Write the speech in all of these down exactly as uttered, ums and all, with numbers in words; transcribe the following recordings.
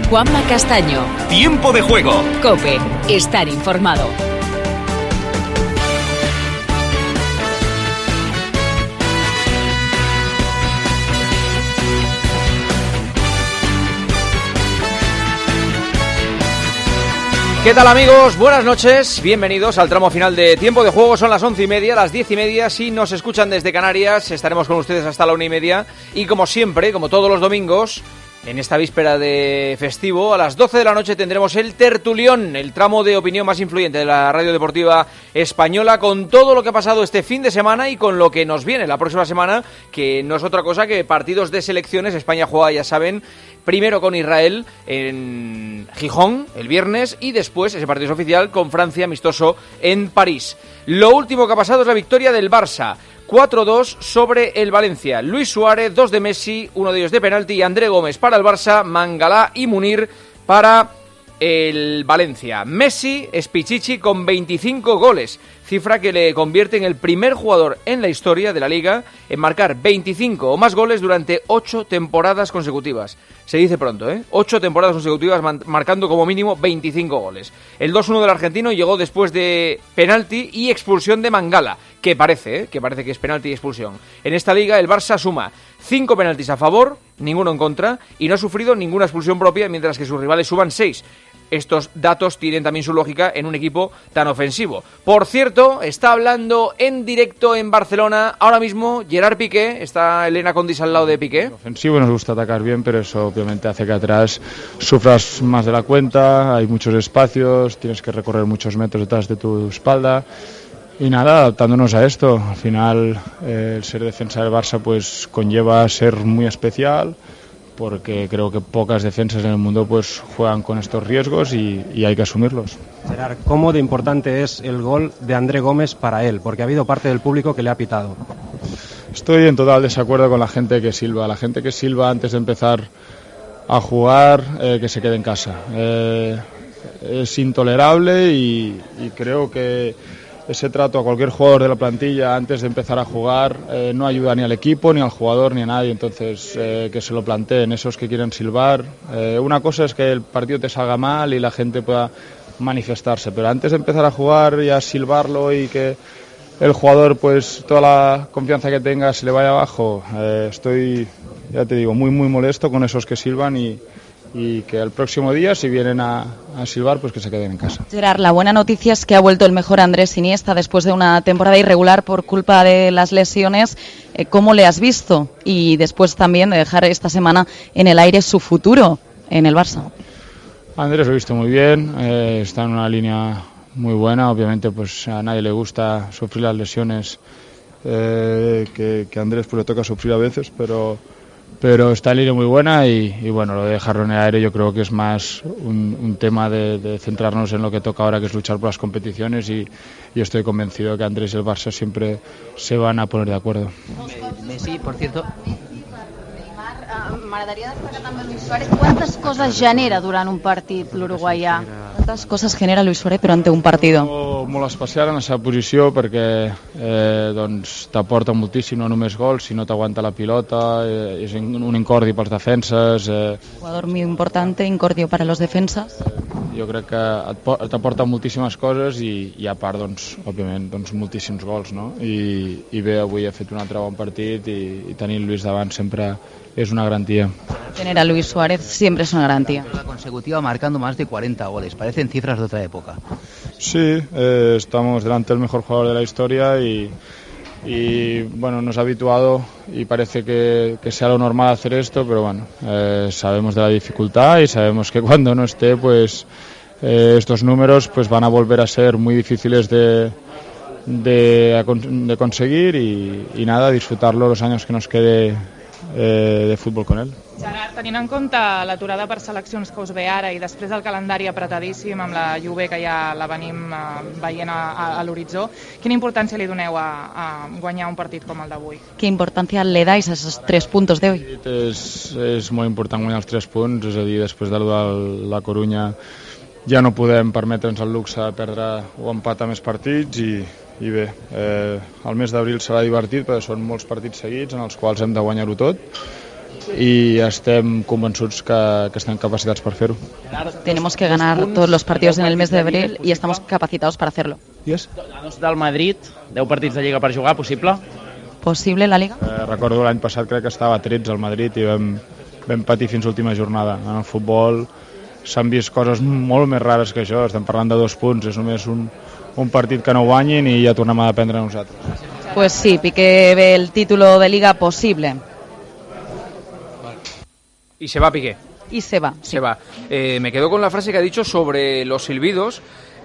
Juanma Castaño. Tiempo de juego. COPE. Estar informado. ¿Qué tal, amigos? Buenas noches, bienvenidos al tramo final de Tiempo de Juego. Son las once y media, las diez y media. Si nos escuchan desde Canarias, estaremos con ustedes hasta la una y media. Y como siempre, como todos los domingos, en esta víspera de festivo, a las doce de la noche tendremos el Tertulión, el tramo de opinión más influyente de la radio deportiva española, con todo lo que ha pasado este fin de semana y con lo que nos viene la próxima semana, que no es otra cosa que partidos de selecciones. España juega, ya saben, primero con Israel en Gijón el viernes y después ese partido es oficial con Francia, amistoso en París. Lo último que ha pasado es la victoria del Barça, cuatro dos sobre el Valencia. Luis Suárez, dos de Messi, uno de ellos de penalti, y André Gómez para el Barça, Mangalá y Munir para el Valencia. Messi es Pichichi con veinticinco goles, cifra que le convierte en el primer jugador en la historia de la Liga en marcar veinticinco o más goles durante ocho temporadas consecutivas. Se dice pronto, ¿eh? ocho temporadas consecutivas man- marcando como mínimo veinticinco goles. El dos uno del argentino llegó después de penalti y expulsión de Mangala, que parece, ¿eh? que parece que es penalti y expulsión. En esta Liga el Barça suma cinco penaltis a favor, ninguno en contra, y no ha sufrido ninguna expulsión propia, mientras que sus rivales suban seis. Estos datos tienen también su lógica en un equipo tan ofensivo. Por cierto, está hablando en directo en Barcelona ahora mismo Gerard Piqué. Está Elena Condis al lado de Piqué. Ofensivo nos gusta atacar bien, pero eso obviamente hace que atrás sufras más de la cuenta. Hay muchos espacios, tienes que recorrer muchos metros detrás de tu espalda. Y nada, adaptándonos a esto. Al final, eh, el ser defensa del Barça pues conlleva ser muy especial, porque creo que pocas defensas en el mundo pues juegan con estos riesgos y, y hay que asumirlos. Gerard, ¿cómo de importante es el gol de André Gómez para él? Porque ha habido parte del público que le ha pitado. Estoy en total desacuerdo con la gente que silba. La gente que silba antes de empezar a jugar, eh, que se quede en casa. Eh, es intolerable y, y creo que ese trato a cualquier jugador de la plantilla antes de empezar a jugar eh, no ayuda ni al equipo, ni al jugador, ni a nadie. Entonces, eh, que se lo planteen esos que quieren silbar. Eh, una cosa es que el partido te salga mal y la gente pueda manifestarse, pero antes de empezar a jugar y a silbarlo y que el jugador, pues toda la confianza que tenga se le vaya abajo, eh, estoy, ya te digo, muy muy molesto con esos que silban y y que el próximo día, si vienen a, a silbar, pues que se queden en casa. Gerard, la buena noticia es que ha vuelto el mejor Andrés Iniesta después de una temporada irregular por culpa de las lesiones. Eh, ¿Cómo le has visto? Y después también de dejar esta semana en el aire su futuro en el Barça. Andrés lo he visto muy bien, eh, está en una línea muy buena. Obviamente pues a nadie le gusta sufrir las lesiones eh, que, que a Andrés pues le toca sufrir a veces, pero... pero está en línea muy buena y, y bueno, lo de dejarlo en el aire yo creo que es más un, un tema de, de centrarnos en lo que toca ahora, que es luchar por las competiciones, y, y estoy convencido de que Andrés y el Barça siempre se van a poner de acuerdo. Messi, por cierto... M'agradaria destacar també Luis Suárez. Quantes coses genera durant un partit l'uruguaià? ¿Cuántas cosas genera Luis Suárez durante un partido? Molt, molt especial en la seva posició perquè eh, doncs, t'aporta moltíssim, no només gols, sinó t'aguanta la pilota, eh, és un incordi pels defenses. Eh. Jugador muy importante, incordio para los defensas. Jo crec que et t'aporta moltíssimes coses i, i a part, doncs, òbviament, doncs, moltíssims gols, no? I, i bé, avui ha fet un altre bon partit i, i tenir Luis davant sempre es una garantía. Tener a Luis Suárez siempre es una garantía. La consecutiva marcando más de cuarenta goles, parecen cifras de otra época. Sí, eh, estamos delante del mejor jugador de la historia y, y bueno, nos ha habituado y parece que, que sea lo normal hacer esto, pero bueno, eh, sabemos de la dificultad y sabemos que cuando no esté, pues eh, estos números pues van a volver a ser muy difíciles de, de, de conseguir y, y nada, disfrutarlo los años que nos quede Eh, de futbol con ell. Gerard, tenint en compte l'aturada per seleccions que us ve ara i després del calendari apretadíssim amb la Juve que ja la venim eh, veient a, a, a l'horitzó, quina importància li doneu a, a guanyar un partit com el d'avui? ¿Qué importancia le dais a esos tres puntos de hoy? És, és molt important guanyar els tres punts, és a dir, després de la Corunya ja no podem permetre'ns el luxe de perdre o empatar més partits i I bé, eh, el mes d'abril serà divertit perquè són molts partits seguits en els quals hem de guanyar-ho tot i estem convençuts que, que estem capacitats per fer-ho. Tenemos que ganar todos los partidos en el mes de abril y estamos capacitados para hacerlo. Yes? A dos del Madrid, deu partits de Lliga per jugar, possible? ¿Posible la Liga? Eh, recordo l'any passat crec que estava a tretze al Madrid i vam, vam patir fins l'última jornada. En el futbol s'han vist coses molt més rares que això, estem parlant de dos punts, és només un, un partit que no guanyin i ja tornem a dependre de nosaltres. Pues sí, Piqué ve el título de Liga posible. Y se va Piqué. Y se va. Se va. Eh, me quedo con la frase que ha dicho sobre los silbidos.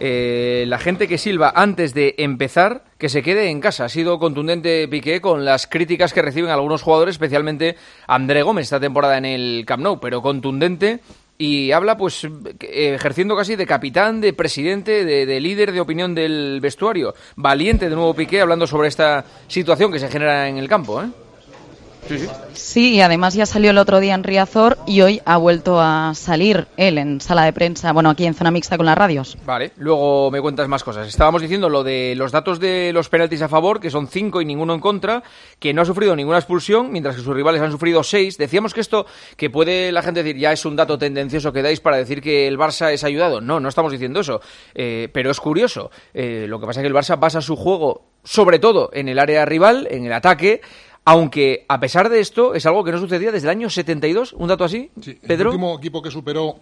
Eh, la gente que silba antes de empezar, que se quede en casa. Ha sido contundente Piqué con las críticas que reciben algunos jugadores, especialmente André Gómez esta temporada en el Camp Nou, pero contundente y habla pues ejerciendo casi de capitán, de presidente, de, de líder de opinión del vestuario. Valiente de nuevo Piqué hablando sobre esta situación que se genera en el campo, ¿eh? Sí, sí. Sí, y además ya salió el otro día en Riazor y hoy ha vuelto a salir él en sala de prensa, bueno, aquí en zona mixta con las radios. Vale, luego me cuentas más cosas. Estábamos diciendo lo de los datos de los penaltis a favor, que son cinco y ninguno en contra, que no ha sufrido ninguna expulsión, mientras que sus rivales han sufrido seis. Decíamos que esto, que puede la gente decir, ya es un dato tendencioso que dais para decir que el Barça es ayudado. No, no estamos diciendo eso, eh, pero es curioso. Eh, lo que pasa es que el Barça basa su juego, sobre todo en el área rival, en el ataque, aunque a pesar de esto es algo que no sucedía desde el año setenta y dos, un dato así, sí, Pedro. El último equipo que superó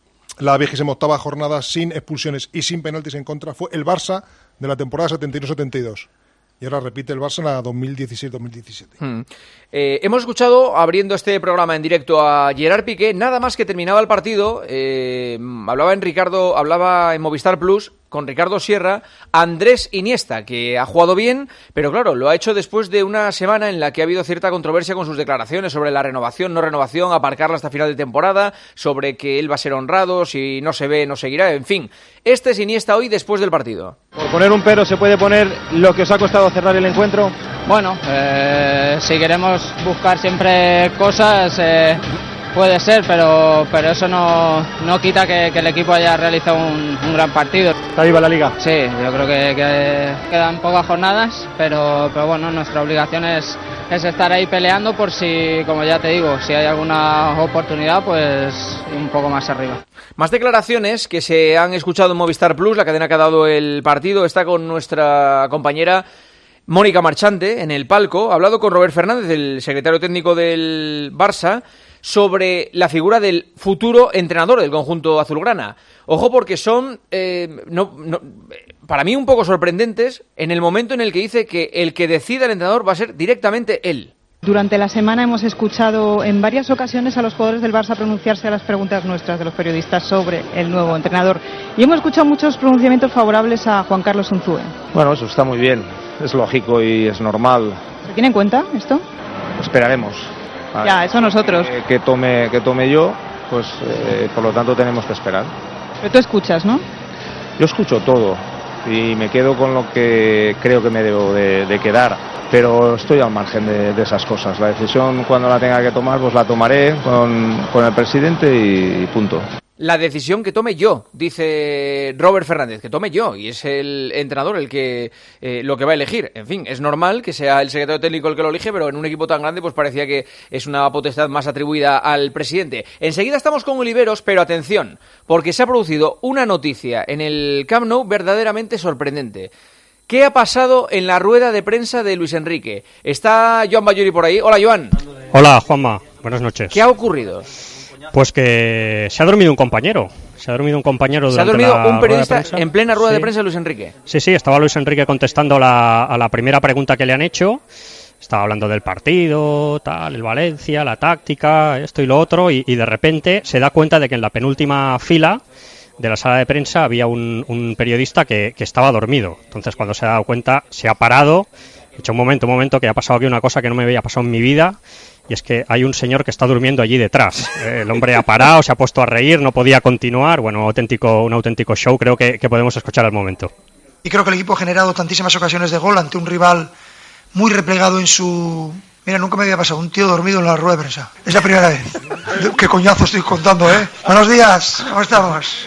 la vigésima octava jornada sin expulsiones y sin penaltis en contra fue el Barça de la temporada setenta y uno setenta y dos. Y ahora repite el Barça en la dos mil dieciséis dos mil diecisiete. Hmm. Eh, hemos escuchado, abriendo este programa en directo, a Gerard Piqué, nada más que terminaba el partido, eh, hablaba en Ricardo, hablaba en Movistar Plus con Ricardo Sierra, Andrés Iniesta, que ha jugado bien, pero claro, lo ha hecho después de una semana en la que ha habido cierta controversia con sus declaraciones sobre la renovación, no renovación, aparcarla hasta final de temporada, sobre que él va a ser honrado, si no se ve, no seguirá, en fin. Este es Iniesta hoy después del partido. Por poner un pero, ¿se puede poner lo que os ha costado cerrar el encuentro? Bueno, eh, si queremos buscar siempre cosas, eh, puede ser, pero pero eso no, no quita que, que el equipo haya realizado un, un gran partido. ¿Está viva la Liga? Sí, yo creo que, que quedan pocas jornadas, pero, pero bueno, nuestra obligación es, es estar ahí peleando por si, como ya te digo, si hay alguna oportunidad, pues un poco más arriba. Más declaraciones que se han escuchado en Movistar Plus, la cadena que ha dado el partido. Está con nuestra compañera Mónica Marchante en el palco. Ha hablado con Robert Fernández, el secretario técnico del Barça, sobre la figura del futuro entrenador del conjunto azulgrana. Ojo, porque son, eh, no, no, para mí, un poco sorprendentes en el momento en el que dice que el que decida el entrenador va a ser directamente él. Durante la semana hemos escuchado en varias ocasiones a los jugadores del Barça pronunciarse a las preguntas nuestras de los periodistas sobre el nuevo entrenador. Y hemos escuchado muchos pronunciamientos favorables a Juan Carlos Unzúe. Bueno, eso está muy bien, es lógico y es normal. ¿Se tiene en cuenta esto? Esperaremos. A ya, eso nosotros. Que, que, tome, que tome yo, pues eh, por lo tanto tenemos que esperar. Pero tú escuchas, ¿no? Yo escucho todo y me quedo con lo que creo que me debo de, de quedar, pero estoy al margen de, de esas cosas. La decisión, cuando la tenga que tomar, pues la tomaré con, con el presidente y, y punto. La decisión que tome yo, dice Robert Fernández, que tome yo, y es el entrenador el que eh, lo que va a elegir. En fin, es normal que sea el secretario técnico el que lo elige, pero en un equipo tan grande pues parecía que es una potestad más atribuida al presidente. Enseguida estamos con Oliveros, pero atención, porque se ha producido una noticia en el Camp Nou verdaderamente sorprendente. ¿Qué ha pasado en la rueda de prensa de Luis Enrique? Está Joan Bayuri por ahí. Hola, Joan. Hola, Juanma. Buenas noches. ¿Qué ha ocurrido? Pues que se ha dormido un compañero. Se ha dormido un compañero durante la ¿Se ha dormido un periodista en plena rueda sí. de prensa de Luis Enrique? Sí, sí, estaba Luis Enrique contestando la, a la primera pregunta que le han hecho. Estaba hablando del partido, tal, el Valencia, la táctica, esto y lo otro, y, y de repente se da cuenta de que en la penúltima fila de la sala de prensa había un, un periodista que, que estaba dormido. Entonces, cuando se ha dado cuenta, se ha parado, ha dicho un momento, un momento, que ha pasado aquí una cosa que no me había pasado en mi vida. Y es que hay un señor que está durmiendo allí detrás. El hombre ha parado, se ha puesto a reír, no podía continuar. Bueno, auténtico, un auténtico show, creo que, que podemos escuchar al momento. Y creo que el equipo ha generado tantísimas ocasiones de gol ante un rival muy replegado en su... Mira, nunca me había pasado un tío dormido en la rueda de prensa. Es la primera vez. Qué coñazo estoy contando, ¿eh? Buenos días, ¿cómo estamos?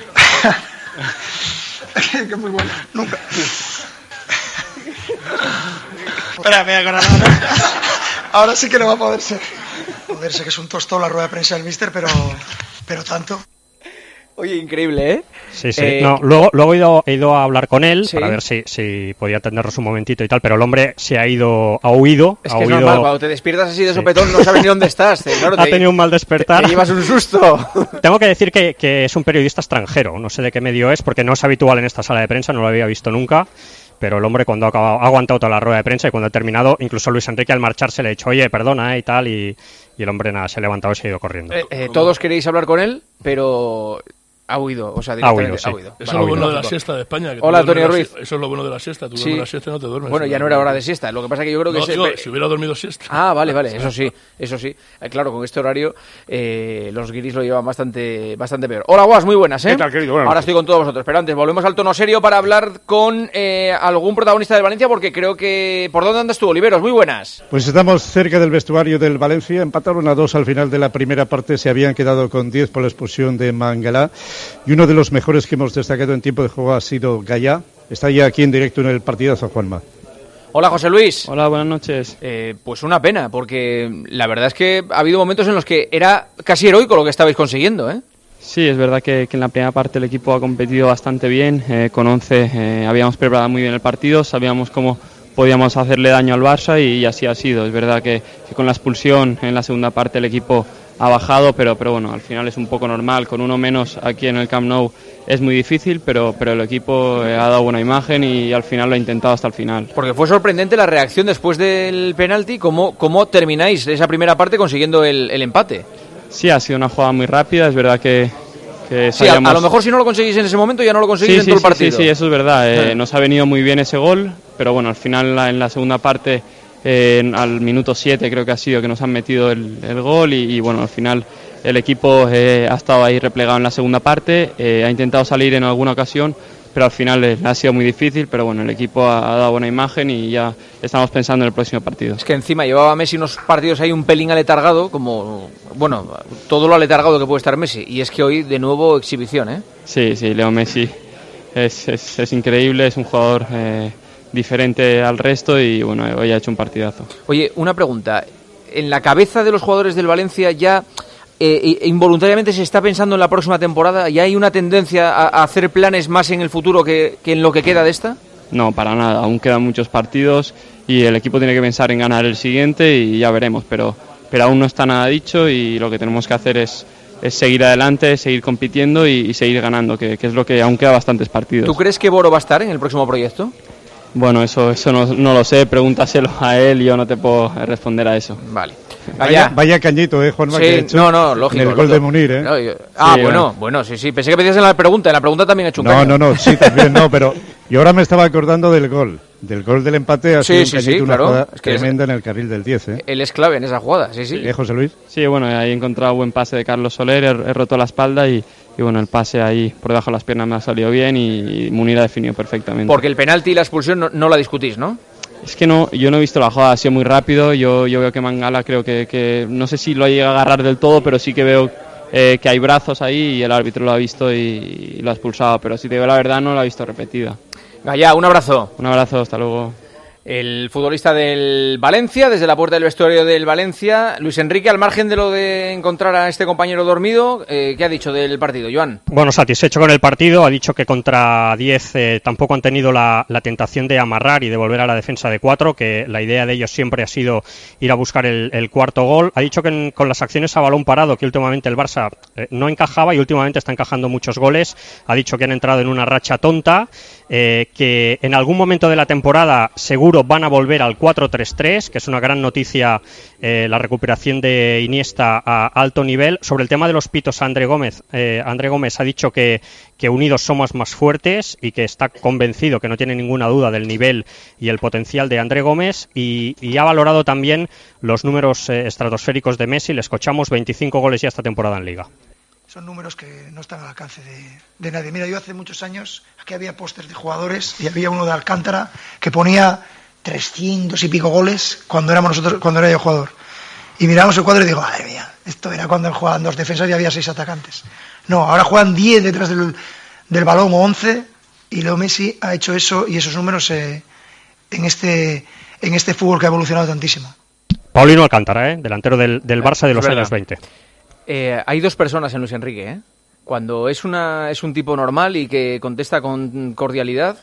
Qué muy bueno. Nunca... Espera, me voy a acordar. ahora sí que no va a poder ser. Joder, sé que es un tostón la rueda de prensa del míster, pero, pero tanto. Oye, increíble, ¿eh? Sí, sí. Eh, No, luego luego he, ido, he ido a hablar con él ¿sí? para ver si, si podía atendernos un momentito y tal, pero el hombre se ha ido, ha huido. Es ha que es huido... normal, cuando te despiertas así de Sí. sopetón no sabes ni dónde estás. Te, claro, Ha te- tenido un mal despertar. Te, te llevas un susto. Tengo que decir que, que es un periodista extranjero, no sé de qué medio es, porque no es habitual en esta sala de prensa, no lo había visto nunca. Pero el hombre cuando ha, acabado, ha aguantado toda la rueda de prensa y cuando ha terminado, incluso Luis Enrique al marcharse le ha dicho, oye, perdona, eh, y tal, y, y el hombre nada, se ha levantado y se ha ido corriendo. Eh, eh, todos queréis hablar con él, pero ha huido, o sea, Ha directamente huido, sí. ha huido. Eso Vale, es lo bueno ha de la huido. siesta de España. Que tú Hola, duermes Antonio la Ruiz. siesta. Eso es lo bueno de la siesta. Tú Sí. duermes la siesta y no te duermes. Bueno, ya no era hora de siesta, lo que pasa que yo creo que... No, se- digo, si hubiera dormido siesta. Ah, vale, vale, eso sí, eso sí. Eh, claro, con este horario eh, los guiris lo llevan bastante bastante peor. Hola, Guas, muy buenas, ¿eh? ¿Qué tal, querido? Buenas Ahora noches. estoy con todos vosotros, pero antes volvemos al tono serio para hablar con eh, algún protagonista del Valencia, porque creo que... ¿Por dónde andas tú, Oliveros? Muy buenas. Pues estamos cerca del vestuario del Valencia, empataron a dos al final de la primera parte, se habían quedado con diez por la expulsión de Mangala, y uno de los mejores que hemos destacado en tiempo de juego ha sido Gallá, está ya aquí en directo en el partidazo, Juanma. Hola, José Luis. Hola, buenas noches. Eh, pues una pena, porque la verdad es que ha habido momentos en los que era casi heroico lo que estabais consiguiendo, ¿eh? Sí, es verdad que, que en la primera parte el equipo ha competido bastante bien, eh, con once eh, habíamos preparado muy bien el partido, sabíamos cómo podíamos hacerle daño al Barça y, y así ha sido. Es verdad que, que con la expulsión en la segunda parte el equipo ha bajado, pero, pero bueno, al final es un poco normal, con uno menos aquí en el Camp Nou es muy difícil, pero, pero el equipo eh, ha dado buena imagen y al final lo ha intentado hasta el final. Porque fue sorprendente la reacción después del penalti, cómo, cómo termináis esa primera parte consiguiendo el, el empate. Sí, ha sido una jugada muy rápida, es verdad que... que Sí, a, sabíamos- a lo mejor si no lo conseguís en ese momento ya no lo conseguís Sí, en sí, todo el sí, partido. Sí, sí, eso es verdad. Eh, Ah. nos ha venido muy bien ese gol, pero bueno, al final en la, en la segunda parte, eh, en- al minuto siete creo que ha sido que nos han metido el, el gol y, y bueno, al final el equipo eh, ha estado ahí replegado en la segunda parte, eh, ha intentado salir en alguna ocasión, pero al final eh, ha sido muy difícil, pero bueno, el equipo ha, ha dado buena imagen y ya estamos pensando en el próximo partido. Es que encima llevaba Messi unos partidos ahí un pelín aletargado, como, bueno, todo lo aletargado que puede estar Messi. Y es que hoy de nuevo exhibición, ¿eh? Sí, sí, Leo Messi es, es, es increíble, es un jugador eh, diferente al resto y bueno, hoy ha hecho un partidazo. Oye, una pregunta. ¿En la cabeza de los jugadores del Valencia ya eh, involuntariamente se está pensando en la próxima temporada? ¿Ya hay una tendencia a, a hacer planes más en el futuro que, que en lo que queda de esta? No, para nada, aún quedan muchos partidos y el equipo tiene que pensar en ganar el siguiente y ya veremos, pero, pero aún no está nada dicho y lo que tenemos que hacer es, es seguir adelante, seguir compitiendo y, y seguir ganando, que, que es lo que aún queda bastantes partidos. ¿Tú crees que Boro va a estar en el próximo proyecto? Bueno, eso, eso no, no lo sé, pregúntaselo a él, yo no te puedo responder a eso. Vale. Vaya, vaya cañito, ¿eh, Juanma? Sí, que ha hecho no, no, lógico. en el gol lógico. de Munir, ¿eh? No, yo- ah, Sí, bueno, bueno. bueno, sí, sí. Pensé que pedías en la pregunta. En la pregunta también he hecho un No, caño. no, no, sí, también no, pero yo ahora me estaba acordando del gol, del gol del empate, ha Sí, sido un sí, cañito, sí, una claro. jugada Es que es- tremenda en el carril del diez, ¿eh? Él es clave en esa jugada, sí, sí. ¿Eh, José Luis? Sí, bueno, ahí he encontrado buen pase de Carlos Soler, he, he roto la espalda y, y bueno, el pase ahí por debajo de las piernas me ha salido bien y, y Munir ha definido perfectamente. Porque el penalti y la expulsión no, no la discutís, ¿no? Es que no, yo no he visto la jugada, ha sido muy rápido, yo, yo veo que Mangala creo que, que no sé si lo llega a agarrar del todo, pero sí que veo eh, que hay brazos ahí y el árbitro lo ha visto y, y lo ha expulsado, pero si te digo la verdad no lo ha visto repetida. Gallá, un abrazo. Un abrazo, hasta luego. El futbolista del Valencia, desde la puerta del vestuario del Valencia. Luis Enrique, al margen de lo de encontrar a este compañero dormido, eh, ¿qué ha dicho del partido, Joan? Bueno, satisfecho con el partido, ha dicho que contra diez eh, tampoco han tenido la, la tentación de amarrar y de volver a la defensa de cuatro, que la idea de ellos siempre ha sido ir a buscar el, el cuarto gol. Ha dicho que en- con las acciones a balón parado, que últimamente el Barça eh, no encajaba y últimamente está encajando muchos goles, ha dicho que han entrado en una racha tonta, eh, que en algún momento de la temporada seguro van a volver al cuatro tres tres, que es una gran noticia eh, la recuperación de Iniesta a alto nivel. Sobre el tema de los pitos, André Gómez, eh, André Gómez ha dicho que, que unidos somos más fuertes y que está convencido, que no tiene ninguna duda del nivel y el potencial de André Gómez y, y ha valorado también los números eh, estratosféricos de Messi. Le escuchamos veinticinco goles ya esta temporada en Liga. Son números que no están al alcance de, de nadie. Mira, yo hace muchos años aquí había pósters de jugadores y había uno de Alcántara que ponía trescientos y pico goles cuando éramos nosotros, cuando era yo jugador. Y miramos el cuadro y digo, madre mía, esto era cuando jugaban dos defensas y había seis atacantes. No, ahora juegan diez detrás del, del balón o once y Leo Messi ha hecho eso y esos números eh, en este en este fútbol que ha evolucionado tantísimo. Paulino Alcántara, ¿eh? Delantero del, del Barça de los verdad. años veinte. Eh, hay dos personas en Luis Enrique, ¿eh? Cuando es, una, es un tipo normal y que contesta con cordialidad,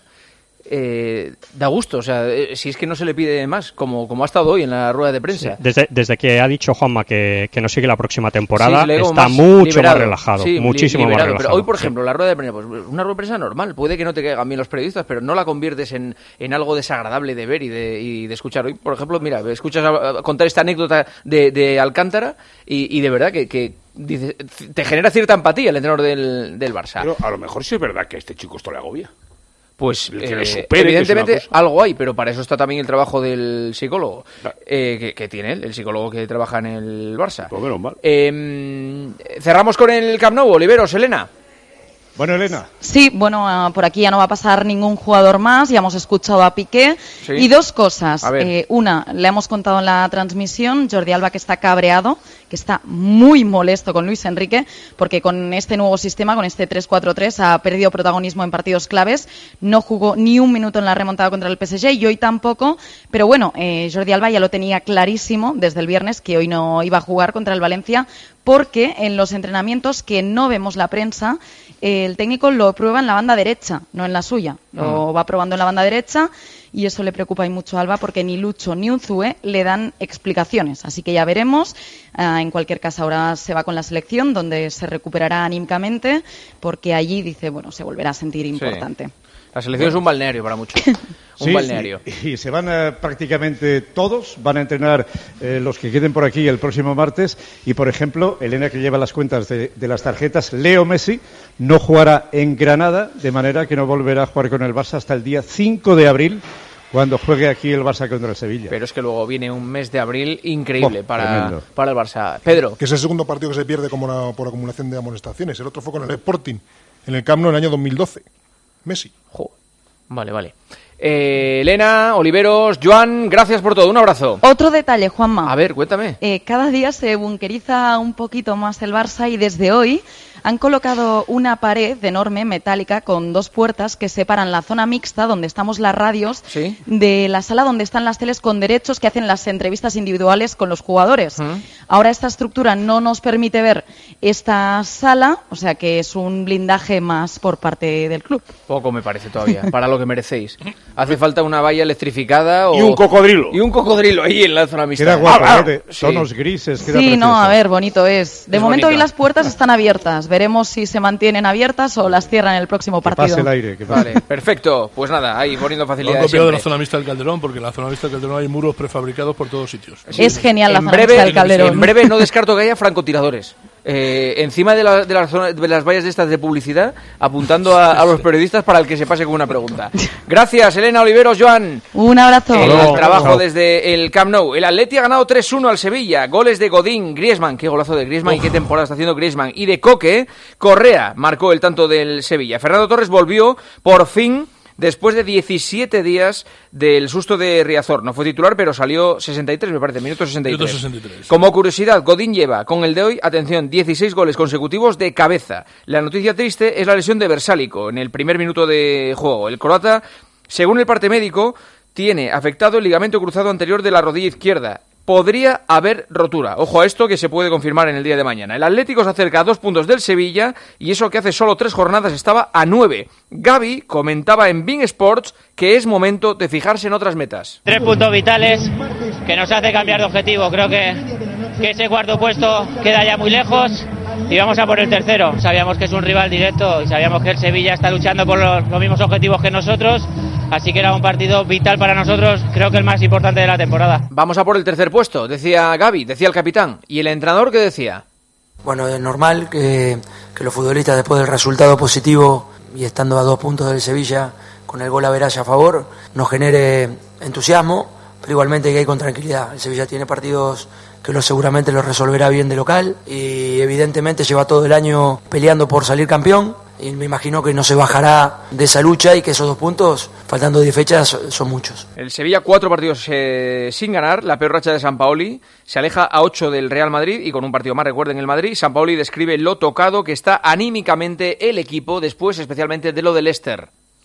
eh, da gusto. O sea, eh, si es que no se le pide más, como, como ha estado hoy en la rueda de prensa. Sí. Desde, desde que ha dicho Juanma que, que nos sigue la próxima temporada, Sí, está está mucho liberado. más relajado, Sí, muchísimo liberado. más relajado. Pero hoy, por ejemplo, sí. la rueda de prensa, pues una rueda de prensa normal. Puede que no te caigan bien los periodistas, pero no la conviertes en, en algo desagradable de ver y de, y de escuchar. Hoy, por ejemplo, mira, escuchas a, a contar esta anécdota de, de Alcántara y, y de verdad que... que dice, te genera cierta empatía el entrenador del, del Barça. Pero a lo mejor sí es verdad que a este chico esto le agobia. Pues El que le eh, supere, evidentemente que es una cosa. algo hay, pero para eso está también el trabajo del psicólogo eh, que, que tiene él, el psicólogo que trabaja en el Barça. Pues menos mal. Eh, cerramos con el Camp Nou, Oliveros, Elena. Bueno, Elena. Sí, bueno, uh, por aquí ya no va a pasar ningún jugador más, ya hemos escuchado a Piqué. Sí. Y dos cosas. A ver. Eh, una, le hemos contado en la transmisión, Jordi Alba que está cabreado, que está muy molesto con Luis Enrique, porque con este nuevo sistema, con este tres cuatro tres, ha perdido protagonismo en partidos claves, no jugó ni un minuto en la remontada contra el P S G y hoy tampoco, pero bueno, eh, Jordi Alba ya lo tenía clarísimo desde el viernes que hoy no iba a jugar contra el Valencia, porque en los entrenamientos que no vemos la prensa, eh, el técnico lo prueba en la banda derecha, no en la suya. Lo va probando en la banda derecha y eso le preocupa y mucho a Alba porque ni Lucho ni Unzué le dan explicaciones. Así que ya veremos. Uh, en cualquier caso, ahora se va con la selección donde se recuperará anímicamente porque allí, dice, bueno, se volverá a sentir importante. Sí. La selección es un balneario para muchos. Un Sí, balneario. Y, y se van eh, prácticamente todos, van a entrenar eh, los que queden por aquí el próximo martes. Y, por ejemplo, Elena, que lleva las cuentas de, de las tarjetas, Leo Messi no jugará en Granada, de manera que no volverá a jugar con el Barça hasta el día cinco de abril, cuando juegue aquí el Barça contra el Sevilla. Pero es que luego viene un mes de abril increíble Oh, para, tremendo. para el Barça. Pedro. Que es el segundo partido que se pierde como una- por acumulación de amonestaciones. El otro fue con el Sporting en el Camp Nou en el año dos mil doce. Messi. Jo. Vale, vale. Eh, Elena, Oliveros, Joan, gracias por todo. Un abrazo. Otro detalle, Juanma. A ver, cuéntame. Eh, cada día se bunkeriza un poquito más el Barça y desde hoy han colocado una pared enorme, metálica, con dos puertas que separan la zona mixta, donde estamos las radios, ¿Sí? de la sala donde están las teles con derechos que hacen las entrevistas individuales con los jugadores. ¿Mm? Ahora esta estructura no nos permite ver esta sala, o sea que es un blindaje más por parte del club. Poco me parece todavía, para lo que merecéis. Hace falta una valla electrificada o... Y un cocodrilo. Y un cocodrilo ahí en la zona mixta. Queda guapo, Ah, ¿no? De sí. tonos grises, queda Sí, no, precioso. a ver, bonito es. De Es momento bonito. hoy las puertas están abiertas. Veremos si se mantienen abiertas o las cierran en el próximo Que partido. pase el aire, que pase. Vale, perfecto. Pues nada, ahí poniendo Lo han facilidades copiado de la siempre. zona mixta del Calderón, porque en la zona mixta del Calderón hay muros prefabricados por todos sitios. Es genial la En zona breve, mixta del Calderón. en breve no descarto que haya francotiradores. Eh, encima de, la, de, la zona- de las vallas de estas de publicidad, apuntando a, a los periodistas para el que se pase con una pregunta. Gracias, Elena, Oliveros, Joan. Un abrazo. El luego. trabajo Chao. desde el Camp Nou. El Atleti ha ganado tres uno al Sevilla. Goles de Godín, Griezmann, qué golazo de Griezmann y qué temporada está haciendo Griezmann. Y de Coque, Correa marcó el tanto del Sevilla. Fernando Torres volvió por fin después de diecisiete días del susto de Riazor. No fue titular, pero salió sesenta y tres, me parece, minuto sesenta y tres. Minuto sesenta y tres. Como curiosidad, Godín lleva con el de hoy, atención, dieciséis goles consecutivos de cabeza. La noticia triste es la lesión de Versálico en el primer minuto de juego. El croata, según el parte médico, tiene afectado el ligamento cruzado anterior de la rodilla izquierda. Podría haber rotura. Ojo a esto, que se puede confirmar en el día de mañana. El Atlético se acerca a dos puntos del Sevilla y eso que hace solo tres jornadas estaba a nueve. Gavi comentaba en Bein Sports que es momento de fijarse en otras metas. Tres puntos vitales que nos hace cambiar de objetivo. Creo que, que ese cuarto puesto queda ya muy lejos y vamos a por el tercero. Sabíamos que es un rival directo y sabíamos que el Sevilla está luchando por los, los mismos objetivos que nosotros. Así que era un partido vital para nosotros, creo que el más importante de la temporada. Vamos a por el tercer puesto, decía Gavi, decía el capitán. ¿Y el entrenador qué decía? Bueno, es normal que, que los futbolistas, después del resultado positivo y estando a dos puntos del Sevilla con el gol average a favor, nos genere entusiasmo, pero igualmente hay que ir con tranquilidad. El Sevilla tiene partidos que lo, seguramente lo resolverá bien de local y evidentemente lleva todo el año peleando por salir campeón y me imagino que no se bajará de esa lucha y que esos dos puntos, faltando diez fechas, son muchos. El Sevilla, cuatro partidos eh, sin ganar, la peor racha de Sampaoli, se aleja a ocho del Real Madrid y con un partido más, recuerden, el Madrid. Sampaoli describe lo tocado que está anímicamente el equipo después, especialmente de lo del Leicester.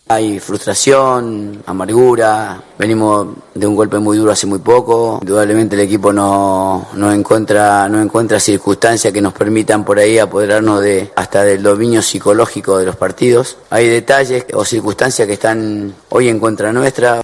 Hay frustración, amargura, venimos de un golpe muy duro hace muy poco, indudablemente el equipo no, no, encuentra, no encuentra circunstancias que nos permitan por ahí apoderarnos de, hasta del dominio psicológico de los partidos. Hay detalles o circunstancias que están hoy en contra nuestra.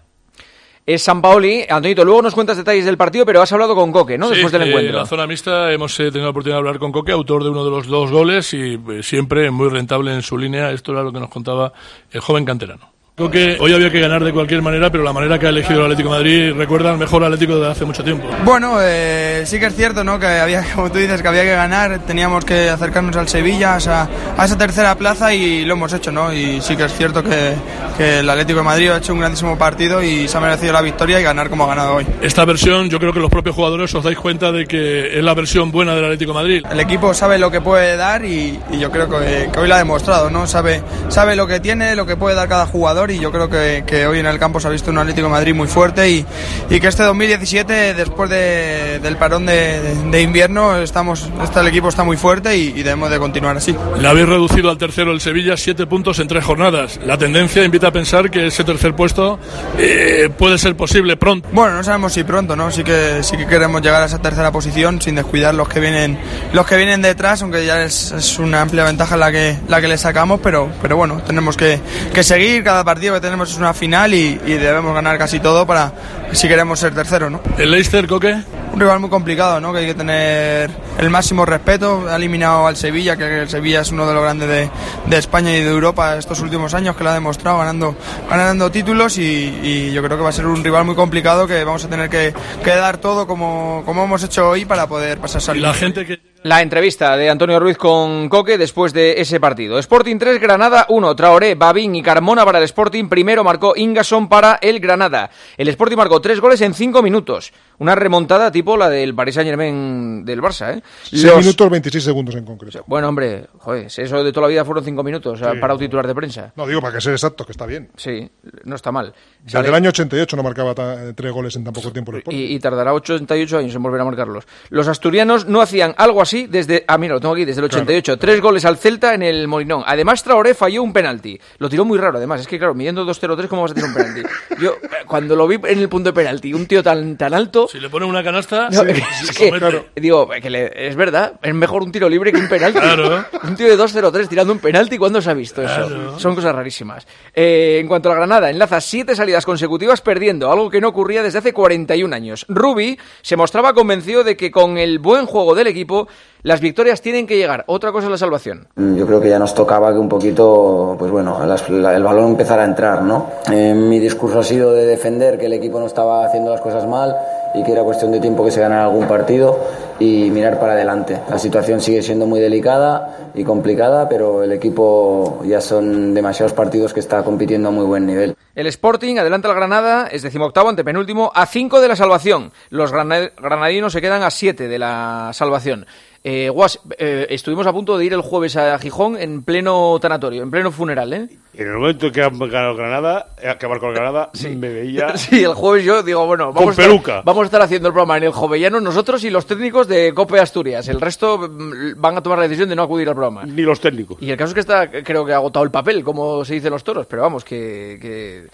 Es Sampaoli. Antonito, luego nos cuentas detalles del partido, pero has hablado con Coque, ¿no? Sí, Después del eh, encuentro. En la zona mixta hemos eh, tenido la oportunidad de hablar con Coque, autor de uno de los dos goles y eh, siempre muy rentable en su línea. Esto era lo que nos contaba el joven canterano. Creo que hoy había que ganar de cualquier manera, pero la manera que ha elegido el Atlético de Madrid recuerda al mejor Atlético de hace mucho tiempo. Bueno, eh, sí que es cierto, ¿no? Que había, como tú dices, que había que ganar, teníamos que acercarnos al Sevilla, a esa, a esa tercera plaza y lo hemos hecho, ¿no? Y sí que es cierto que, que el Atlético de Madrid ha hecho un grandísimo partido y se ha merecido la victoria y ganar como ha ganado hoy. Esta versión, yo creo que los propios jugadores os dais cuenta de que es la versión buena del Atlético de Madrid. El equipo sabe lo que puede dar y, y yo creo que, que hoy lo ha demostrado, ¿no? Sabe, sabe lo que tiene, lo que puede dar cada jugador y yo creo que que hoy en el campo se ha visto un Atlético de Madrid muy fuerte y, y que este dos mil diecisiete, después de, del parón de, de, de invierno, estamos, está, el equipo está muy fuerte y, y debemos de continuar así. Le habéis reducido al tercero el Sevilla siete puntos en tres jornadas. La tendencia invita a pensar que ese tercer puesto eh, puede ser posible pronto. Bueno, no sabemos si pronto, ¿no? Sí que, sí que queremos llegar a esa tercera posición sin descuidar los que vienen, los que vienen detrás, aunque ya es, es una amplia ventaja la que, la que le sacamos, pero, pero bueno, tenemos que, que seguir. Cada partido que tenemos es una final y, y debemos ganar casi todo para si queremos ser tercero, ¿no? ¿El Leicester, Coque? Un rival muy complicado, ¿no? Que hay que tener el máximo respeto. Ha eliminado al Sevilla, que el Sevilla es uno de los grandes de, de España y de Europa estos últimos años, que lo ha demostrado ganando, ganando títulos y, y yo creo que va a ser un rival muy complicado que vamos a tener que, que dar todo como, como hemos hecho hoy para poder pasar salir. La gente que... La entrevista de Antonio Ruiz con Coque después de ese partido. Sporting tres, Granada uno. Traoré, Babín y Carmona para el Sporting. Primero marcó Ingasson para el Granada. El Sporting marcó tres goles en cinco minutos. Una remontada tipo la del Paris Saint-Germain del Barça, ¿eh? seis Los... minutos veintiséis segundos en concreto. Bueno, hombre, joder, eso de toda la vida fueron cinco minutos, sí. Para un titular de prensa. No, digo, para que ser exacto, que está bien. Sí, no está mal. Desde Sale... el año ochenta y ocho no marcaba ta- tres goles en tan poco tiempo el Sporting. Y, y tardará ochenta y ocho años en volver a marcarlos. Los asturianos no hacían algo así desde... Ah, mira, lo tengo aquí, desde el ochenta y ocho. Claro. Tres goles al Celta en el Molinón. Además, Traoré falló un penalti. Lo tiró muy raro, además. Es que, claro, midiendo dos cero tres, ¿cómo vas a tirar un penalti? Yo, cuando lo vi en el punto de penalti, un tío tan, tan alto... Si le pone una canasta... No, sí, es que, claro. Digo, que le, es verdad, es mejor un tiro libre que un penalti. Claro. Un tío de dos cero tres tirando un penalti, ¿cuándo se ha visto eso? Claro. Son cosas rarísimas. Eh, en cuanto a la Granada, enlaza siete salidas consecutivas perdiendo, algo que no ocurría desde hace cuarenta y un años. Rubi se mostraba convencido de que con el buen juego del equipo las victorias tienen que llegar. Otra cosa es la salvación. Yo creo que ya nos tocaba que un poquito, pues bueno, las, la, el balón empezara a entrar, ¿no? Eh, mi discurso ha sido de defender que el equipo no estaba haciendo las cosas mal y que era cuestión de tiempo que se ganara algún partido y mirar para adelante. La situación sigue siendo muy delicada y complicada, pero el equipo ya son demasiados partidos que está compitiendo a muy buen nivel. El Sporting adelanta al Granada, es decimoctavo, antepenúltimo, a cinco de la salvación. Los granadinos se quedan a siete de la salvación. Eh, Guas, eh, estuvimos a punto de ir el jueves a Gijón en pleno tanatorio, en pleno funeral, ¿eh? En el momento que ha ganado Granada, que marcó Granada, sí. Me veía... Sí, el jueves yo digo, bueno, vamos a, estar, vamos a estar haciendo el programa en el Jovellano nosotros y los técnicos de COPE Asturias. El resto van a tomar la decisión de no acudir al programa. Ni los técnicos. Y el caso es que está, creo que ha agotado el papel, como se dice los toros, pero vamos, que... que...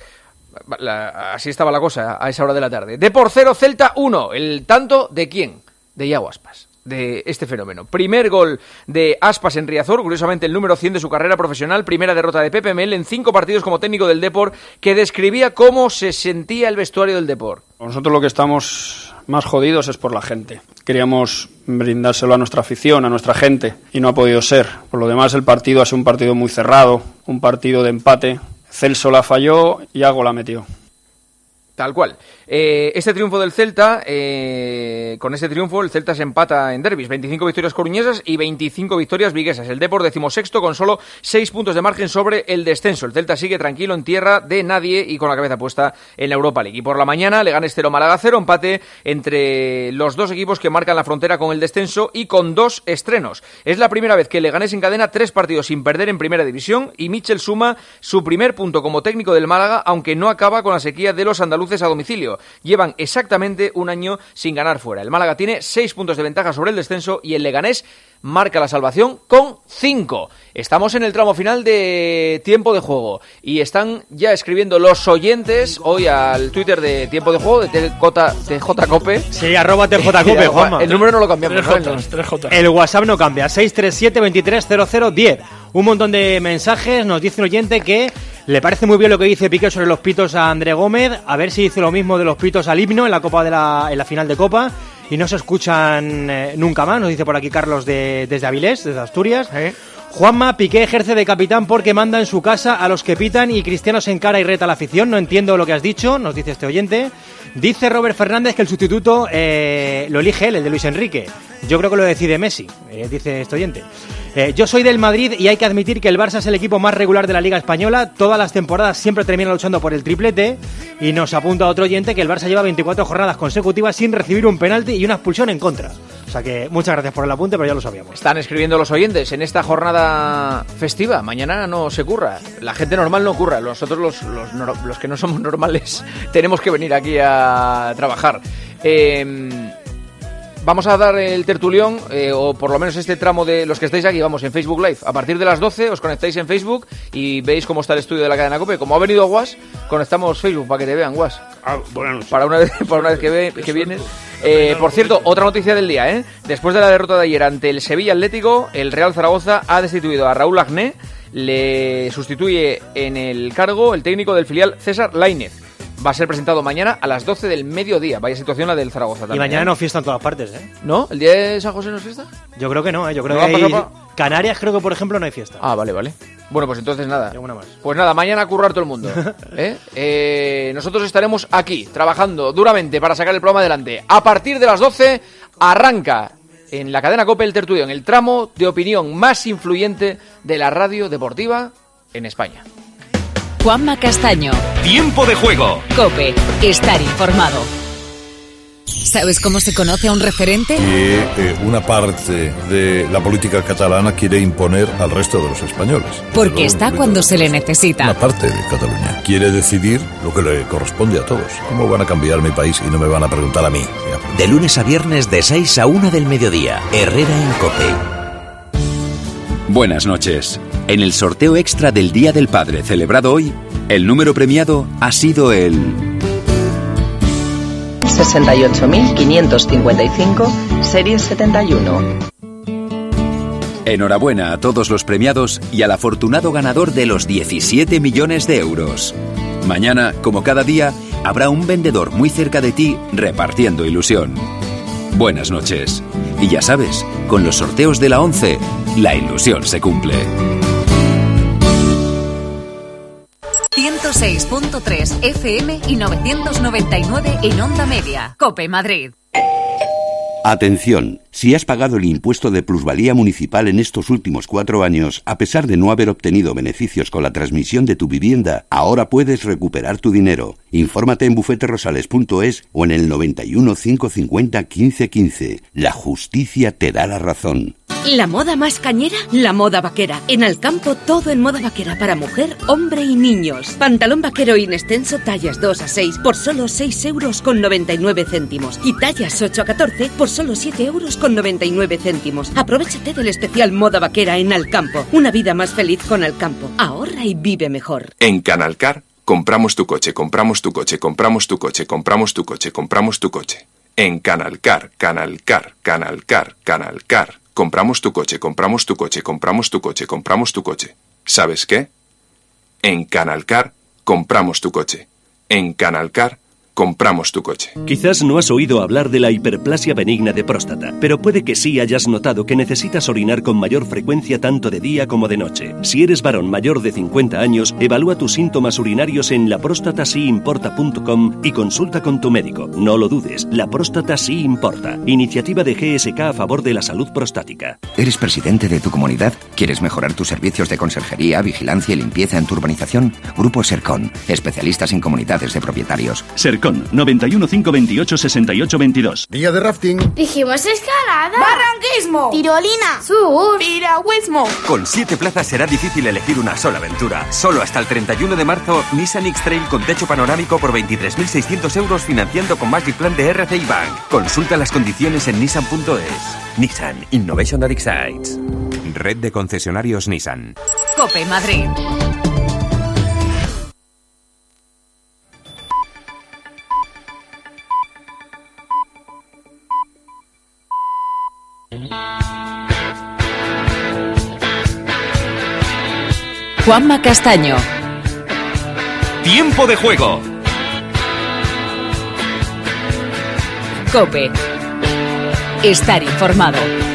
La, así estaba la cosa a esa hora de la tarde. Depor cero, Celta uno. ¿El tanto de quién? De Iago Aspas, de este fenómeno. Primer gol de Aspas en Riazor, curiosamente el número cien de su carrera profesional. Primera derrota de Pepe Mel en cinco partidos como técnico del Depor, que describía cómo se sentía el vestuario del Depor. Nosotros lo que estamos más jodidos es por la gente. Queríamos brindárselo a nuestra afición, a nuestra gente, y no ha podido ser. Por lo demás, el partido ha sido un partido muy cerrado, un partido de empate. Celso la falló y Iago la metió. Tal cual. Eh, este triunfo del Celta, eh, con este triunfo el Celta se empata en derbis, veinticinco victorias coruñesas y veinticinco victorias viguesas. El Depor decimosexto con solo seis puntos de margen sobre el descenso. El Celta sigue tranquilo en tierra de nadie y con la cabeza puesta en la Europa League. Y por la mañana Leganés cero, Málaga cero, empate entre los dos equipos que marcan la frontera con el descenso y con dos estrenos. Es la primera vez que Leganés encadena tres partidos sin perder en primera división y Michel suma su primer punto como técnico del Málaga, aunque no acaba con la sequía de los andaluces entonces a domicilio. Llevan exactamente un año sin ganar fuera. El Málaga tiene seis puntos de ventaja sobre el descenso y el Leganés marca la salvación con cinco. Estamos en el tramo final de Tiempo de Juego y están ya escribiendo los oyentes hoy al Twitter de Tiempo de Juego, de T J Cope. Sí, arroba T J Cope, Juanma. El número no lo cambiamos, ¿no? El WhatsApp no cambia, seis tres siete, veintitrés cero cero diez. Un montón de mensajes, nos dice un oyente que le parece muy bien lo que dice Piqué sobre los pitos a André Gómez, a ver si dice lo mismo de los pitos al himno en la Copa de la, en la final de Copa. Y no se escuchan eh, nunca más, nos dice por aquí Carlos de, desde Avilés, desde Asturias. ¿Eh? Juanma, Piqué ejerce de capitán porque manda en su casa a los que pitan y Cristiano se encara y reta a la afición. No entiendo lo que has dicho, nos dice este oyente. Dice Robert Fernández que el sustituto eh, lo elige él, el de Luis Enrique. Yo creo que lo decide Messi, eh, dice este oyente. Eh, yo soy del Madrid y hay que admitir que el Barça es el equipo más regular de la Liga Española. Todas las temporadas siempre termina luchando por el triplete. Y nos apunta otro oyente que el Barça lleva veinticuatro jornadas consecutivas sin recibir un penalti y una expulsión en contra. O sea que muchas gracias por el apunte, pero ya lo sabíamos. Están escribiendo los oyentes en esta jornada festiva. Mañana no se curra. La gente normal no curra. Nosotros los, los, los que no somos normales tenemos que venir aquí a trabajar. Eh... Vamos a dar el tertulión, eh, o por lo menos este tramo de los que estáis aquí, vamos, en Facebook Live. A partir de las doce os conectáis en Facebook y veis cómo está el estudio de la cadena COPE. Como ha venido Guas, conectamos Facebook para que te vean, Guas. Ah, bueno, para una vez, para una vez que, ve, que vienes. Eh, por cierto, otra noticia del día, ¿eh? Después de la derrota de ayer ante el Sevilla Atlético, el Real Zaragoza ha destituido a Raúl Agné, le sustituye en el cargo el técnico del filial César Lainez. Va a ser presentado mañana a las doce del mediodía. Vaya situación la del Zaragoza también. Y mañana ¿eh? no fiesta en todas partes, ¿eh? ¿No? ¿El día de San José no es fiesta? Yo creo que no, ¿eh? Yo creo ¿No que hay... pa... Canarias creo que, por ejemplo, no hay fiesta. Ah, vale, vale. Bueno, pues entonces nada. Una más. Pues nada, mañana a currar todo el mundo. ¿eh? Eh, nosotros estaremos aquí, trabajando duramente para sacar el programa adelante. A partir de las doce arranca en la cadena COPE el tertulión, el tramo de opinión más influyente de la radio deportiva en España. Juanma Castaño. Tiempo de Juego. COPE. Estar informado. ¿Sabes cómo se conoce a un referente? Que eh, una parte de la política catalana quiere imponer al resto de los españoles. Porque está cuando se le necesita. Una parte de Cataluña quiere decidir lo que le corresponde a todos. ¿Cómo van a cambiar mi país y no me van a preguntar a mí? De lunes a viernes de seis a una del mediodía. Herrera en COPE. Buenas noches. En el sorteo extra del Día del Padre celebrado hoy, el número premiado ha sido el sesenta y ocho mil quinientos cincuenta y cinco, serie setenta y uno. Enhorabuena a todos los premiados y al afortunado ganador de los diecisiete millones de euros. Mañana, como cada día, habrá un vendedor muy cerca de ti repartiendo ilusión. Buenas noches. Y ya sabes, con los sorteos de la once, la ilusión se cumple. ciento seis punto tres F M y novecientos noventa y nueve en Onda Media. COPE Madrid. Atención, si has pagado el impuesto de plusvalía municipal en estos últimos cuatro años, a pesar de no haber obtenido beneficios con la transmisión de tu vivienda, ahora puedes recuperar tu dinero. Infórmate en bufete rosales punto es o en el noventa y uno, quinientos cincuenta, quince quince. La justicia te da la razón. La moda más cañera, la moda vaquera. En Alcampo todo en moda vaquera para mujer, hombre y niños. Pantalón vaquero in extenso tallas dos a seis por solo seis euros con noventa y nueve céntimos. Y tallas ocho a catorce por solo siete euros con noventa y nueve céntimos. Aprovechate del especial moda vaquera en Alcampo. Una vida más feliz con Alcampo. Ahorra y vive mejor. En Canalcar compramos tu coche, compramos tu coche, compramos tu coche, compramos tu coche, compramos tu coche. En Canalcar, Canalcar, Canalcar, Canalcar. Compramos tu coche, compramos tu coche, compramos tu coche, compramos tu coche. ¿Sabes qué? En Canalcar compramos tu coche. En Canalcar compramos tu coche. Quizás no has oído hablar de la hiperplasia benigna de próstata, pero puede que sí hayas notado que necesitas orinar con mayor frecuencia tanto de día como de noche. Si eres varón mayor de cincuenta años, evalúa tus síntomas urinarios en la próstata sí importa punto com y consulta con tu médico. No lo dudes, la próstata sí importa. Iniciativa de G S K a favor de la salud prostática. ¿Eres presidente de tu comunidad? ¿Quieres mejorar tus servicios de conserjería, vigilancia y limpieza en tu urbanización? Grupo Sercon, especialistas en comunidades de propietarios. Sercon Alcorcón, noventa y uno, cinco veintiocho, sesenta y ocho veintidós. Día de rafting. Dijimos escalada. Barranquismo. Tirolina. Surf. Piragüismo. Con siete plazas será difícil elegir una sola aventura. Solo hasta el treinta y uno de marzo, Nissan X-Trail con techo panorámico por veintitrés mil seiscientos euros financiando con Magic Plan de R C I Bank. Consulta las condiciones en nissan punto es. Nissan Innovation that excites. Red de concesionarios Nissan. COPE Madrid. Juanma Castaño. Tiempo de juego. COPE. Estar informado.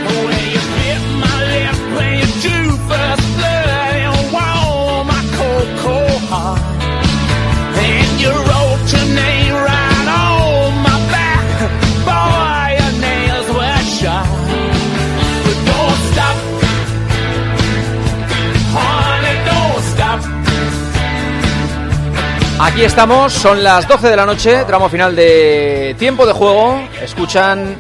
Aquí estamos, son las doce de la noche, tramo final de Tiempo de Juego. Escuchan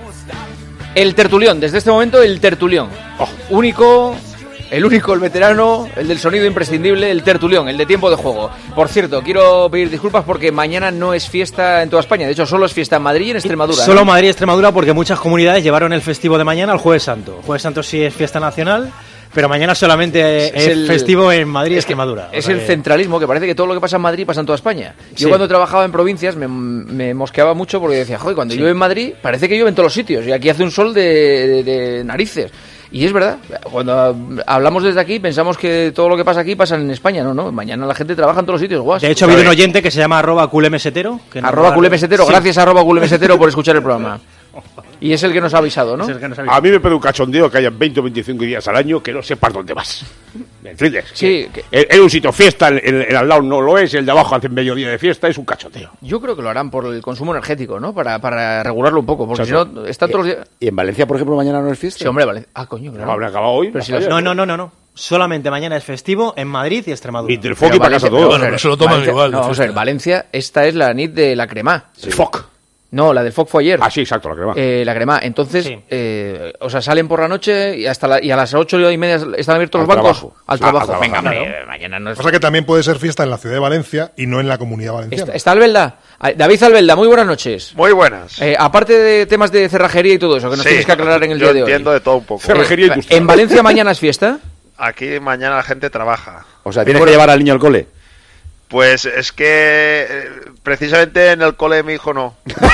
el tertulión, desde este momento el tertulión. Oh, único, el único, el veterano, el del sonido imprescindible, el tertulión, el de Tiempo de Juego. Por cierto, quiero pedir disculpas porque mañana no es fiesta en toda España. De hecho, solo es fiesta en Madrid y en Extremadura. Solo ¿no? Madrid y Extremadura, porque muchas comunidades llevaron el festivo de mañana al Jueves Santo. El Jueves Santo sí es fiesta nacional, pero mañana solamente es, es el festivo en Madrid y Extremadura. Es o sea el que... centralismo, que parece que todo lo que pasa en Madrid pasa en toda España. Yo Sí. cuando trabajaba en provincias me, me mosqueaba mucho porque decía, joder, cuando Sí. llueve en Madrid parece que llueve en todos los sitios y aquí hace un sol de, de, de narices. Y es verdad, cuando hablamos desde aquí pensamos que todo lo que pasa aquí pasa en España, no, no, mañana la gente trabaja en todos los sitios, guas. De hecho, ha habido un oyente que se llama arroba culemesetero. Que nos Arroba va- culemesetero, Sí. gracias arroba culemesetero por escuchar el programa. Y es el que nos ha avisado, ¿no? Es el que nos ha avisado. A mí me parece un cachondeo que haya veinte o veinticinco días al año que no sepas dónde vas. ¿Me entiendes? Sí. Que en, en un sitio fiesta, el, el, el al lado no lo es, el de abajo hace mediodía de fiesta, es un cachondeo. Yo creo que lo harán por el consumo energético, ¿no? Para, para regularlo un poco, porque O sea, si no, están todos los días... ¿Y en Valencia, por ejemplo, mañana no es fiesta? Sí, hombre, Valencia... Ah, coño, claro. Habrá acabado hoy. Pero si Vaya. No, no, no, no, no. Solamente mañana es festivo en Madrid y Extremadura. Y del foco y para casa todo. Bueno, pero se lo toman Valencia- igual. No, vamos a ver, Valencia, esta es la N I T de la Crema. El foc. No, la del F O C fue ayer. Ah, sí, exacto, la crema. Eh, la Crema. Entonces, Sí. eh, o sea, salen por la noche y hasta la- y a las ocho y media están abiertos Al los bancos. trabajo. Al Ah, trabajo. al trabajo, Venga, hombre, claro. mañana no es... Pasa que también puede ser fiesta en la ciudad de Valencia y no en la comunidad valenciana. Está, está Albelda. Ah, David Albelda, muy buenas noches. Muy buenas. Eh, aparte de temas de cerrajería y todo eso, que nos Sí, tienes que aclarar en el yo día de hoy. entiendo de todo un poco. Cerrajería Eh, industrial. ¿En Valencia mañana es fiesta? Aquí mañana la gente trabaja. O sea, tienes que llevar al niño al cole. Pues es que eh, precisamente en el cole de mi hijo no.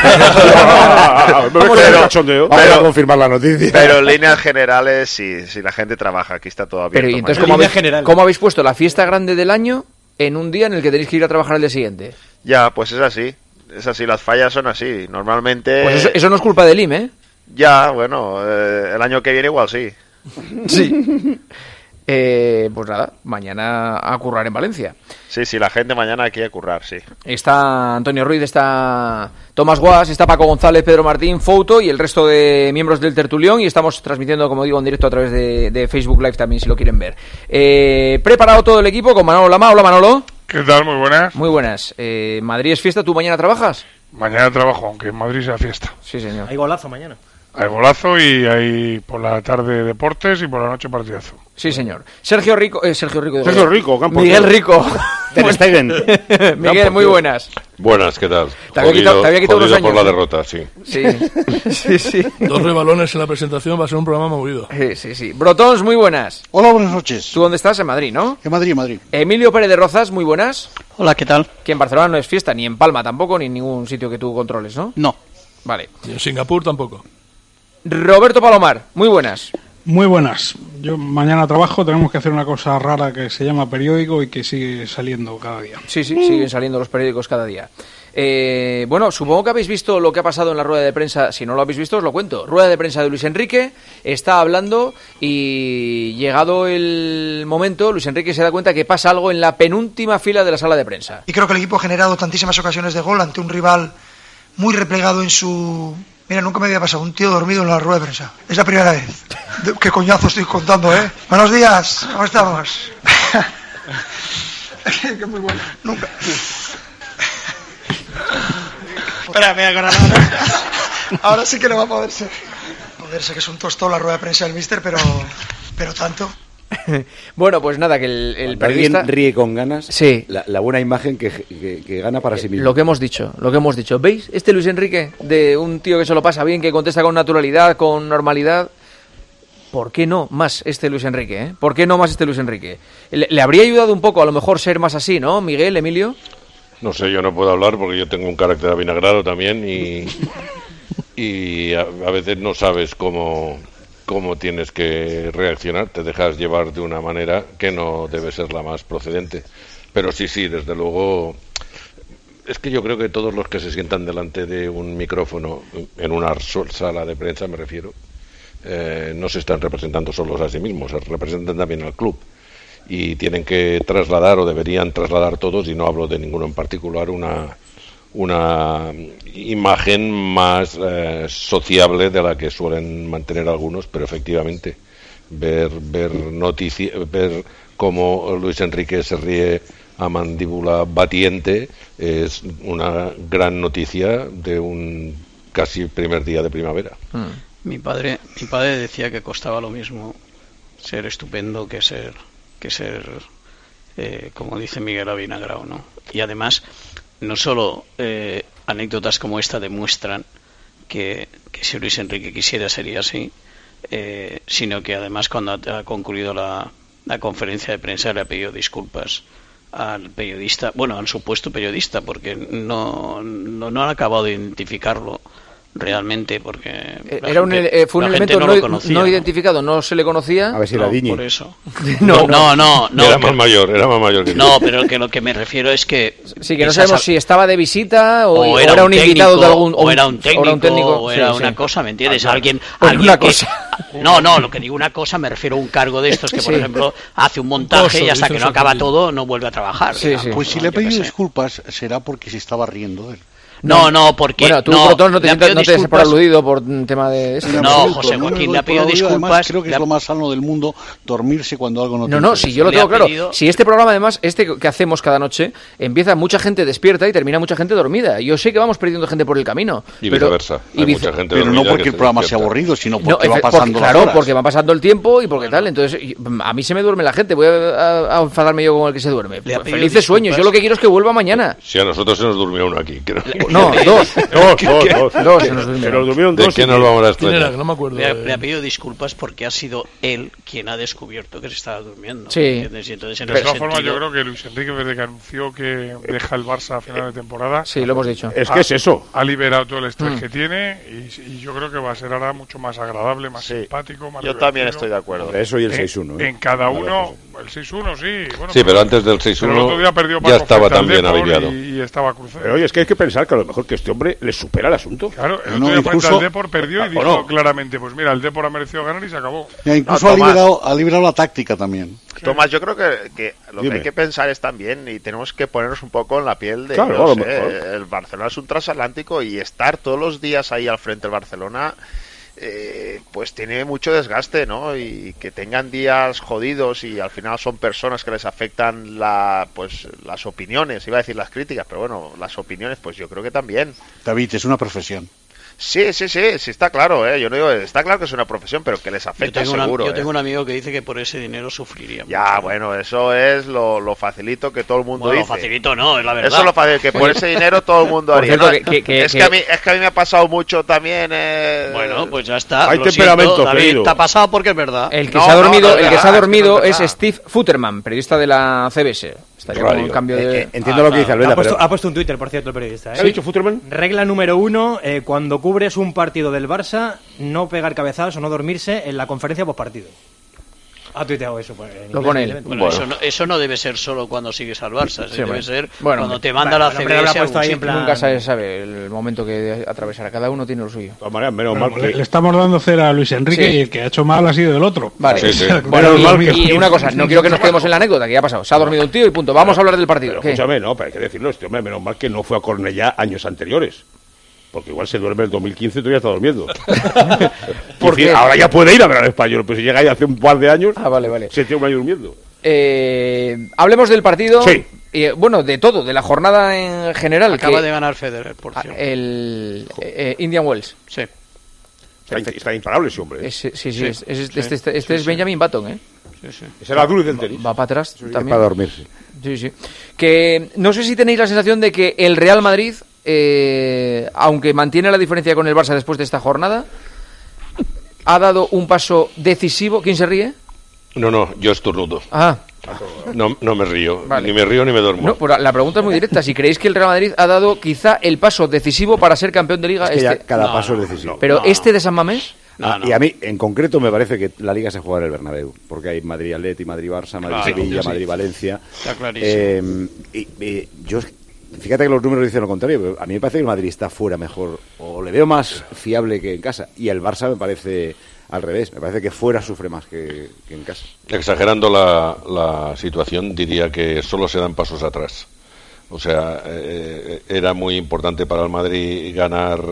Vamos a ver el cachondeo. Vamos Pero- a confirmar la noticia. Pero en líneas generales sí, sí la gente trabaja, aquí está todo abierto. Pero ¿y entonces mañana. ¿cómo Línea habéis, general. cómo habéis puesto la fiesta grande del año en un día en el que tenéis que ir a trabajar el día siguiente? Ya, pues es así. Es así, las fallas son así. Normalmente... Pues eso, eso no es culpa del I M E, ¿eh? Ya, bueno, eh, el año que viene igual sí. Sí. Eh, pues nada, mañana a currar en Valencia. Sí, sí, la gente mañana aquí a currar, sí. Está Antonio Ruiz, está Tomás Guas, está Paco González, Pedro Martín, Fouto y el resto de miembros del tertulión, y estamos transmitiendo, como digo, en directo a través de, de Facebook Live también, si lo quieren ver. Eh, preparado todo el equipo con Manolo Lama. Hola, Manolo. ¿Qué tal? Muy buenas. Muy buenas. Eh, Madrid es fiesta, ¿tú mañana trabajas? Mañana trabajo, aunque en Madrid sea fiesta. Sí, señor. Hay golazo mañana. Hay golazo y hay por la tarde deportes y por la noche partidazo. Sí, señor. Sergio Rico, eh, Sergio Rico. Sergio Rico, campo. Miguel Rico. Ter Stegen. Miguel, muy buenas. Buenas, ¿qué tal? Te había quitado- te había quitado Jodido unos por la años, ¿eh? derrota, sí. Sí, sí, sí. Dos rebalones en la presentación, va a ser un programa movido. Sí, sí, sí. Brotons, muy buenas. Hola, buenas noches. ¿Tú dónde estás? En Madrid, ¿no? En Madrid, Madrid. Emilio Pérez de Rozas, muy buenas. Hola, ¿qué tal? Que en Barcelona no es fiesta, ni en Palma tampoco, ni en ningún sitio que tú controles, ¿no? No. Vale. Y en Singapur tampoco. Roberto Palomar, muy buenas. Muy buenas. Yo mañana trabajo, tenemos que hacer una cosa rara que se llama periódico y que sigue saliendo cada día. Sí, sí, siguen saliendo los periódicos cada día. Eh, bueno, supongo que habéis visto lo que ha pasado en la rueda de prensa. Si no lo habéis visto, os lo cuento. Rueda de prensa de Luis Enrique, está hablando y llegado el momento, Luis Enrique se da cuenta que pasa algo en la penúltima fila de la sala de prensa. Y creo que el equipo ha generado tantísimas ocasiones de gol ante un rival muy replegado en su... Mira, nunca me había pasado un tío dormido en la rueda de prensa. Es la primera vez. De- Qué coñazo estoy contando, ¿eh? Buenos días, ¿cómo estamos? Que muy bueno. Nunca. Espera, me voy a acordar ahora. Ahora sí que no va a poder ser. Joder, sé que es un tostón la rueda de prensa del míster, pero, pero tanto. Bueno, pues nada, que el, el periodista... Alguien ríe con ganas. Sí. La, la buena imagen que, que, que gana para sí mismo. Lo que hemos dicho, lo que hemos dicho. ¿Veis? Este Luis Enrique, de un tío que se lo pasa bien, que contesta con naturalidad, con normalidad... ¿Por qué no más este Luis Enrique? ¿eh? ¿Por qué no más este Luis Enrique? Le, le habría ayudado un poco a lo mejor ser más así, ¿no, Miguel, Emilio? No sé, yo no puedo hablar porque yo tengo un carácter avinagrado también y, y a, a veces no sabes cómo, cómo tienes que reaccionar, te dejas llevar de una manera que no debe ser la más procedente. Pero sí, sí, desde luego... Es que yo creo que todos los que se sientan delante de un micrófono, en una sala de prensa me refiero, Eh, no se están representando solos a sí mismos, se representan también al club y tienen que trasladar o deberían trasladar todos, y no hablo de ninguno en particular, una una imagen más eh, sociable de la que suelen mantener algunos, pero efectivamente ver ver noticia, ver cómo Luis Enrique se ríe a mandíbula batiente es una gran noticia de un casi primer día de primavera. Mm. Mi padre, mi padre decía que costaba lo mismo ser estupendo que ser, que ser, eh, como dice Miguel, avinagrado, ¿no? Y además, no solo eh, anécdotas como esta demuestran que, que si Luis Enrique quisiera sería así, eh, sino que además cuando ha, ha concluido la, la conferencia de prensa le ha pedido disculpas al periodista, bueno, al supuesto periodista, porque no, no, no han acabado de identificarlo realmente, porque era un, eh, fue un elemento no, no, conocía, no identificado, no se le conocía. A ver si era no, Diñi. Por eso. No, no, no, no. Era más mayor, era más mayor que No, pero que lo que me refiero es que sí, que no sabemos sal... si estaba de visita o, o era, o era un, un invitado técnico, de algún o era un técnico, o era, un técnico, o era sí, una sí. cosa, ¿me entiendes? Ah, alguien, alguien una que, cosa. No, no, lo que digo una cosa me refiero a un cargo de estos que, por sí. ejemplo, hace un montaje Coso, y hasta que no acaba todo no vuelve a trabajar. Sí, sí. Pues no, si le he pedido disculpas será porque se estaba riendo de él. No, no, porque... Bueno, tú, no, Protón, no te, no te des por aludido por un tema de... Este. No, José Joaquín no le ha pedido disculpas... Además, creo que es lo más sano del mundo dormirse cuando algo no te No, no, si yo lo tengo claro. Pedido... Si este programa, además, este que hacemos cada noche, empieza mucha gente despierta y termina mucha gente dormida. Yo sé que vamos perdiendo gente por el camino. Y pero, viceversa. Y vice... mucha gente pero no porque el programa sea aburrido, sino porque no, va pasando porque, Claro, las horas. porque va pasando el tiempo y porque bueno. tal. Entonces, a mí se me duerme la gente. Voy a, a, a enfadarme yo con el que se duerme. Pues felices sueños. Yo lo que quiero es que vuelva mañana. Si a nosotros se nos durmió uno aquí. No, dos. Dos, dos, dos. Dos, se nos durmieron. durmieron dos. ¿De qué nos vamos a extrañar? No me acuerdo. Le ha, le ha pedido disculpas porque ha sido él quien ha descubierto que se estaba durmiendo. Sí. Y entonces, en de todas formas, yo creo que Luis Enrique, desde que anunció que deja el Barça a final de temporada... Sí, lo hemos dicho. Es que es eso. Ha liberado todo el estrés Mm. que tiene y, y yo creo que va a ser ahora mucho más agradable, más sí. simpático, más Yo también estoy de acuerdo. Eso y el en, seis uno. ¿eh? En cada uno... El seis uno, sí. Bueno, sí, pero antes del seis uno ya estaba también aliviado. Y, y estaba cruzado. Pero oye, es que hay que pensar que a lo mejor que este hombre le supera el asunto. Claro, el no, otro día incluso... frente al Depor perdió y dijo no. claramente, pues mira, el Depor ha merecido ganar y se acabó. Ya, incluso no, ha, liberado, ha liberado la táctica también. Tomás, yo creo que, que lo Dime. que hay que pensar es también, y tenemos que ponernos un poco en la piel de claro, ellos, a lo mejor. ¿eh? El Barcelona es un transatlántico y estar todos los días ahí al frente del Barcelona... Eh, pues tiene mucho desgaste, ¿no? Y que tengan días jodidos y al final son personas que les afectan la, pues las opiniones, iba a decir las críticas, pero bueno, las opiniones, pues yo creo que también. David, es una profesión. Sí, sí, sí, sí está claro, ¿eh? Yo no digo, está claro que es una profesión, pero que les afecta yo tengo seguro. Una, yo ¿eh? tengo un amigo que dice que por ese dinero sufriría. Ya, mucho. Bueno, eso es lo, lo facilito que todo el mundo bueno, dice. Lo facilito no, es la verdad. Eso es lo facilito, que por ese dinero todo el mundo haría. Cierto, ¿no? que, que, que, es, que a mí, es que a mí me ha pasado mucho también. Eh... Bueno, pues ya está. Hay lo temperamento, siento, David, querido. te ha pasado porque es verdad. El que no, se ha dormido, no, no, el que no, se ha no, dormido es, es Steve Futterman, periodista de la C B S. Estaría con un cambio de... Eh, eh, entiendo ah, lo que dice Albeda, ha puesto, pero... ha puesto un Twitter, por cierto, el periodista. ¿eh? ¿Qué ha dicho Futterman? Regla número uno, eh, cuando cubres un partido del Barça, no pegar cabezazos o no dormirse en la conferencia postpartido. Ha tuiteado eso. Pues, lo pone él. Bueno, bueno. Eso, no, eso no debe ser solo cuando sigues al Barça, sí, debe bueno. ser bueno, cuando te manda bueno, la C B S. Puesto ahí en plan... Nunca sabe, sabe el momento que atravesará. Cada uno tiene lo suyo. De todas maneras, menos bueno, mal que... Le estamos dando cera a Luis Enrique sí. y el que ha hecho mal ha sido el otro. Vale. Sí, sí. Bueno, y, y, y una cosa, no quiero que nos quedemos en la anécdota que ya ha pasado. Se ha dormido un tío y punto. Vamos a hablar del partido. Pero escúchame, no, pero hay que decirlo, este hombre, menos mal que no fue a Cornellá años anteriores. Porque igual se duerme el dos mil quince y todavía está durmiendo. Porque ahora ya puede ir a ver al español, pero si llega ahí hace un par de años, ah, vale, vale. se tiene un año durmiendo. Eh, hablemos del partido. Sí. Eh, bueno, de todo, de la jornada en general. Acaba que, de ganar Federer, por cierto. El eh, Indian Wells. Sí. Está, está imparable ese hombre. ¿eh? Es, sí, sí, Sí, es, es, sí, este, este, este sí, es sí. Benjamin Button, ¿eh? Sí, sí. Ese era duro del tenis. Va, va para atrás Sí, también. para dormirse. Sí, sí. Que no sé si tenéis la sensación de que el Real Madrid, eh, aunque mantiene la diferencia con el Barça después de esta jornada, ha dado un paso decisivo. ¿Quién se ríe? No, no, yo estornudo. Ah. No, no me río, Vale. ni me río ni me duermo. No, pues la pregunta es muy directa. Si creéis que el Real Madrid ha dado quizá el paso decisivo para ser campeón de Liga. Es que este... ya cada No, paso no, es decisivo. Pero No. este de San Mamés. No, no. Y a mí, en concreto, me parece que la Liga se juega en el Bernabéu, porque hay Madrid-Atleti, Madrid-Barça, Claro, Madrid-Sevilla, sí. Madrid-Valencia. Está clarísimo. Eh, y, y yo, fíjate que los números dicen lo contrario, pero a mí me parece que el Madrid está fuera mejor, o le veo más fiable que en casa, y el Barça me parece al revés, me parece que fuera sufre más que, que en casa. Exagerando la, la situación, diría que solo se dan pasos atrás. O sea, eh, era muy importante para el Madrid ganar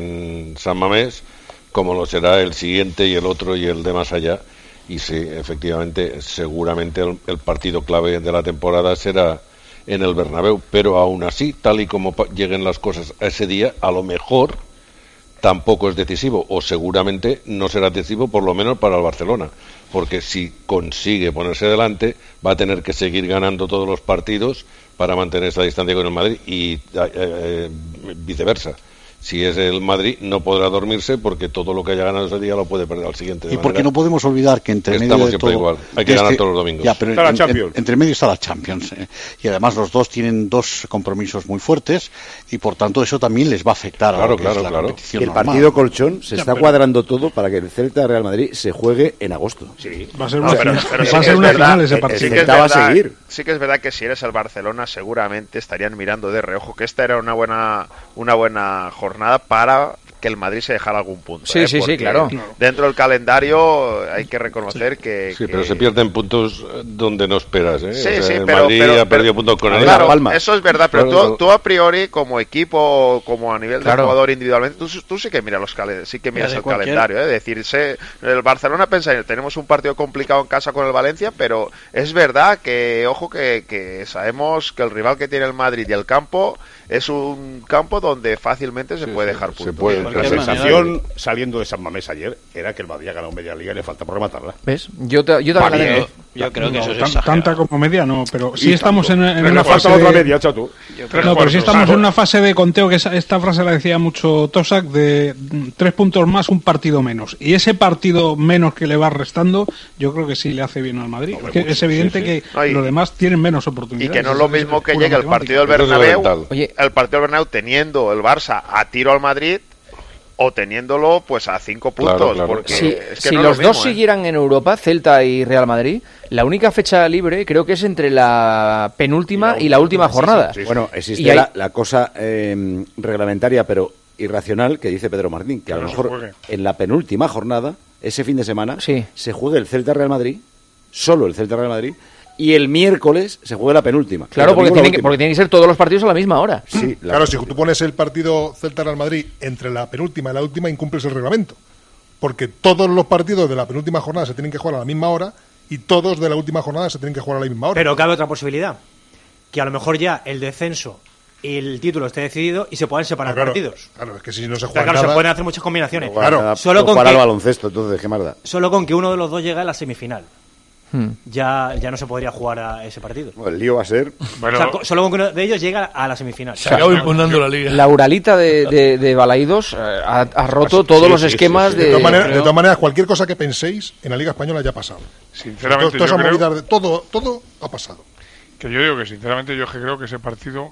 en San Mamés, como lo será el siguiente y el otro y el de más allá. Y sí, efectivamente, seguramente el, el partido clave de la temporada será en el Bernabéu. Pero aún así, tal y como pa- lleguen las cosas a ese día, a lo mejor tampoco es decisivo, o seguramente no será decisivo, por lo menos para el Barcelona, porque si consigue ponerse delante va a tener que seguir ganando todos los partidos para mantener esa distancia con el Madrid y eh, eh, viceversa. Si es el Madrid no podrá dormirse porque todo lo que haya ganado ese día lo puede perder al siguiente. Y porque no podemos olvidar que entre medio estamos de siempre todo, igual, hay que de ganar este- todos los domingos. Ya, pero Está la en- Champions. en- entre medio está la Champions, eh. Y además los dos tienen dos compromisos muy fuertes y por tanto eso también les va a afectar a Claro, lo que claro, es la claro. competición Y el normal. partido colchón se Ya, está pero- cuadrando todo para que el Celta Real Madrid se juegue en agosto. Sí. Va a ser No, una pero- final, pero sí va a que ser es una verdad, final ese eh, partido. Sí que, es Intentaba verdad, seguir. sí que es verdad que si eres el Barcelona seguramente estarían mirando de reojo que esta era una buena una buena jornada para que el Madrid se dejara algún punto. Sí, ¿eh? sí, sí, Porque claro. Dentro del calendario hay que reconocer que... Sí, que- pero se pierden puntos donde no esperas, ¿eh? Sí, O sea, sí, el pero, Madrid pero- ha perdido pero- puntos con el claro, Palma. eso es verdad, pero Claro, tú, tú a priori como equipo, como a nivel Claro. de jugador individualmente, tú, tú sí que miras los calen- sí que miras de el cualquier- calendario, ¿eh? Decirse, el Barcelona pensa, tenemos un partido complicado en casa con el Valencia, pero es verdad que, ojo, que, que sabemos que el rival que tiene el Madrid y el campo es un campo donde fácilmente se puede dejar puntos. puede. La Qué sensación saliendo de San Mamés ayer era que el Madrid ha ganado media liga y le falta por rematarla. ¿Ves? Yo, te- yo también la Yo, tengo. yo creo que No, eso es tan- exagerado. tanta como media no, pero sí Y estamos en, tanto. en Pero una le falta fase otra de... media, chao tú. No, pero sí estamos en una fase de conteo, que esa- esta frase la decía mucho Tosak, de mm, tres puntos más, un partido menos. Y ese partido menos que le va restando, yo creo que sí le hace bien al Madrid. Hombre, Que mucho, es evidente sí, que sí. No, y- los demás tienen menos Y oportunidades. que no es lo Esa es mismo que pura llegue el matemática. partido del Eso es Bernabéu, elemental. Oye. el partido del Bernabéu teniendo el Barça a tiro al Madrid o teniéndolo pues a cinco puntos, Claro, claro. porque Si, es que si no es los lo dos mismo, ¿eh? siguieran en Europa, Celta y Real Madrid, la única fecha libre creo que es entre la penúltima y la, última jornada. Bueno, existe Y hay- la, la cosa eh, reglamentaria, pero irracional, que dice Pedro Martín, que a Que lo no se mejor juegue. en la penúltima jornada, ese fin de semana, Sí. se juegue el Celta Real Madrid, solo el Celta Real Madrid, y el miércoles se juegue la penúltima. Claro, El porque domingo la tienen, que, última. porque tienen que ser todos los partidos a la misma hora. Sí, la- Claro, si tú pones el partido Celta-Real Madrid entre la penúltima y la última, incumples el reglamento. Porque todos los partidos de la penúltima jornada se tienen que jugar a la misma hora y todos de la última jornada se tienen que jugar a la misma hora. Pero cabe otra posibilidad, que a lo mejor ya el descenso y el título esté decidido y se puedan separar claro, partidos. claro, es que si no se Pero juega claro, nada, se pueden hacer muchas combinaciones. Claro, solo con, jugar al que, baloncesto, entonces, ¿qué más da? solo con que uno de los dos llegue a la semifinal. Hmm. Ya, ya no se podría jugar a ese partido. Bueno, el lío va a ser... Bueno, O sea, co- solo con que uno de ellos llega a la semifinal. se acaba impugnando la liga. La Uralita de, de, de Balaídos eh, ha, ha roto todos sí, los sí, esquemas sí, sí. de... de, todas maneras, creo- de todas maneras, cualquier cosa que penséis en la Liga Española ya ha pasado. Sinceramente, Todas yo esas creo, movidas de- todo, todo ha pasado. que yo digo que sinceramente yo que creo que ese partido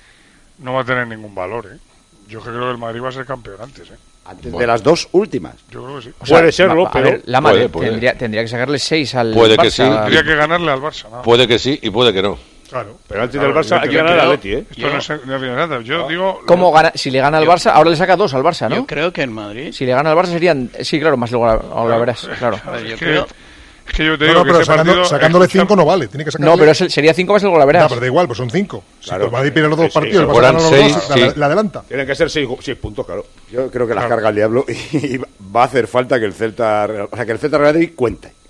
no va a tener ningún valor, ¿eh? Yo que creo que el Madrid va a ser campeón antes, ¿eh? Antes de las dos últimas. Yo creo que sí. O sea, Puede serlo, a- a pero- ver, la madre Puede, puede. Tendría, tendría que sacarle seis al Puede que Barça. sí. Tendría que ganarle al Barça, nada. Puede que sí y puede que no. Claro. Pero antes Claro, del Barça hay que yo ganar al creo- Atleti, ¿eh? Esto no es no es nada. Yo digo... ¿Cómo gana? Si le gana al Barça, ahora le saca dos al Barça, ¿no? Yo creo que en Madrid... Si le gana al Barça serían... Sí, claro, más luego ahora verás, claro. A ver, yo Es que, creo... es que yo te No, digo no, que pero ese sacando- partido... sacándole escucha- cinco no vale. Tiene que sacarle... No, pero es- sería cinco más el gol, No, verás. pero da igual, pues son cinco. Claro. Si el Madrid pierde los dos Sí, sí, partidos, si vas a fueran ganar los seis, dos, sí. la, la adelanta. Tienen que ser seis, seis puntos, claro. Yo creo que las carga el diablo y va a hacer falta que el Celta, o sea, que el Celta Real Madrid cuente.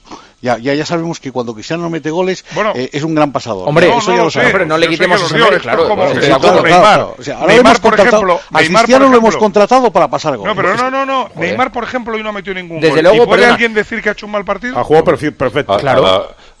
Ya, ya, ya sabemos que cuando Cristiano no mete goles bueno, eh, es un gran pasador. Hombre, no, eso no ya lo sé, sabemos. No le quitemos ese mérito, claro. Como, Estoy es de acuerdo. como Neymar. Claro, o sea, ahora Neymar, hemos por ejemplo, a Neymar, Cristiano por lo hemos ejemplo, contratado para pasar goles. No, pero no, no, no. Neymar, por ejemplo, hoy no ha metido ningún Desde gol. luego, ¿Y puede perdona. alguien decir que ha hecho un mal partido? Ha jugado perfi- perfecto. A, Claro. a la,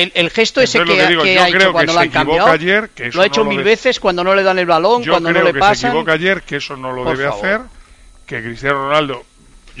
el, el gesto ese Entonces, que, lo que digo, que yo ha hecho creo cuando que lo se han equivoca cambiado, ayer, que eso lo ha hecho no lo mil de- veces cuando no le dan el balón, Yo cuando creo no le que pasan. se equivoca ayer, que eso no lo Por debe favor. hacer, que Cristiano Ronaldo,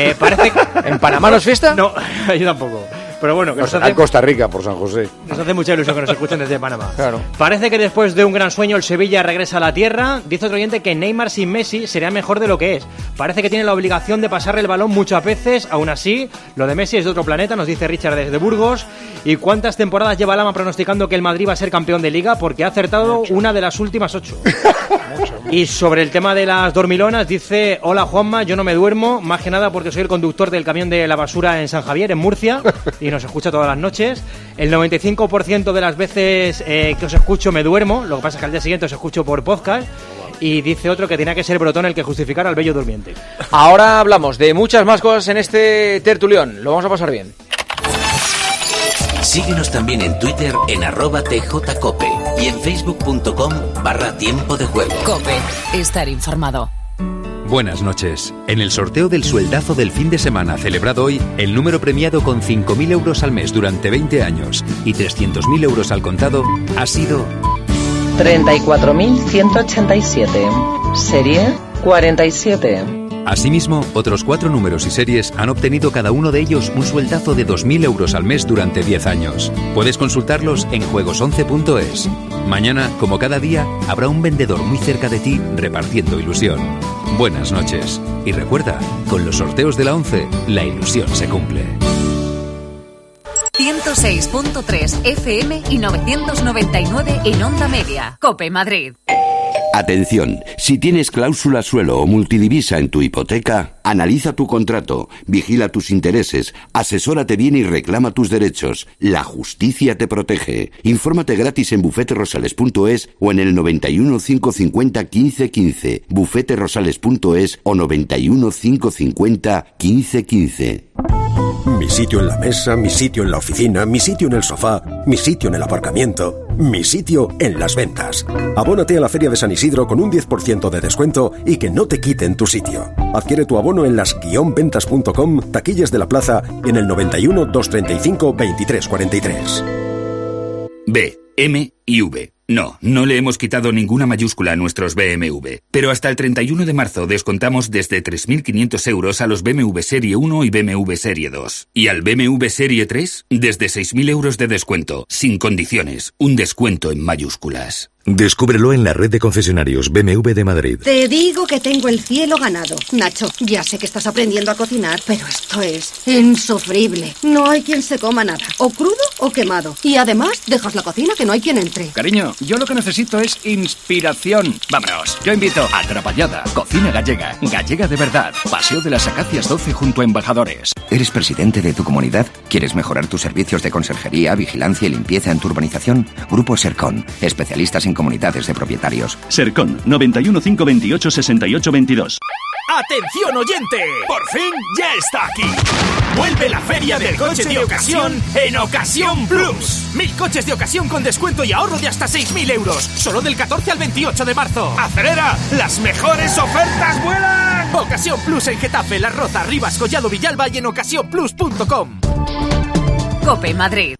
Eh, parece ¿En Panamá no es fiesta? No, yo tampoco. Pero bueno, que no, nos será hace, en Costa Rica, por San José. Nos hace mucha ilusión que nos escuchen desde Panamá. Claro. Parece que después de un gran sueño el Sevilla regresa a la tierra. Dice otro oyente que Neymar sin Messi sería mejor de lo que es. Parece que tiene la obligación de pasarle el balón muchas veces. Aún así, lo de Messi es de otro planeta, nos dice Richard desde Burgos. ¿Y cuántas temporadas lleva Lama pronosticando que el Madrid va a ser campeón de Liga? Porque ha acertado mucho. Una de las últimas ocho. mucho, mucho. Y sobre el tema de las dormilonas, dice: hola Juanma, yo no me duermo, más que nada porque soy el conductor del camión de la basura en San Javier, en Murcia, y nos escucha todas las noches. El noventa y cinco por ciento de las veces eh, que os escucho me duermo, lo que pasa es que al día siguiente os escucho por podcast. Y dice otro que tenía que ser Brotón el que justificara al bello durmiente. Ahora hablamos de muchas más cosas en este tertulión, lo vamos a pasar bien. Síguenos también en Twitter en arroba tjcope y en facebook punto com barra tiempo de juego. Cope, estar informado. Buenas noches. En el sorteo del sueldazo del fin de semana celebrado hoy, el número premiado con cinco mil euros al mes durante veinte años y trescientos mil euros al contado ha sido treinta y cuatro mil ciento ochenta y siete. Serie cuarenta y siete. Asimismo, otros cuatro números y series han obtenido cada uno de ellos un sueldazo de dos mil euros al mes durante diez años. Puedes consultarlos en juegos once punto es. Mañana, como cada día, habrá un vendedor muy cerca de ti repartiendo ilusión. Buenas noches. Y recuerda, con los sorteos de la once, la ilusión se cumple. ciento seis punto tres F M y novecientos noventa y nueve en Onda Media. Cope Madrid. Atención, si tienes cláusula suelo o multidivisa en tu hipoteca, analiza tu contrato, vigila tus intereses, asesórate bien y reclama tus derechos. La justicia te protege. Infórmate gratis en bufete rosales punto es o en el noventa y uno, cinco cincuenta, quince quince, bufete rosales punto es o noventa y uno, cinco cincuenta, quince quince. Mi sitio en la mesa, mi sitio en la oficina, mi sitio en el sofá, mi sitio en el aparcamiento, mi sitio en las ventas. Abónate a la Feria de San Isidro con un diez por ciento de descuento y que no te quiten tu sitio. Adquiere tu abono en las guion ventas punto com, taquillas de la plaza, en el noventa y uno, doscientos treinta y cinco, veintitrés cuarenta y tres. B, M y V. No, no le hemos quitado ninguna mayúscula a nuestros B M W. Pero hasta el treinta y uno de marzo descontamos desde tres mil quinientos euros a los B M W Serie uno y B M W Serie dos. Y al B M W Serie tres, desde seis mil euros de descuento, sin condiciones. Un descuento en mayúsculas. Descúbrelo en la red de concesionarios B M W de Madrid. Te digo que tengo el cielo ganado. Nacho, ya sé que estás aprendiendo a cocinar, pero esto es insufrible. No hay quien se coma nada, o crudo o quemado. Y además, dejas la cocina que no hay quien entre. Cariño, yo lo que necesito es inspiración. Vámonos, yo invito a Trapallada, cocina gallega, gallega de verdad. Paseo de las Acacias doce junto a Embajadores. ¿Eres presidente de tu comunidad? ¿Quieres mejorar tus servicios de conserjería, vigilancia y limpieza en tu urbanización? Grupo Sercon, especialistas en comunidades de propietarios. Sercon, noventa y uno, cinco veintiocho, sesenta y ocho veintidós. ¡Atención oyente! ¡Por fin ya está aquí! Vuelve la feria del coche de ocasión en Ocasión Plus. Mil coches de ocasión con descuento y ahorro de hasta seis mil euros. Solo del catorce al veintiocho de marzo. ¡Acelera! ¡Las mejores ofertas vuelan! Ocasión Plus en Getafe, Las Rozas, Rivas, Collado, Villalba y en ocasión plus punto com. Cope Madrid.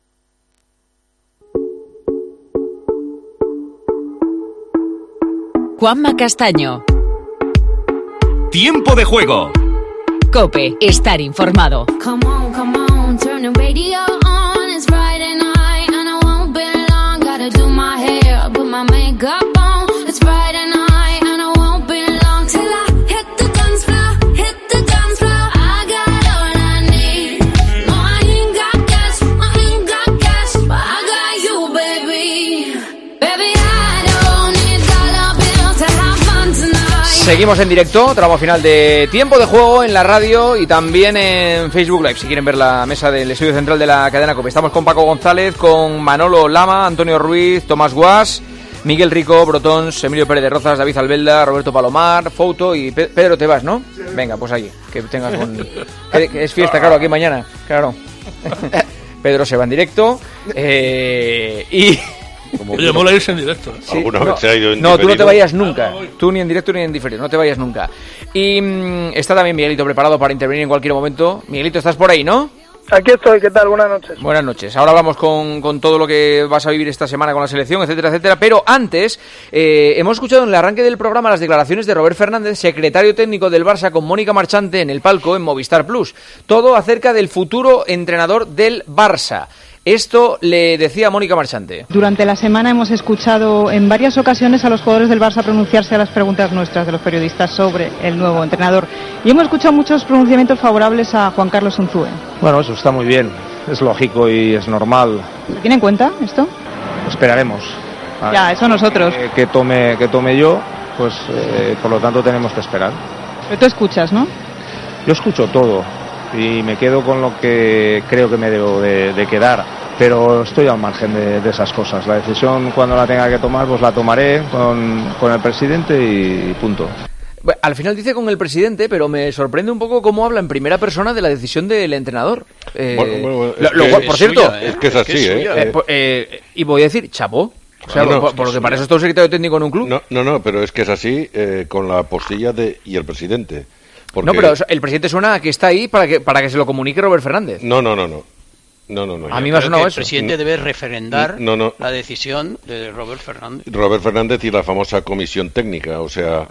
Juanma Castaño. Tiempo de juego. Cope, estar informado. Come on, come on, turn the radio on. It's Friday night and I won't be long. Gotta do my hair, put my makeup on. It's Friday night and I won't be long till I hit the dance floor, hit the dance floor. I got all I need. No, I ain't got cash, I ain't got cash, but I got you, baby. Baby, I don't need dollar bills to have fun tonight. Seguimos en directo, tramo final de Tiempo de Juego en la radio y también en Facebook Live, si quieren ver la mesa del estudio central de la cadena COPE. Estamos con Paco González, con Manolo Lama, Antonio Ruiz, Tomás Guas, Miguel Rico, Brotons, Emilio Pérez de Rozas, David Albelda, Roberto Palomar, Fouto y Pe- Pedro Tebas, ¿no? Venga, pues allí, que tengas un... que, que es fiesta, claro, aquí mañana, claro. Pedro se va en directo eh, y... Oye, mola irse en directo. ¿eh? Sí, ¿Alguna no, vez se ha ido en no, diferido? tú no te vayas nunca. Tú ni en directo ni en diferido, no te vayas nunca. Y mmm, está también Miguelito preparado para intervenir en cualquier momento. Miguelito, ¿estás por ahí, no? Aquí estoy, ¿qué tal? Buenas noches. Buenas noches. Ahora vamos con, con todo lo que vas a vivir esta semana con la selección, etcétera, etcétera. Pero antes, eh, hemos escuchado en el arranque del programa las declaraciones de Robert Fernández, secretario técnico del Barça, con Mónica Marchante en el palco en Movistar Plus. Todo acerca del futuro entrenador del Barça. Esto le decía Mónica Marchante. Durante la semana hemos escuchado en varias ocasiones a los jugadores del Barça pronunciarse a las preguntas nuestras de los periodistas sobre el nuevo entrenador. Y hemos escuchado muchos pronunciamientos favorables a Juan Carlos Unzúe. Bueno, eso está muy bien, es lógico y es normal. ¿Se tiene en cuenta esto? Esperaremos. Ya, eso nosotros. Que, que, tome, que tome yo, pues eh, por lo tanto tenemos que esperar. Pero tú escuchas, ¿no? Yo escucho todo y me quedo con lo que creo que me debo de, de quedar, pero estoy al margen de, de esas cosas. La decisión, cuando la tenga que tomar, pues la tomaré con, con el presidente y punto. Al final dice con el presidente, pero me sorprende un poco cómo habla en primera persona de la decisión del entrenador. Eh, bueno, bueno, lo, lo, que, por es cierto, suya, ¿eh? es que es así, es ¿eh? eh, eh, y voy a decir, chapó. O sea, no, no, por, por lo que para eso está un secretario técnico en un club. No, no, no, pero es que es así eh, con la postilla de y el presidente. Porque... No, pero el presidente suena a que está ahí para que para que se lo comunique Robert Fernández. No, no, no, no. No, no, no. A mí me ha sonado eso. El presidente no, debe referendar no, no. la decisión de Robert Fernández. Robert Fernández y la famosa comisión técnica, o sea,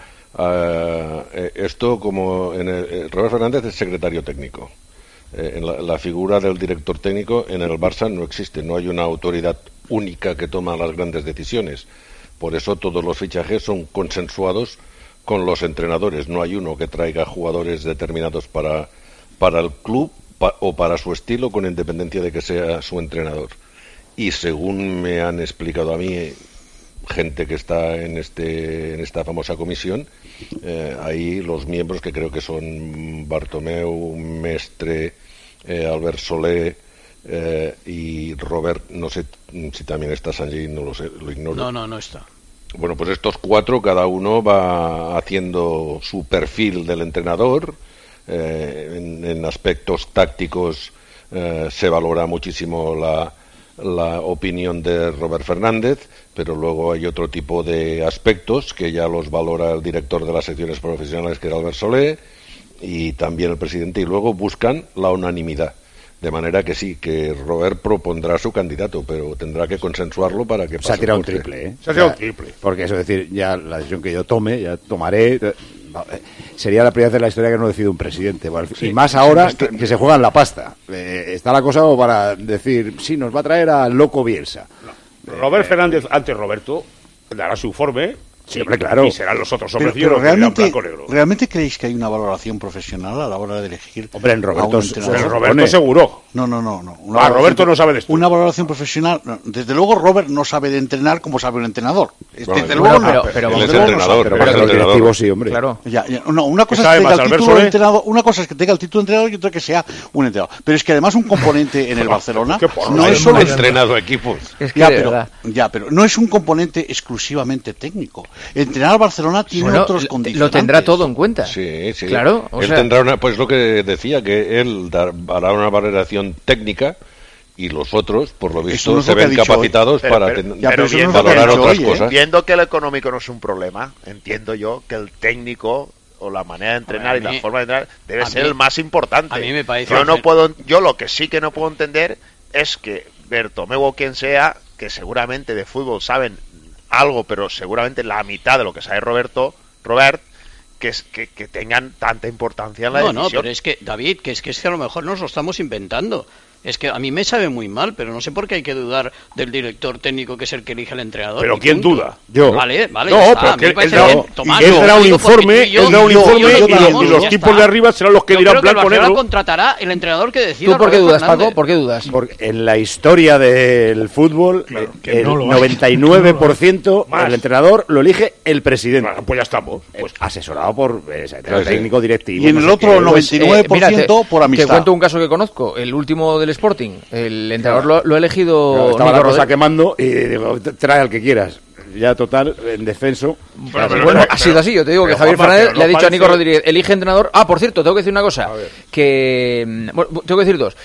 uh, esto como en el, Robert Fernández es secretario técnico. Eh, en la, la figura del director técnico en el Barça no existe, no hay una autoridad única que toma las grandes decisiones. Por eso todos los fichajes son consensuados con los entrenadores. No hay uno que traiga jugadores determinados para, para el club pa, o para su estilo, con independencia de que sea su entrenador. Y según me han explicado a mí gente que está en este en esta famosa comisión, eh, ahí los miembros, que creo que son Bartomeu, Mestre, eh, Albert Solé eh, y Robert, no sé si también está Sanji, no lo sé, lo ignoro. No, no, no está. Bueno, pues estos cuatro, cada uno va haciendo su perfil del entrenador. Eh, en, en aspectos tácticos eh, se valora muchísimo la, la opinión de Robert Fernández, pero luego hay otro tipo de aspectos que ya los valora el director de las secciones profesionales, que era Albert Solé, y también el presidente, y luego buscan la unanimidad. De manera que sí, que Robert propondrá su candidato, pero tendrá que consensuarlo para que pase. Se ha tirado un porque... triple, ¿eh? Se ha tirado un triple. Porque eso es decir, ya la decisión que yo tome, ya tomaré... Sería la primera vez en la historia que no decide un presidente. Bueno, sí, y más ahora que, que se juegan la pasta. Eh, está la cosa como para decir, sí, nos va a traer al loco Bielsa. No. Robert eh, Fernández, antes Roberto, dará su informe. Sí, hombre, claro. Y serán los otros hombres pero, pero realmente, blanco negro. ¿Realmente creéis que hay una valoración profesional a la hora de elegir? Hombre, en Roberto, en Roberto seguro. No, no, no. no. Ah, Roberto no sabe de esto. Una valoración profesional. No, desde luego, Robert no sabe de entrenar como sabe un entrenador. Desde bueno, luego, pero, no. Pero, pero, él es entrenador. Pero para los directivos sí, hombre. Claro. Ya, ya, no, una cosa es que tenga el título de entrenador, una cosa es que tenga el título de entrenador y otra que sea un entrenador. Pero es que además un componente en el Barcelona no es solo entrenado equipos. Es que ya, pero, ya, pero no es un componente exclusivamente técnico. Entrenar al Barcelona tiene bueno, otros condicionantes. Lo tendrá todo en cuenta. Sí, sí. Claro. O él sea... tendrá una, pues lo que decía, que él dar, hará una valoración técnica y los otros, por lo visto, no se ven capacitados pero, para pero, ten, ya, pero no valorar otras hoy, cosas. Entiendo que el económico no es un problema, entiendo yo que el técnico o la manera de entrenar mí, y la forma de entrenar debe ser mí, el más importante. A mí me parece. Yo no puedo, yo lo que sí que no puedo entender es que Bertomeu o quien sea, que seguramente de fútbol saben algo, pero seguramente la mitad de lo que sabe Roberto, Robert, que, es, que, que tengan tanta importancia en la no, decisión. No, no, pero es que, David, que es, que es que a lo mejor nos lo estamos inventando. Es que a mí me sabe muy mal, pero no sé por qué hay que dudar del director técnico, que es el que elige al entrenador. ¿Pero quién punto. duda? Yo. Vale, vale, no, está, pero él, él, da, Tomás, él no, dará un informe, él dará un informe yo, yo, yo, y, vamos, y los tipos está. de arriba serán los que yo dirán creo blanco que el negro. contratará el entrenador que decida. ¿Tú por qué dudas, Fernández. Paco? ¿Por qué dudas? Porque en la historia del fútbol, claro, el no noventa y nueve por ciento el entrenador lo elige el presidente. Bueno, pues ya estamos. Pues. Asesorado por eh, el técnico directivo. Y en el otro noventa y nueve por ciento eh, mira, te, por amistad. Te cuento un caso que conozco, el último del Sporting. El entrenador claro. lo, lo ha elegido... Claro, estaba Nico la cosa quemando y digo, trae al que quieras. Ya total, en descenso. Pero, pero, bueno, pero, ha sido así. Yo te digo que Javier Juanma, Fernández le ha dicho parece... a Nico Rodríguez, elige entrenador. Ah, por cierto, tengo que decir una cosa. Que... Bueno, tengo que decir dos.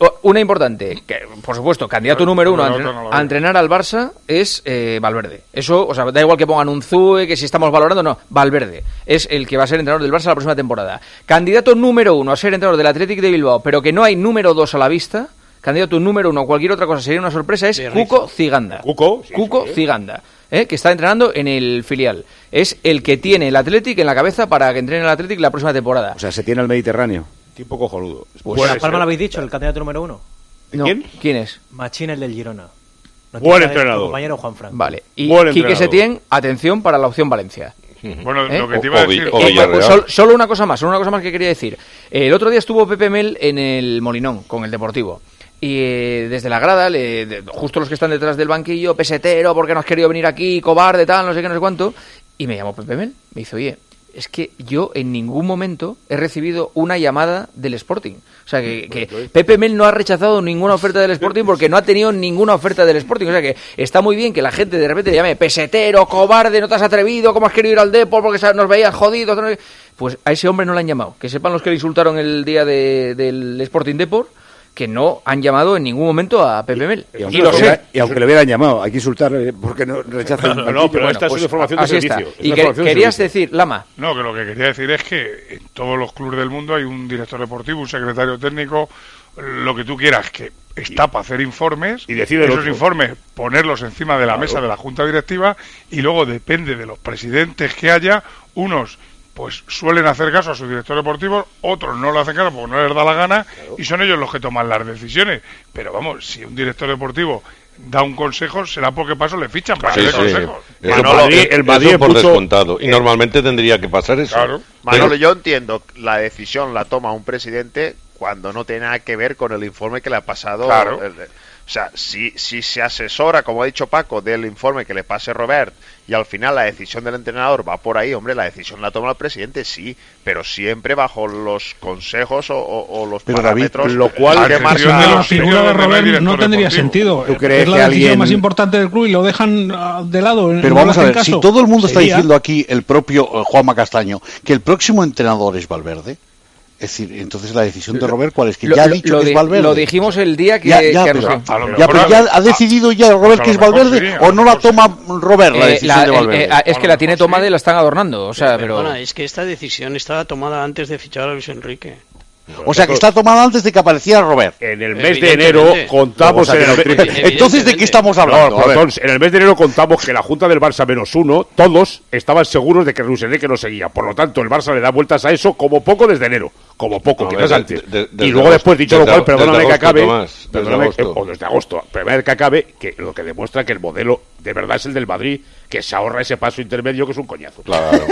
una importante, que por supuesto, candidato número uno a, entre, a entrenar al Barça es eh, Valverde. Eso, o sea, da igual que pongan un Zue, que si estamos valorando, no, Valverde es el que va a ser entrenador del Barça la próxima temporada. Candidato número uno a ser entrenador del Athletic de Bilbao, pero que no hay número dos a la vista, candidato número uno a cualquier otra cosa, sería una sorpresa, es Cuco Ciganda. Cuco, sí, Cuco sí. Ciganda. ¿Eh? Que está entrenando en el filial. Es el que tiene el Athletic en la cabeza para que entrene el Athletic la próxima temporada. O sea, se tiene el Mediterráneo. Tipo cojonudo. Pues ¿La Palma lo habéis dicho, el candidato número uno? No. ¿Quién? ¿Quién es? Machín, el del Girona. Buen entrenador. Compañero Juan Fran. Vale. Y Buen Quique Setién, atención para la opción Valencia. Bueno, ¿Eh? lo que te iba a decir... O, o eh, solo, solo una cosa más, solo una cosa más que quería decir. El otro día estuvo Pepe Mel en el Molinón, con el Deportivo. Y eh, desde la grada, le, de, justo los que están detrás del banquillo, pesetero, porque no has querido venir aquí, cobarde, tal, no sé qué, no sé cuánto. Y me llamó Pepe Mel, me dice, oye, es que yo en ningún momento he recibido una llamada del Sporting. O sea, que, que Pepe Mel no ha rechazado ninguna oferta del Sporting porque no ha tenido ninguna oferta del Sporting. O sea, que está muy bien que la gente de repente le llame pesetero, cobarde, no te has atrevido, ¿cómo has querido ir al Depor porque nos veías jodidos? Pues a ese hombre no le han llamado. Que sepan los que le insultaron el día de, del Sporting Depor, que no han llamado en ningún momento a Pepe Mel. Y, y, y lo sé. Y aunque le hubieran llamado, hay que insultarle porque no rechazan. No, no, pero bueno, esta pues, es una información de así servicio. Está. Y que, querías decir, Lama. No, que lo que quería decir es que en todos los clubes del mundo hay un director deportivo, un secretario técnico, lo que tú quieras, que está para hacer informes y decide esos otro. informes ponerlos encima de la claro. mesa de la Junta Directiva y luego depende de los presidentes que haya, unos pues suelen hacer caso a sus directores deportivos, otros no lo hacen caso porque no les da la gana claro. y son ellos los que toman las decisiones. Pero vamos, si un director deportivo da un consejo, será porque paso le fichan para sí, dar sí. consejos. Eso, Manolo, Madrid, el Madrid eso por puso... descontado. Y normalmente tendría que pasar eso. Claro. Manolo, pero... yo entiendo la decisión la toma un presidente cuando no tiene nada que ver con el informe que le ha pasado. Claro. El, o sea, si, si se asesora, como ha dicho Paco, del informe que le pase Robert y al final la decisión del entrenador va por ahí, hombre, la decisión la toma el presidente, sí, pero siempre bajo los consejos o, o, o los pero parámetros. David, lo cual que marca la figura de Robert no tendría sentido. ¿Tú crees es la que decisión alguien... más importante del club y lo dejan de lado. Pero no vamos a ver, caso. si todo el mundo está Sería... diciendo aquí, el propio uh, Juanma Castaño, que el próximo entrenador es Valverde. Es decir, entonces la decisión de Robert, ¿cuál es? Que lo, ya ha dicho lo, que es Valverde. Lo dijimos el día que... Ya, ya, que pero, no sé. a lo ya, pero ya ha decidido ya Robert que es Valverde, sí, o no la toma Robert la decisión eh, la, de Valverde. Eh, eh, es que la tiene tomada y la están adornando. O sea, pero... Perdona, es que esta decisión estaba tomada antes de fichar a Luis Enrique. O sea, que está tomada antes de que apareciera Robert. En el mes de enero contamos... En el... Entonces, ¿de qué estamos hablando? No, entonces, en el mes de enero contamos que la Junta del Barça menos uno, todos estaban seguros de que Luis Enrique no seguía. Por lo tanto, el Barça le da vueltas a eso como poco desde enero. Como poco, no, quizás desde, antes. De, de, y luego agosto, después, dicho desde, lo cual, perdóname agosto, que acabe... Tomás, perdóname, desde o desde agosto. Perdóname que acabe, que lo que demuestra que el modelo de verdad es el del Madrid, que se ahorra ese paso intermedio que es un coñazo. Claro.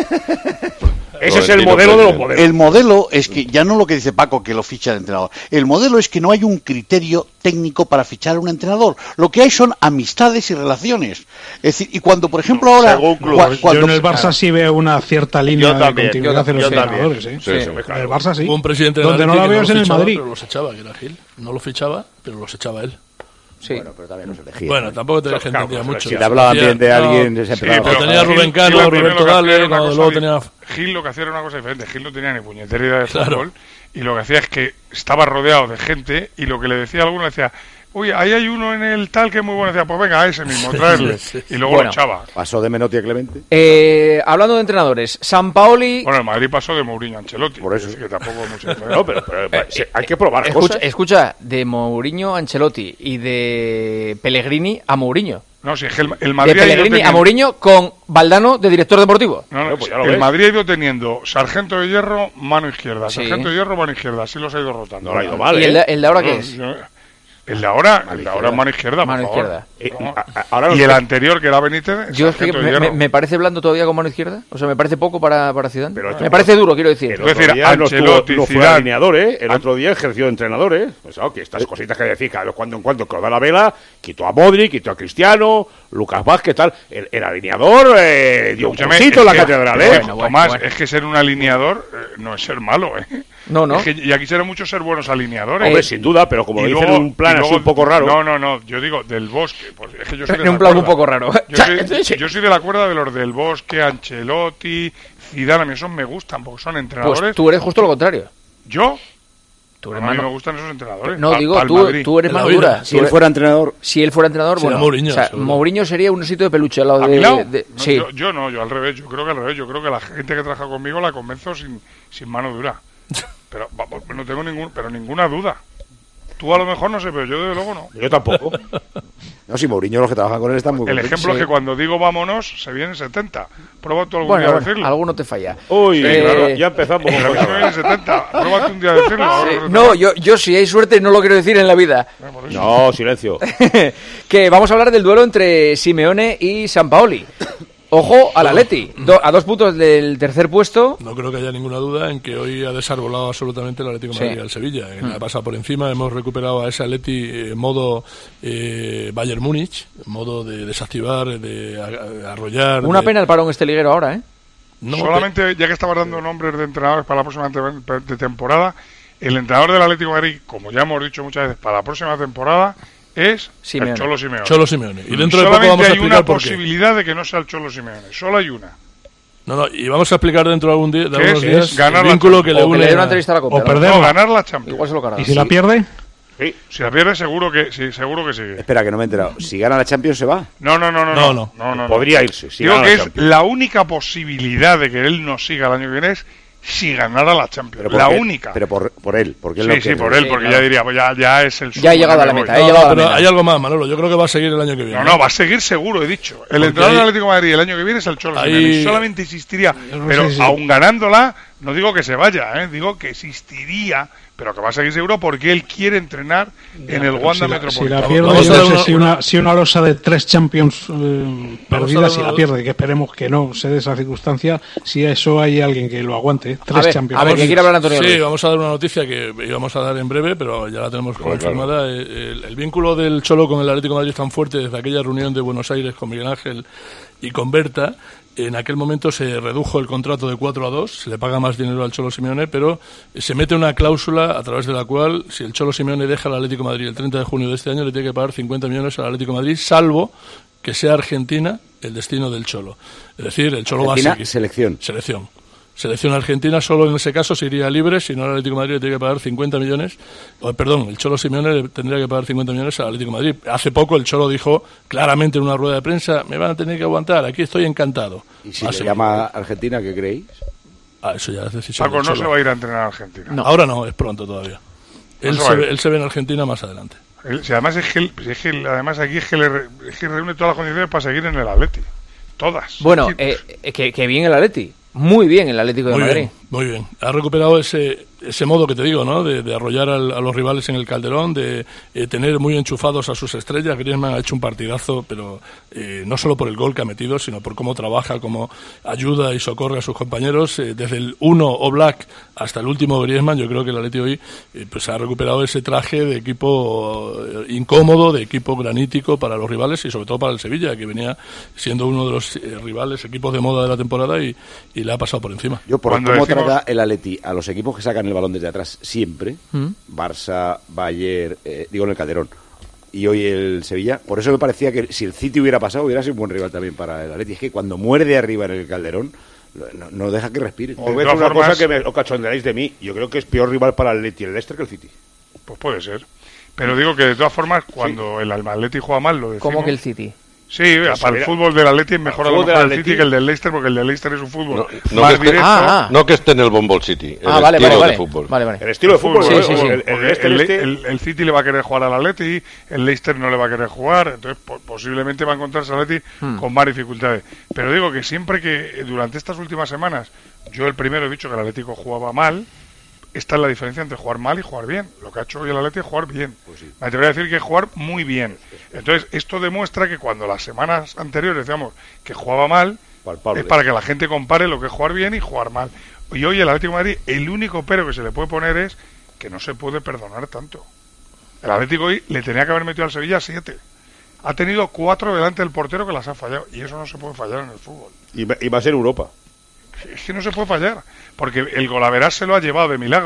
Ese es el modelo de los modelos. El modelo es que, ya no lo que dice Paco, que lo ficha el entrenador. El modelo es que no hay un criterio técnico para fichar a un entrenador. Lo que hay son amistades y relaciones. Es decir, y cuando, por ejemplo, ahora... Cua, cuando, yo en el Barça sí veo una cierta línea también, de continuidad de los entrenadores. ¿eh? Sí, sí, sí, en el Barça sí. Un presidente donde no la veo es en el Madrid. Pero los echaba, que era Gil. No lo fichaba, pero los echaba él. Sí. Bueno, pero también los elegía. Bueno, tampoco tenía gente claro, mucho. Si le hablaban bien de alguien, no, se sí, pero tenía Rubén Cano, Roberto Dale, luego tenía... Gil lo que hacía era una cosa diferente. Gil no tenía ni puñetera idea de claro. fútbol y lo que hacía es que estaba rodeado de gente y lo que le decía a alguno le decía... Uy, ahí hay uno en el tal que es muy bueno. Decía, pues venga, a ese mismo, traerle. Sí, sí. Y luego bueno, lo echaba. Pasó de Menotti a Clemente. Eh, hablando de entrenadores, Sampaoli... Bueno, el Madrid pasó de Mourinho a Ancelotti. Por eso. Es que tampoco mucho. No, pero, pero, pero eh, hay que probar escucha, cosas. Escucha, de Mourinho a Ancelotti y de Pellegrini a Mourinho. No, si es que el, el Madrid... De Pellegrini teniendo... a Mourinho con Valdano de director deportivo. No, no, pues ya lo el ves. Madrid ha ido teniendo sargento de hierro, mano izquierda. Sí. Sargento de hierro, mano izquierda. Así los ha ido rotando. No lo ha ido mal, ¿Y ¿eh? el, de, el de ahora no, qué es? Yo, El de ahora, el de ahora es mano izquierda, mano por izquierda. Eh, a, ahora y el anterior, que era Benítez, yo es que me, me, me parece blando todavía con mano izquierda. O sea, me parece poco para, para Zidane. Pero me parece duro, quiero decir. El otro decir, día Ancelotti, no, estuvo, no fue alineador, ¿eh? El otro día ejerció de entrenador, ¿eh? Pues, oh, que estas cositas que decía, cada cuando en cuando que da la vela, quitó a Modric, quitó a Cristiano, Lucas Vázquez, tal. El, el alineador eh, dio un cursito en la catedral, ¿eh? Bueno, bueno, Tomás, bueno. Es que ser un alineador eh, no es ser malo, ¿eh? No, no. Es que, y aquí serán muchos ser buenos alineadores. Hombre, sin duda, pero como lo dicen en un plan luego, así un poco raro. No, no, no, yo digo del Bosque. Pues es que yo soy de en un plan un poco raro. Yo soy, yo soy de la cuerda de los del Bosque, Ancelotti, Zidane, a mí esos me gustan porque son entrenadores. Pues tú eres justo lo contrario. ¿Yo? tú eres a mano... mí me gustan esos entrenadores. No, pa, digo, pa tú, tú eres mano dura. Si él fuera entrenador... Si él fuera entrenador, Será bueno... Mourinho, o sea, seguro. Mourinho sería un osito de peluche al lado ¿A de... mi lado? de- No, sí. yo, yo no, yo al revés. Yo creo que al revés. Yo creo que la gente que trabaja conmigo la convenzo sin, sin mano dura. Pero vamos, no tengo ningún, pero ninguna duda. Tú a lo mejor no sé, pero yo desde luego no. Yo tampoco. No, si Mourinho, los que trabajan con él están muy El contentos. ejemplo Sí. es que cuando digo vámonos, se vienen setenta. Prueba tú algún Bueno, día a bueno, decirlo. alguno te falla. Uy, Sí, Eh, claro. ya empezamos. Pero a mí me vienen setenta. Pruébate un día a decirlo. ahora Sí, no te no, va. yo, yo si hay suerte no lo quiero decir en la vida. No, silencio. Que vamos a hablar del duelo entre Simeone y Sampaoli. Ojo al Atleti, do- a dos puntos del tercer puesto. No creo que haya ninguna duda en que hoy ha desarbolado absolutamente el Atlético de Sí. Madrid al Sevilla. Eh, Mm. Le ha pasado por encima, hemos recuperado a ese Atleti eh, modo eh, Bayern Múnich, modo de desactivar, de a- arrollar. Una de- pena el parón este liguero ahora, ¿eh? No, Solamente, ya que estabas dando nombres de entrenadores para la próxima te- de temporada, el entrenador del Atlético de Madrid, como ya hemos dicho muchas veces, para la próxima temporada es Simeone. el Cholo Simeone. Cholo Simeone. Y dentro de poco Solamente vamos a hay explicar una por qué. posibilidad de que no sea el Cholo Simeone. Solo hay una. No, no, y vamos a explicar dentro de, algún día, de ¿Qué algunos es? días Ganar el la vínculo que le O que une le dé una a- entrevista a la O Copa. perderla. No, ganar la Champions. Igual se lo carga. ¿Y si la pierde? Sí, si la pierde seguro que sí, seguro que sigue. Espera, que no me he enterado. Si gana la Champions, ¿se va? No, no, no, no, No, no, no. no, no, no. Podría irse. Si Digo gana que la es Champions. la única posibilidad de que él no siga el año que viene es si ganara la Champions. Pero La ¿por qué? única. Pero por, por él. Porque él Sí, no sí, quiere. por él, Sí, porque claro. ya diría, pues ya, ya es el Ya ha sumo, llegado a me la voy. meta, he No, llegado a la pero meta. hay algo más, Manolo. Yo creo que va a seguir el año que viene. No, no, va a seguir seguro, he dicho. El Porque entrenador hay- del Atlético de Madrid el año que viene es el Cholo Ahí- Simeone. Y solamente existiría. Pero Sí, sí. aún ganándola, no digo que se vaya, ¿eh? Digo que existiría, pero que va a seguir seguro porque él quiere entrenar en el Wanda Si la, si Metropolitano. la pierde, Vamos yo a no dar sé una- si una, si una losa de tres Champions eh, a perdidas, dar si una- la pierde, que esperemos que no se dé esa circunstancia, si eso hay alguien que lo aguante. Tres A ver, Champions. a ver, que quiere hablar Antonio Sí, Ruiz. vamos a dar una noticia que íbamos a dar en breve, pero ya la tenemos Claro, confirmada. Eh, El, el vínculo del Cholo con el Atlético de Madrid es tan fuerte desde aquella reunión de Buenos Aires con Miguel Ángel y con Berta. En aquel momento se redujo el contrato de cuatro a dos, se le paga más dinero al Cholo Simeone, pero se mete una cláusula a través de la cual, si el Cholo Simeone deja al Atlético de Madrid el treinta de junio de este año, le tiene que pagar cincuenta millones al Atlético de Madrid, salvo que sea Argentina el destino del Cholo. Es decir, el Cholo va a Argentina, seguir. selección. Selección. Selección argentina, solo en ese caso se iría libre, si no el Atlético de Madrid le tiene que pagar cincuenta millones, o, perdón, el Cholo Simeone le tendría que pagar cincuenta millones al Atlético de Madrid. Hace poco el Cholo dijo claramente en una rueda de prensa, me van a tener que aguantar, aquí estoy encantado. Y si Va a le seguir. llama a Argentina, ¿qué creéis? Ah, eso ya es decisión Paco del no Cholo. se va a ir a entrenar a Argentina. No. Ahora no, es pronto todavía. Él, se va se a ir. ve, él se ve en Argentina más adelante. Él- si además es que, él- es que él- además aquí es que, le re- es que reúne todas las condiciones para seguir en el Atleti. Todas. Bueno, Es decir, eh, eh, que, que bien el Atleti. Muy bien el Atlético de Muy Madrid. bien, muy bien. Ha recuperado ese, ese modo que te digo, ¿no? De, de arrollar al- a los rivales en el Calderón, de eh, tener muy enchufados a sus estrellas. Griezmann ha hecho un partidazo, pero eh, no solo por el gol que ha metido, sino por cómo trabaja, cómo ayuda y socorre a sus compañeros. Eh, desde el uno Oblak hasta el último Griezmann, yo creo que el Atleti hoy eh, pues ha recuperado ese traje de equipo eh, incómodo, de equipo granítico para los rivales y sobre todo para el Sevilla, que venía siendo uno de los eh, rivales, equipos de moda de la temporada y, y le ha pasado por encima. Yo, por Cuando cómo decimos- trata el Atleti a los equipos que sacan el balón desde atrás siempre, ¿Mm? Barça, Bayern, eh, digo en el Calderón, y hoy el Sevilla, por eso me parecía que si el City hubiera pasado, hubiera sido un buen rival también para el Atleti. Es que cuando muerde arriba en el Calderón, no, no deja que respire. Os voy a decir una cosa que me os cachondeáis de mí. Yo creo que es peor rival para el Atleti el Leicester que el City. Pues puede ser. Pero digo que de todas formas, cuando el Atleti juega mal, lo decimos. ¿Cómo que el City? Sí, para el mira, fútbol del Atleti es mejor a lo fútbol mejor del el City Atleti- que el del Leicester, porque el del Leicester es un fútbol No, no más que esté- directo. Ah, ah. No que esté en el Bombol City, el Ah, vale, estilo vale, vale. de fútbol. Vale, vale. El estilo de fútbol, Sí, ¿no? sí, sí. El, el Porque Leicester el, este- el- el City le va a querer jugar al Atleti, el Leicester no le va a querer jugar, entonces po- posiblemente va a encontrarse al Atleti Hmm. con más dificultades. Pero digo que siempre que eh, durante estas últimas semanas, yo el primero he dicho que el Atlético jugaba mal, esta es la diferencia entre jugar mal y jugar bien. Lo que ha hecho hoy el Atleti es jugar bien. Me atrevería a decir que es jugar muy bien. Entonces, esto demuestra que cuando las semanas anteriores decíamos que jugaba mal, Palpable. es para que la gente compare lo que es jugar bien y jugar mal. Y hoy el Atlético de Madrid, el único pero que se le puede poner es que no se puede perdonar tanto. El Atlético hoy le tenía que haber metido al Sevilla siete. Ha tenido cuatro delante del portero que las ha fallado. Y eso no se puede fallar en el fútbol. y, va- y va a ser Europa. Es que no se puede fallar. Porque el golaveras se lo ha llevado de milagro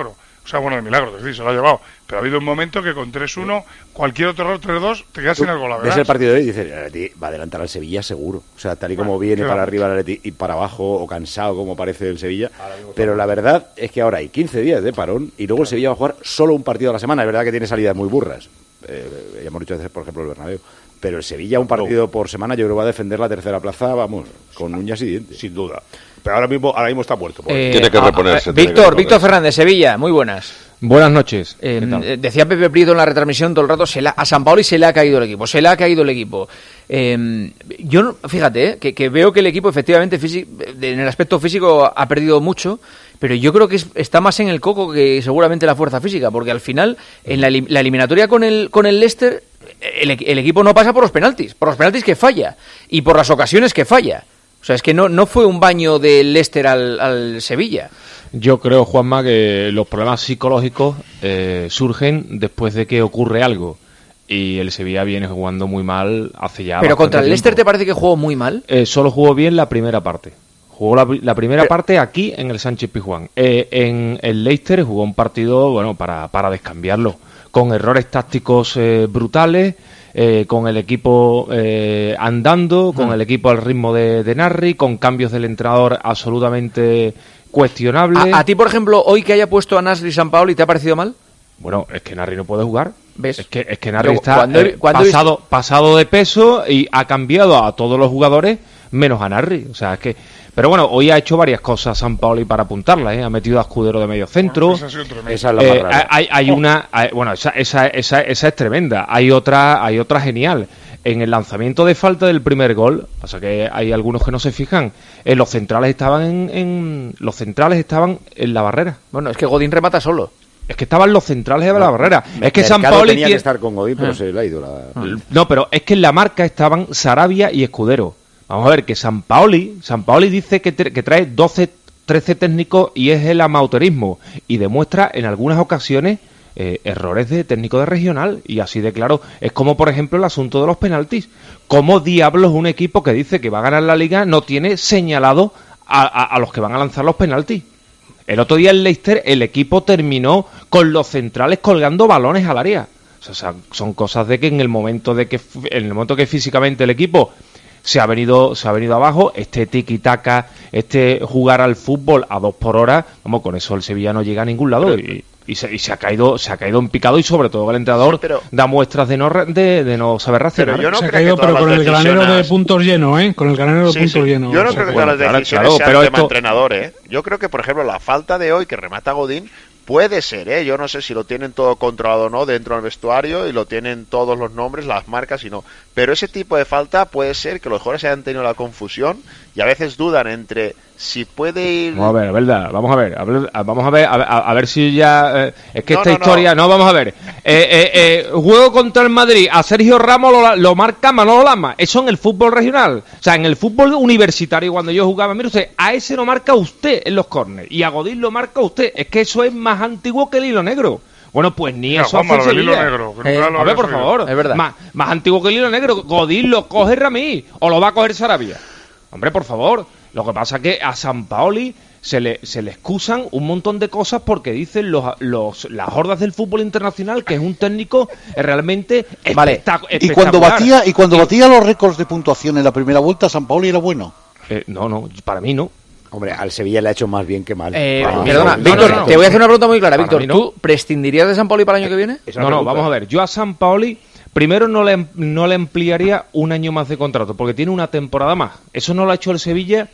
O sea, bueno, de milagro, es decir, se lo ha llevado. Pero ha habido un momento que con tres uno, cualquier otro error, tres dos, te quedas sin el gol. Ves el partido de hoy y dices, el Atleti va a adelantar al Sevilla seguro. O sea, tal y como bueno, viene para arriba el Atleti y para abajo, o cansado como parece el Sevilla. Pero la verdad es que ahora hay quince días de parón y luego el Sevilla va a jugar solo un partido a la semana. Es verdad que tiene salidas muy burras. Eh, ya hemos dicho veces, por ejemplo, el Bernabéu. Pero el Sevilla, un partido no. por semana, yo creo que va a defender la tercera plaza, vamos, con uñas y dientes. Sin duda. Pero ahora mismo, ahora mismo está muerto. Eh, tiene que reponerse. A, a, Víctor, tiene que Víctor Fernández, Sevilla, muy buenas. Buenas noches. Eh, decía Pepe Prieto en la retransmisión todo el rato, se la, a San Paoli se le ha caído el equipo, se le ha caído el equipo. Eh, yo, fíjate, eh, que, que veo que el equipo efectivamente físico, en el aspecto físico ha perdido mucho, pero yo creo que es, está más en el coco que seguramente la fuerza física, porque al final, en la, la eliminatoria con el, con el Leicester, el, el equipo no pasa por los penaltis, por los penaltis que falla, y por las ocasiones que falla. O sea, es que no, no fue un baño del Leicester al, al Sevilla. Yo creo, Juanma, que los problemas psicológicos eh, surgen después de que ocurre algo. Y el Sevilla viene jugando muy mal hace ya... ¿Pero contra el Leicester te parece que jugó muy mal? Eh, solo jugó bien la primera parte. Jugó la, la primera Pero... parte aquí en el Sánchez Pizjuán. Eh, en el Leicester jugó un partido, bueno, para, para descambiarlo. Con errores tácticos eh, brutales... Eh, con el equipo eh, andando, con mm. el equipo al ritmo de, de Narri, con cambios del entrenador absolutamente cuestionables. ¿A, a ti, por ejemplo, hoy que haya puesto a Nasri Sampaoli, te ha parecido mal? Bueno, es que Narri no puede jugar. ¿Ves? Es que, es que Narri Yo, está cuando, eh, cuando pasado, es... pasado de peso y ha cambiado a todos los jugadores menos a Narri. O sea, es que... Pero bueno, hoy ha hecho varias cosas Sampaoli para apuntarla, ¿eh? Ha metido a Escudero de medio centro. Bueno, esa, esa es la eh, más rara. Hay, hay una, hay, bueno, esa, esa, esa, esa es tremenda. Hay otra, hay otra genial. En el lanzamiento de falta del primer gol, pasa que hay algunos que no se fijan, eh, los centrales estaban en, en, los centrales estaban en la barrera. Bueno, es que Godín remata solo. Es que estaban los centrales de la barrera. Me, es que Sampaoli tenía tiene... que estar con Godín, pero ah. se le ha ido la... No, pero es que en la marca estaban Sarabia y Escudero. Vamos a ver, que Sampaoli, Sampaoli dice que, te, que trae doce, trece técnicos y es el amateurismo. Y demuestra en algunas ocasiones eh, errores de técnico de regional. Y así de claro, es como por ejemplo el asunto de los penaltis. ¿Cómo diablos un equipo que dice que va a ganar la liga no tiene señalado a, a, a los que van a lanzar los penaltis? El otro día en Leicester el equipo terminó con los centrales colgando balones al área. O sea, son cosas de que en el momento de que en el momento que físicamente el equipo se ha venido se ha venido abajo, este tiki-taka, este jugar al fútbol a dos por hora, vamos, con eso el Sevilla no llega a ningún lado. Pero, y, y, se, y se ha caído se ha caído en picado y sobre todo el entrenador sí, pero, da muestras de no de, de no saber reaccionar. Pero yo no se ha caído, pero con el granero de puntos lleno, ¿eh? Con el granero de sí, puntos sí. lleno. Yo no o sea, creo que bueno, todas las decisiones claro, sean pero tema esto... entrenador, ¿eh? Yo creo que, por ejemplo, la falta de hoy que remata Godín puede ser, ¿eh? Yo no sé si lo tienen todo controlado o no dentro del vestuario y lo tienen todos los nombres, las marcas y no. Pero ese tipo de falta puede ser que los jugadores hayan tenido la confusión y a veces dudan entre si puede ir... Vamos a ver, verdad, vamos a ver, a ver vamos a ver, a, a, a ver si ya... Eh, es que no, esta no, historia... No. no, vamos a ver. Eh, eh, eh, juego contra el Madrid, a Sergio Ramos lo, lo marca Manolo Lama. Eso en el fútbol regional. O sea, en el fútbol universitario, cuando yo jugaba, mire usted, a ese lo marca usted en los córneres y a Godín lo marca usted. Es que eso es más antiguo que el hilo negro. Bueno, pues ni no, eso hace el hilo negro. Eh, a ver, por favor. Es verdad. Más, más antiguo que el hilo negro. Godín lo coge Ramí o lo va a coger Sarabia. Hombre, por favor. Lo que pasa es que a Sampaoli se le, se le excusan un montón de cosas porque dicen los, los, las hordas del fútbol internacional que es un técnico realmente vale. espectac- espectacular. Y cuando batía, y cuando batía los récords de puntuación en la primera vuelta, Sampaoli era bueno. Eh, no, no, para mí no. Hombre, al Sevilla le ha hecho más bien que mal. Eh, ah, perdona, no, Víctor, no, no, te voy a hacer una pregunta muy clara. Víctor, no. ¿tú prescindirías de Sampaoli para el año que viene? No, no, vamos a ver. Yo a Sampaoli primero no le, no le ampliaría un año más de contrato porque tiene una temporada más. Eso no lo ha hecho el Sevilla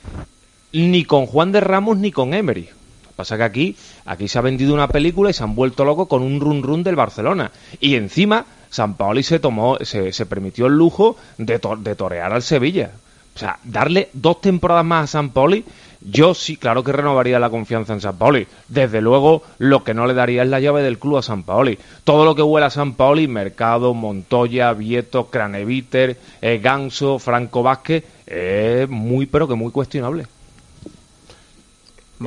ni con Juan de Ramos ni con Emery. Lo que pasa es que aquí, aquí se ha vendido una película y se han vuelto locos con un run run del Barcelona. Y encima, Sampaoli se tomó, se, se permitió el lujo de, to, de torear al Sevilla. O sea, darle dos temporadas más a Sampaoli, yo sí, claro que renovaría la confianza en Sampaoli. Desde luego, lo que no le daría es la llave del club a Sampaoli. Todo lo que huela a Sampaoli, Mercado, Montoya, Vieto, Craneviter, eh, Ganso, Franco Vázquez, es muy, pero que muy cuestionable. Vale.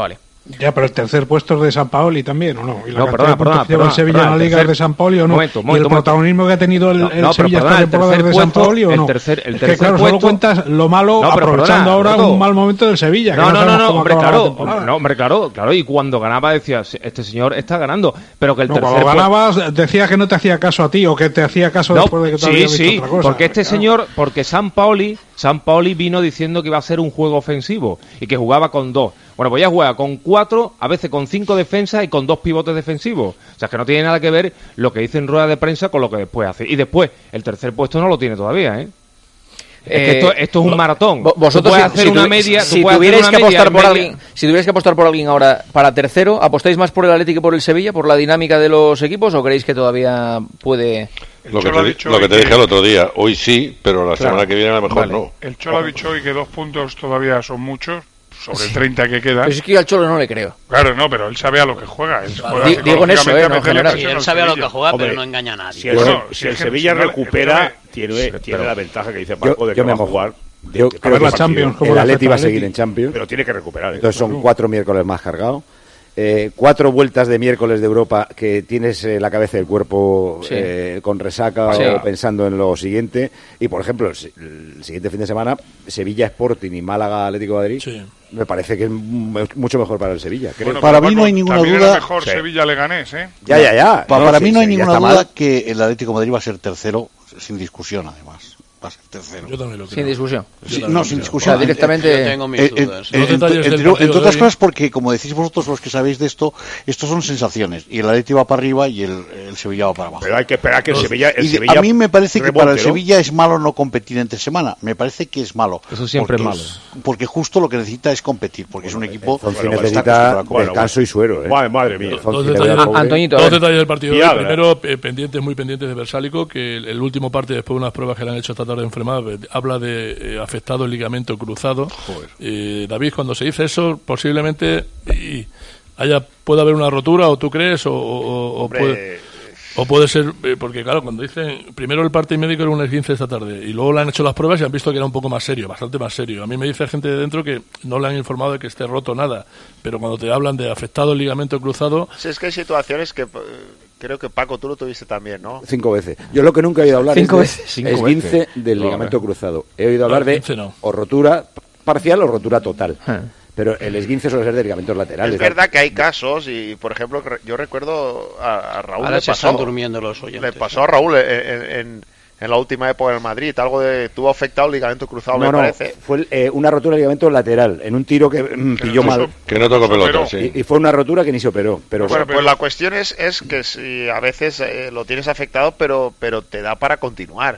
Ya, pero el tercer puesto es de San Paoli también, ¿o no? Y la no, perdona, perdona, lleva el Sevilla en la Liga tercer... de San Paoli, ¿o no? Momento, ¿Y momento, el momento. protagonismo que ha tenido el, no, el no, Sevilla perdona, esta temporada es de San Paoli, ¿o no? El tercer, el tercer es que, claro, puesto... solo cuentas lo malo, no, aprovechando perdona, ahora no, un mal momento del Sevilla. No, que no, no, no, no, hombre, claro, no, hombre, claro, claro, y cuando ganaba decía, este señor está ganando, pero que el no, tercer cuando puesto... ganabas decía que no te hacía caso a ti, o que te hacía caso no, después de que te sí, había visto sí, otra cosa. porque este claro. señor, porque San Paoli, San Paoli vino diciendo que iba a ser un juego ofensivo y que jugaba con dos. Bueno, pues ya juega con cuatro, a veces con cinco defensas y con dos pivotes defensivos. O sea, que no tiene nada que ver lo que dice en rueda de prensa con lo que después hace. Y después, el tercer puesto no lo tiene todavía, ¿eh? Es que Eh, esto, esto es un maratón. Vosotros tú puedes si, hacer si una tuvi- media, si tú puedes tuvierais hacer que una media apostar por media- alguien, si tuvierais que apostar por alguien ahora para tercero, ¿apostáis más por el Atlético que por el Sevilla, por la dinámica de los equipos, o creéis que todavía puede? Lo que, te, lo que te dije el otro día, hoy sí, pero la Claro. semana que viene a lo mejor Vale. no. El Cholo ha dicho hoy que dos puntos todavía son muchos, sobre treinta que quedan. Pero es que yo al Cholo no le creo. Claro, no, pero él sabe a lo que juega. Él juega Di- digo en eso, psicológicamente eh, a no en meterle general. presión Él al sabe a lo Sevilla. que juega, Hombre, pero no engaña a nadie. Si el, Bueno, si si el es que Sevilla si no- recupera, escúchame. tiene, Sí, tiene pero- la ventaja que dice Yo, Paco de que yo me va a mojo. jugar. Yo de- creo de que partido. Champions, como el la Atleti va a Atleti. seguir en Champions. Pero tiene que recuperar. ¿eh? Entonces son cuatro miércoles más cargados. Eh, cuatro vueltas de miércoles de Europa que tienes eh, la cabeza y el cuerpo Sí. eh, con resaca Sí. o pensando en lo siguiente. Y, por ejemplo, el, si- el siguiente fin de semana, Sevilla Sporting y Málaga Atlético de Madrid, Sí. me parece que es mu- mucho mejor para el Sevilla. Creo. Bueno, Para pero mí no Paco, hay ninguna también duda- era mejor Sí. Sevilla-Leganés, ¿eh? Ya, ya, ya. Pa- para sí, mí no hay Sevilla ninguna está duda mal. que el Atlético de Madrid va a ser tercero, sin discusión, además. Va a ser tercero. Yo también lo creo. Sin discusión. Sí, no, sin discusión. O sea, directamente- Eh, Yo tengo mis eh, eh, dudas. eh, Los entre- detalles del entre- partido entre de otras hoy. cosas porque, como decís vosotros los que sabéis de esto, estos son sensaciones. Y el Atlético va para arriba y el, el Sevilla va para abajo. Pero hay que esperar que el Sevilla. El Y de- Sevilla a mí me parece que remonte, para el ¿no? Sevilla es malo no competir entre semana. Me parece que es malo. Eso siempre porque es malo. Porque justo lo que necesita es competir, porque es un equipo Fonsi que está necesita acostumbrado a competir. descanso y suero. ¿eh? Madre, madre mía. Fonsi Dos le detalles, vea pobre. Antoñito, a Dos ver. detalles del partido de hoy. Viagra. Primero, eh, pendientes, muy pendientes de Versálico, que el, el último parte, después de unas pruebas que le han hecho esta tarde en Fremad, eh, habla de eh, afectado el ligamento cruzado. Eh, David, cuando se dice eso, posiblemente y haya puede haber una rotura, o tú crees, o, o- o Hombre, puede, o puede ser, eh, porque claro, cuando dicen, primero el parte médico era un esguince esta tarde, y luego le han hecho las pruebas y han visto que era un poco más serio, bastante más serio. A mí me dice gente de dentro que no le han informado de que esté roto nada, pero cuando te hablan de afectado el ligamento cruzado, Sí, es que hay situaciones que eh, creo que Paco, tú lo tuviste también, ¿no? Cinco veces. Yo lo que nunca he oído hablar Cinco es de veces. Cinco esguince veces. del No, ligamento eh. cruzado. He oído No, hablar de esguince no. o rotura parcial o rotura total. Ah. Pero el esguince suele ser de ligamentos laterales. Es verdad que hay casos y, por ejemplo, re- yo recuerdo a, a Raúl Ahora le se pasó, están durmiendo los oyentes. le pasó a Raúl en, en- en- en la última época en el Madrid, algo de tuvo afectado el ligamento cruzado, No, me no, parece. fue eh, una rotura de ligamento lateral en un tiro que mm, pilló no mal. se- Que no tocó Pero- pelota, sí. Y, y fue una rotura que ni se operó. Pero Bueno, pero- pues la cuestión es, es que si a veces eh, lo tienes afectado, pero pero te da para continuar.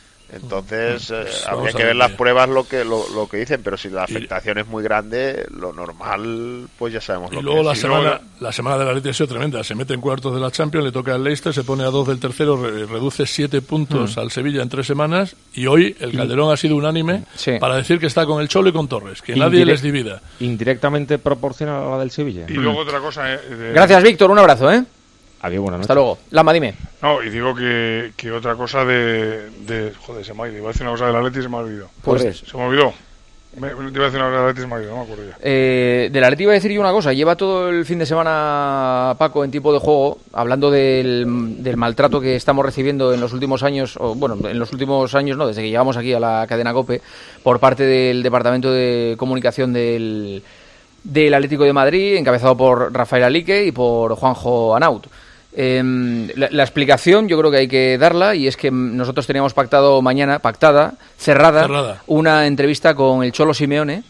Entonces, eh, Pues habría vamos a que ver ver las qué- pruebas lo que lo, lo que dicen, pero si la afectación es muy grande, lo normal, pues ya sabemos y lo luego que la es. Y semana luego- la semana de la Atlético ha sido tremenda, se mete en cuartos de la Champions, le toca al Leicester, se pone a dos del tercero, re- reduce siete puntos al Sevilla en tres semanas, y hoy el Calderón ha sido unánime Sí. para decir que está con el Cholo y con Torres, que nadie Indirect- les divida. Indirectamente proporciona a la del Sevilla. Y luego otra cosa. eh, de- Gracias, Víctor. Un abrazo, ¿eh? Adiós, buenas Hasta noches. luego. Lama, dime. No, y digo que, que otra cosa de, de. Joder, se me ha ido. Iba a decir una cosa del Atleti y se me ha olvidado. Torres. Se me olvidó. Me, te iba a decir una cosa del Atleti y se me ha olvidado, no me acuerdo ya. Eh, del Atleti iba a decir yo una cosa. Lleva todo el fin de semana Paco en tipo de juego hablando del, del maltrato que estamos recibiendo en los últimos años, o bueno, en los últimos años no, desde que llegamos aquí a la cadena COPE, por parte del Departamento de Comunicación del, del Atlético de Madrid, encabezado por Rafael Alique y por Juanjo Anaut. Eh, la, la explicación yo creo que hay que darla, y es que nosotros teníamos pactado mañana, pactada, cerrada, Cerrada. una entrevista con el Cholo Simeone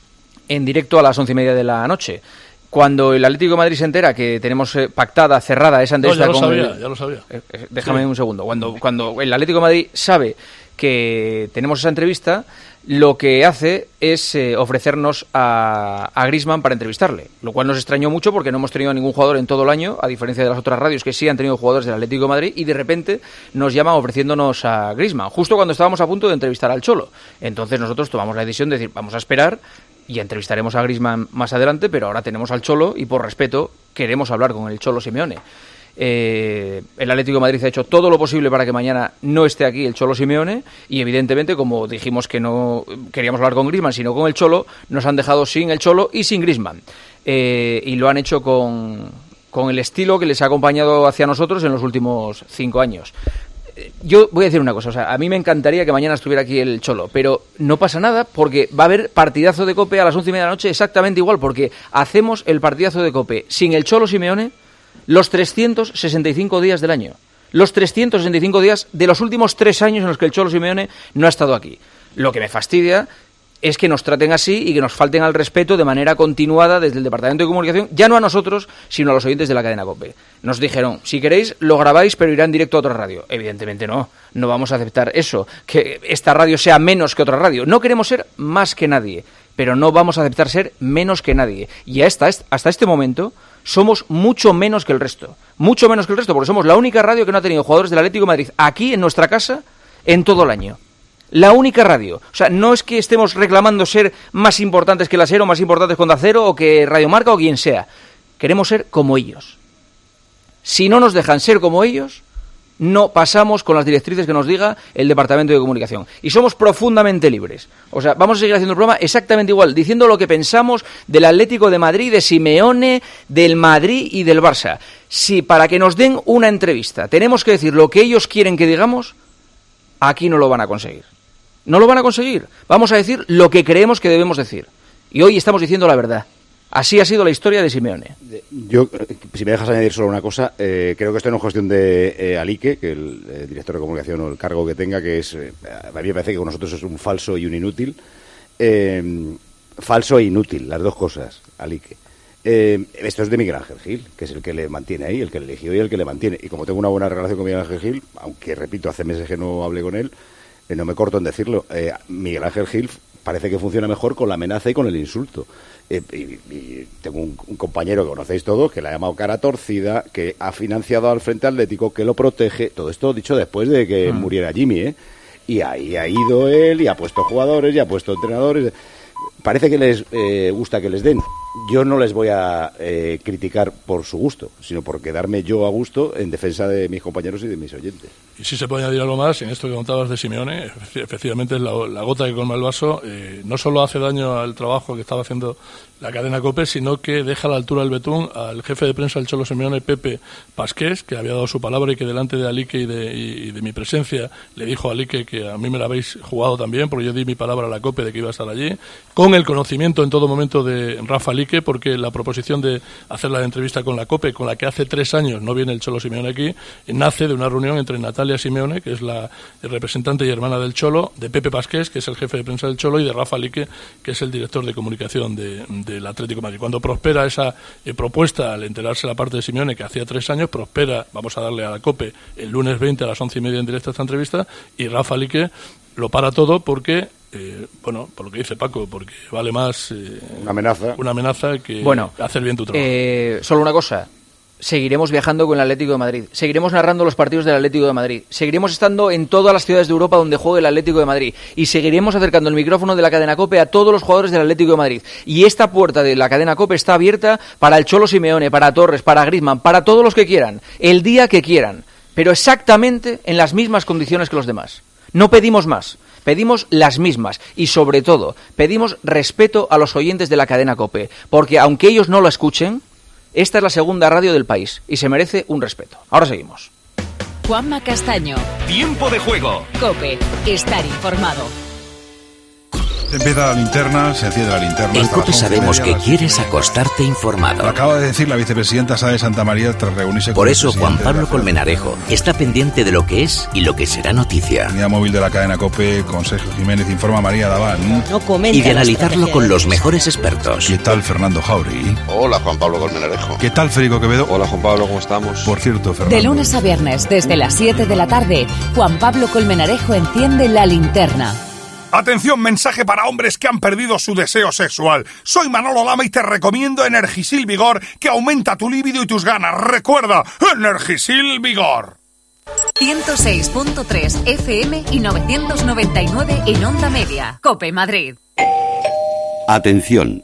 en directo a las once y media de la noche. Cuando el Atlético de Madrid se entera que tenemos eh, pactada, cerrada esa No, entrevista ya lo con sabía, el- ya lo sabía. Eh, eh, déjame Sí. un segundo. Cuando, cuando el Atlético de Madrid sabe que tenemos esa entrevista, lo que hace es eh, ofrecernos a, a Griezmann para entrevistarle, lo cual nos extrañó mucho porque no hemos tenido a ningún jugador en todo el año, a diferencia de las otras radios que sí han tenido jugadores del Atlético de Madrid, y de repente nos llaman ofreciéndonos a Griezmann, justo cuando estábamos a punto de entrevistar al Cholo. Entonces nosotros tomamos la decisión de decir, vamos a esperar y entrevistaremos a Griezmann más adelante, pero ahora tenemos al Cholo y por respeto queremos hablar con el Cholo Simeone. Eh, el Atlético de Madrid ha hecho todo lo posible para que mañana no esté aquí el Cholo Simeone, y evidentemente, como dijimos que no queríamos hablar con Griezmann sino con el Cholo, nos han dejado sin el Cholo y sin Griezmann. eh, y lo han hecho con, con el estilo que les ha acompañado hacia nosotros en los últimos cinco años. Yo voy a decir una cosa, o sea, a mí me encantaría que mañana estuviera aquí el Cholo, pero no pasa nada porque va a haber partidazo de COPE a las once y media de la noche exactamente igual, porque hacemos el partidazo de COPE sin el Cholo Simeone los trescientos sesenta y cinco días del año. Los trescientos sesenta y cinco días de los últimos tres años en los que el Cholo Simeone no ha estado aquí. Lo que me fastidia es que nos traten así y que nos falten al respeto de manera continuada desde el Departamento de Comunicación, ya no a nosotros, sino a los oyentes de la cadena COPE. Nos dijeron, si queréis, lo grabáis, pero irá en directo a otra radio. Evidentemente no, no vamos a aceptar eso, que esta radio sea menos que otra radio. No queremos ser más que nadie, pero no vamos a aceptar ser menos que nadie. Y hasta, hasta este momento somos mucho menos que el resto. Mucho menos que el resto, porque somos la única radio que no ha tenido jugadores del Atlético de Madrid aquí, en nuestra casa, en todo el año. La única radio. O sea, no es que estemos reclamando ser más importantes que la SER o más importantes que Onda Cero o que Radio Marca o quien sea. Queremos ser como ellos. Si no nos dejan ser como ellos, no pasamos con las directrices que nos diga el Departamento de Comunicación. Y somos profundamente libres. O sea, vamos a seguir haciendo el programa exactamente igual, diciendo lo que pensamos del Atlético de Madrid, de Simeone, del Madrid y del Barça. Si para que nos den una entrevista tenemos que decir lo que ellos quieren que digamos, aquí no lo van a conseguir. No lo van a conseguir. Vamos a decir lo que creemos que debemos decir. Y hoy estamos diciendo la verdad. Así ha sido la historia de Simeone. Yo, si me dejas añadir solo una cosa, eh, creo que esto no es cuestión de eh, Alique, que el eh, director de comunicación o el cargo que tenga, que es, eh, a mí me parece que con nosotros es un falso y un inútil. Eh, falso e inútil, las dos cosas, Alique. Eh, esto es de Miguel Ángel Gil, que es el que le mantiene ahí, el que le eligió y el que le mantiene. Y como tengo una buena relación con Miguel Ángel Gil, aunque, repito, hace meses que no hablé con él, eh, no me corto en decirlo, eh, Miguel Ángel Gil parece que funciona mejor con la amenaza y con el insulto. Eh, y, y tengo un, un compañero que conocéis todos, que le ha llamado cara torcida, que ha financiado al Frente Atlético, que lo protege. Todo esto dicho después de que mm. muriera Jimmy, ¿eh? Y ahí ha ido él y ha puesto jugadores y ha puesto entrenadores. Parece que les eh, gusta que les den. Yo no les voy a eh, criticar por su gusto, sino por quedarme yo a gusto en defensa de mis compañeros y de mis oyentes. Y si se puede añadir algo más, en esto que contabas de Simeone, efectivamente es la, la gota que colma el vaso. Eh, no solo hace daño al trabajo que estaba haciendo la cadena COPE, sino que deja a la altura del betún al jefe de prensa del Cholo Simeone, Pepe Pasqués, que había dado su palabra y que delante de Alique y de, y de mi presencia le dijo a Alique que a mí me la habéis jugado también, porque yo di mi palabra a la COPE de que iba a estar allí, con el conocimiento en todo momento de Rafa Alique, porque la proposición de hacer la entrevista con la COPE, con la que hace tres años no viene el Cholo Simeone aquí, nace de una reunión entre Natalia Simeone, que es la representante y hermana del Cholo, de Pepe Pasqués, que es el jefe de prensa del Cholo, y de Rafa Alique, que es el director de comunicación de, del Atlético de Madrid. Cuando prospera esa eh, propuesta, al enterarse la parte de Simeone, que hacía tres años, prospera, vamos a darle a la COPE el lunes veinte a las once y media en directo esta entrevista, y Rafa Alique lo para todo porque, eh, bueno, por lo que dice Paco, porque vale más eh, una amenaza una amenaza que bueno, hacer bien tu trabajo. Eh, solo una cosa. Seguiremos viajando con el Atlético de Madrid, seguiremos narrando los partidos del Atlético de Madrid, seguiremos estando en todas las ciudades de Europa donde juegue el Atlético de Madrid y seguiremos acercando el micrófono de la cadena COPE a todos los jugadores del Atlético de Madrid. Y esta puerta de la cadena COPE está abierta para el Cholo Simeone, para Torres, para Griezmann, para todos los que quieran, el día que quieran, pero exactamente en las mismas condiciones que los demás. No pedimos más. Pedimos las mismas y, sobre todo, pedimos respeto a los oyentes de la cadena COPE, porque aunque ellos no lo escuchen, esta es la segunda radio del país y se merece un respeto. Ahora seguimos. Juanma Castaño. Tiempo de juego. COPE. Estar informado. Empieza la linterna, se enciende la linterna. En COPE sabemos que quieres acostarte informado. Lo acaba de decir la vicepresidenta Sá de Santa María tras reunirse con Por eso Juan Pablo Colmenarejo está pendiente de lo que es y lo que será noticia. Unidad móvil de la cadena COPE con Sergio Jiménez, informa María Daván. No comenta y de analizarlo con los mejores expertos. ¿Qué tal Fernando Jauregui? Hola Juan Pablo Colmenarejo. ¿Qué tal Federico Quevedo? Hola Juan Pablo, ¿cómo estamos? Por cierto, Fernando. De lunes a viernes, desde las siete de la tarde, Juan Pablo Colmenarejo enciende la linterna. Atención, mensaje para hombres que han perdido su deseo sexual. Soy Manolo Lama y te recomiendo Energisil Vigor, que aumenta tu líbido y tus ganas. Recuerda, Energisil Vigor. ciento seis punto tres F M y novecientos noventa y nueve en Onda Media. COPE Madrid. Atención,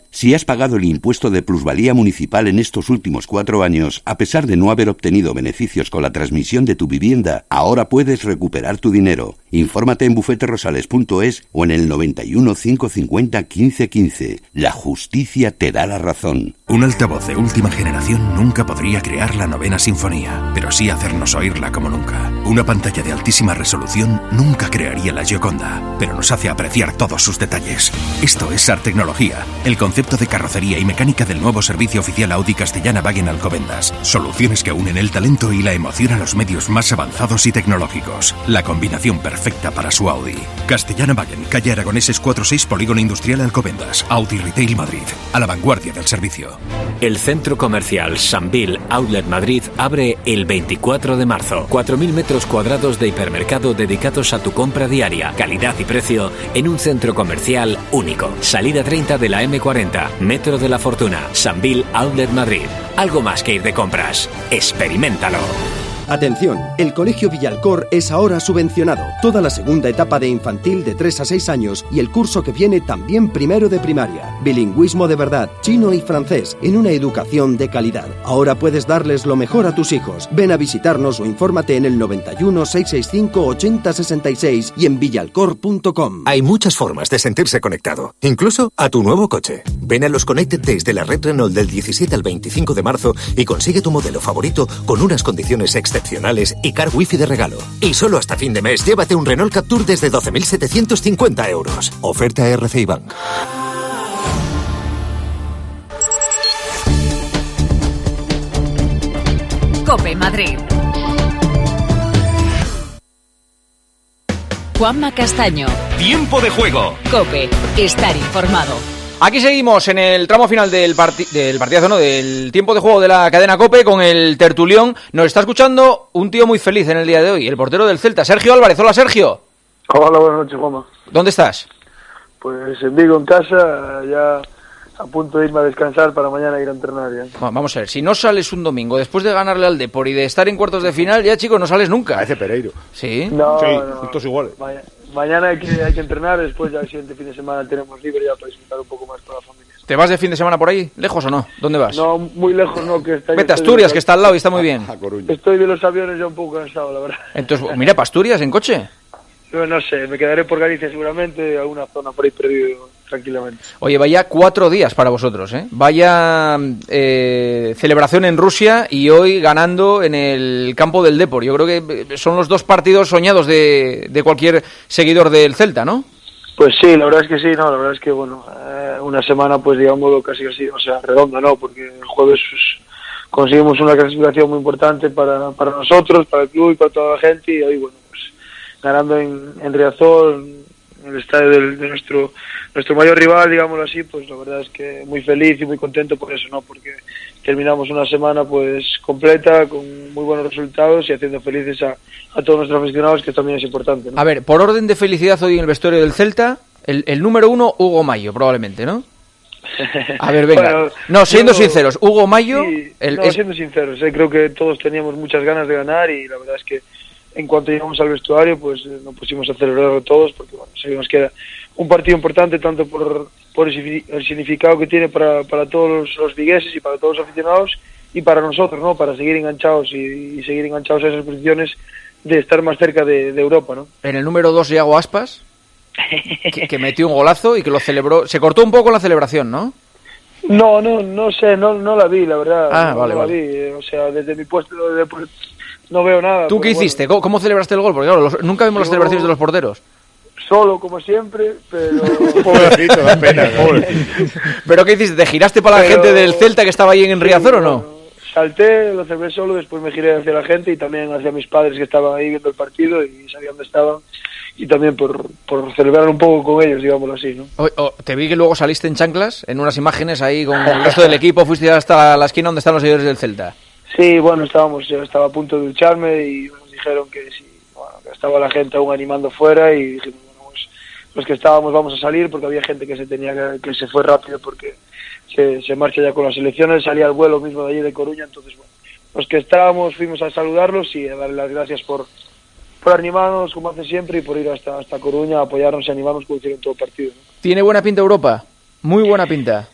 Si has pagado el impuesto de plusvalía municipal en estos últimos cuatro años, a pesar de no haber obtenido beneficios con la transmisión de tu vivienda, ahora puedes recuperar tu dinero. Infórmate en bufete rosales punto es o en el noventa y uno, quinientos cincuenta, quince quince. La justicia te da la razón. Un altavoz de última generación nunca podría crear la novena sinfonía, pero sí hacernos oírla como nunca. Una pantalla de altísima resolución nunca crearía la Gioconda, pero nos hace apreciar todos sus detalles. Esto es Art Tecnología, el concepto de carrocería y mecánica del nuevo servicio oficial Audi Castellana Wagen Alcobendas. Soluciones que unen el talento y la emoción a los medios más avanzados y tecnológicos. La combinación perfecta para su Audi. Castellana Wagen, calle Aragoneses cuarenta y seis, Polígono Industrial Alcobendas. Audi Retail Madrid, a la vanguardia del servicio. El centro comercial Sambil Outlet Madrid abre el veinticuatro de marzo. cuatro mil metros cuadrados de hipermercado dedicados a tu compra diaria, calidad y precio en un centro comercial único. Salida treinta de la eme cuarenta, Metro de la Fortuna, Sambil Outlet Madrid. Algo más que ir de compras. Experiméntalo. Atención, el Colegio Villalcor es ahora subvencionado. Toda la segunda etapa de infantil de tres a seis años y el curso que viene también primero de primaria. Bilingüismo de verdad, chino y francés, en una educación de calidad. Ahora puedes darles lo mejor a tus hijos. Ven a visitarnos o infórmate en el noventa y uno, seiscientos sesenta y cinco, ochenta sesenta y seis y en villalcor punto com. Hay muchas formas de sentirse conectado, incluso a tu nuevo coche. Ven a los Connected Days de la Red Renault del diecisiete al veinticinco de marzo y consigue tu modelo favorito con unas condiciones excepcionales y car wifi de regalo. Y solo hasta fin de mes llévate un Renault Captur desde doce mil setecientos cincuenta euros. Oferta R C I Bank. COPE Madrid. Juanma Castaño. Tiempo de juego. COPE. Estar informado. Aquí seguimos en el tramo final del, parti- del partidazo, ¿no? Del tiempo de juego de la cadena COPE con el tertulión. Nos está escuchando un tío muy feliz en el día de hoy, el portero del Celta, Sergio Álvarez. Hola, Sergio. Hola, buenas noches, Juanma. ¿Dónde estás? Pues en Vigo, en casa, ya a punto de irme a descansar para mañana ir a entrenar ya. Vamos a ver, si no sales un domingo después de ganarle al Depor y de estar en cuartos de final, ya, chicos, no sales nunca. Parece Pereiro. ¿Sí? No, sí, no. juntos iguales. Mañana, mañana hay, que, hay que entrenar, después ya el siguiente fin de semana tenemos libre ya para disfrutar un poco más con la familia. ¿Te vas de fin de semana por ahí? ¿Lejos o no? ¿Dónde vas? No, muy lejos no, que está... Vete a Asturias, que está al lado y está muy bien. Estoy de los aviones ya un poco cansado, la verdad. Entonces, mira, para Asturias, en coche. No, no sé, me quedaré por Galicia seguramente, alguna zona por ahí perdido tranquilamente. Oye, vaya cuatro días para vosotros, ¿eh? Vaya eh, celebración en Rusia y hoy ganando en el campo del Depor. Yo creo que son los dos partidos soñados de, de cualquier seguidor del Celta, ¿no? Pues sí, la verdad es que sí, no, la verdad es que, bueno, eh, una semana, pues digamos, casi así, o sea, redonda, ¿no? Porque el jueves pues, conseguimos una clasificación muy importante para, para nosotros, para el club y para toda la gente, y hoy, bueno, pues ganando en, en Riazor, en el estadio del, de nuestro nuestro mayor rival, digámoslo así, pues la verdad es que muy feliz y muy contento por eso, ¿no? Porque terminamos una semana pues completa, con muy buenos resultados y haciendo felices a, a todos nuestros aficionados, que también es importante, ¿no? A ver, por orden de felicidad hoy en el vestuario del Celta, el, el número uno, Hugo Mayo, probablemente, ¿no? A ver, venga. Bueno, no, siendo yo, sinceros, Hugo Mayo... Sí, el, no, es... siendo sinceros, eh, creo que todos teníamos muchas ganas de ganar y la verdad es que en cuanto llegamos al vestuario, pues eh, nos pusimos a celebrarlo todos, porque bueno, sabíamos que era un partido importante tanto por, por el, el significado que tiene para, para todos los, los vigueses y para todos los aficionados y para nosotros, ¿no? Para seguir enganchados y, y seguir enganchados a esas posiciones de estar más cerca de, de Europa, ¿no? En el número dos, Iago Aspas, que, que metió un golazo y que lo celebró. Se cortó un poco la celebración, ¿no? No, no, no sé, no, no la vi, la verdad. Ah, no, vale, no la vale. vi, eh, o sea, desde mi puesto de, de, no veo nada. ¿Tú qué hiciste? Bueno. ¿Cómo, ¿Cómo celebraste el gol? Porque claro, los, nunca vemos Yo... las celebraciones de los porteros. Solo, como siempre, pero... Pobrecito, da pena, pobrecito. ¿Pero qué hiciste? ¿Te giraste para pero... la gente del Celta que estaba ahí en Riazor sí, o no? Bueno, salté, lo celebré solo, después me giré hacia la gente y también hacia mis padres que estaban ahí viendo el partido y sabían dónde estaban. Y también por, por celebrar un poco con ellos, digámoslo así, ¿no? Oh, oh, te vi que luego saliste en chanclas, en unas imágenes ahí con el resto del equipo, fuiste hasta la esquina donde están los seguidores del Celta. Sí, bueno, estábamos, yo estaba a punto de ducharme y nos dijeron que sí, bueno, que estaba la gente aún animando fuera y dijimos, bueno, pues los que estábamos vamos a salir porque había gente que se tenía que, que se fue rápido porque se, se marcha ya con las elecciones, salía el vuelo mismo de allí de Coruña, entonces bueno, los que estábamos fuimos a saludarlos y a darle las gracias por por animarnos como hace siempre y por ir hasta hasta Coruña a apoyarnos y animarnos como hicieron todo el partido, ¿no? Tiene buena pinta Europa, muy buena pinta.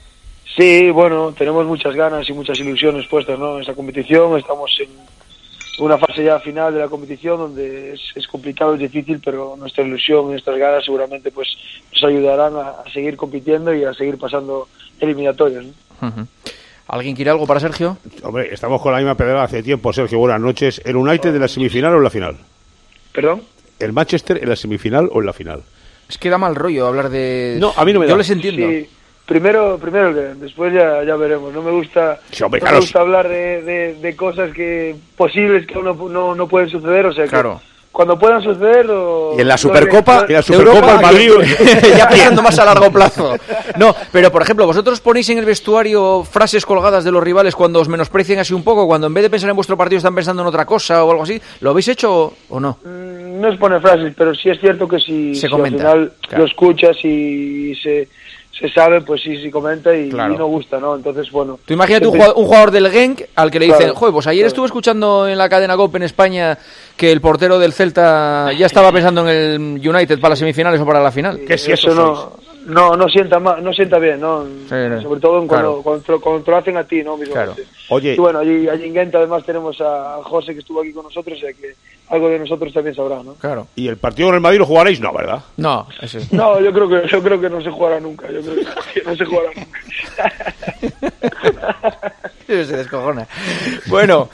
Sí, bueno, tenemos muchas ganas y muchas ilusiones puestas, ¿no? En esta competición estamos en una fase ya final de la competición donde es, es complicado, es difícil, pero nuestra ilusión y nuestras ganas seguramente pues nos ayudarán a, a seguir compitiendo y a seguir pasando eliminatorias, ¿no? Uh-huh. ¿Alguien quiere algo para Sergio? Hombre, estamos con la misma pedra hace tiempo, Sergio. Buenas noches. ¿El United en la semifinal o en la final? ¿Perdón? ¿El Manchester en la semifinal o en la final? Es que da mal rollo hablar de... No, a mí no me da. Yo les entiendo. Sí. Primero, primero el game, después ya, ya veremos. No me gusta, sí, hombre, no claro. me gusta hablar de, de, de cosas que posibles que no, no, no pueden suceder, o sea que claro. Cuando puedan suceder o... Y en la Supercopa, no, en la Supercopa Europa, Madrid, ya pensando más a largo plazo. No, pero por ejemplo, vosotros ponéis en el vestuario frases colgadas de los rivales cuando os menosprecien así un poco, cuando en vez de pensar en vuestro partido están pensando en otra cosa o algo así. ¿Lo habéis hecho o no? Mm, no es poner frases, pero sí es cierto que si, se si comenta, al final claro. lo escuchas y se... se sabe, pues sí, sí comenta y, claro. y no gusta, ¿no? Entonces, bueno... Tú imagínate siempre... un, jugador, un jugador del Genk al que le dicen, claro, joder, pues ayer claro. estuve escuchando en la cadena COPE en España que el portero del Celta ya estaba pensando en el United para las semifinales o para la final. Que si eso no, no, no sienta mal, no sienta bien, ¿no? Sí, sobre todo en claro. cuando, cuando, cuando te lo hacen a ti, ¿no? Claro. Oye. Y bueno, allí, allí en Gent además tenemos a José que estuvo aquí con nosotros, o sea que algo de nosotros también sabrá, ¿no? Claro. ¿Y el partido con el Madrid lo jugaréis? No, ¿verdad? No, ese es. No, yo creo que yo creo que no se jugará nunca, yo creo que no se jugará nunca. Se descojona. Bueno,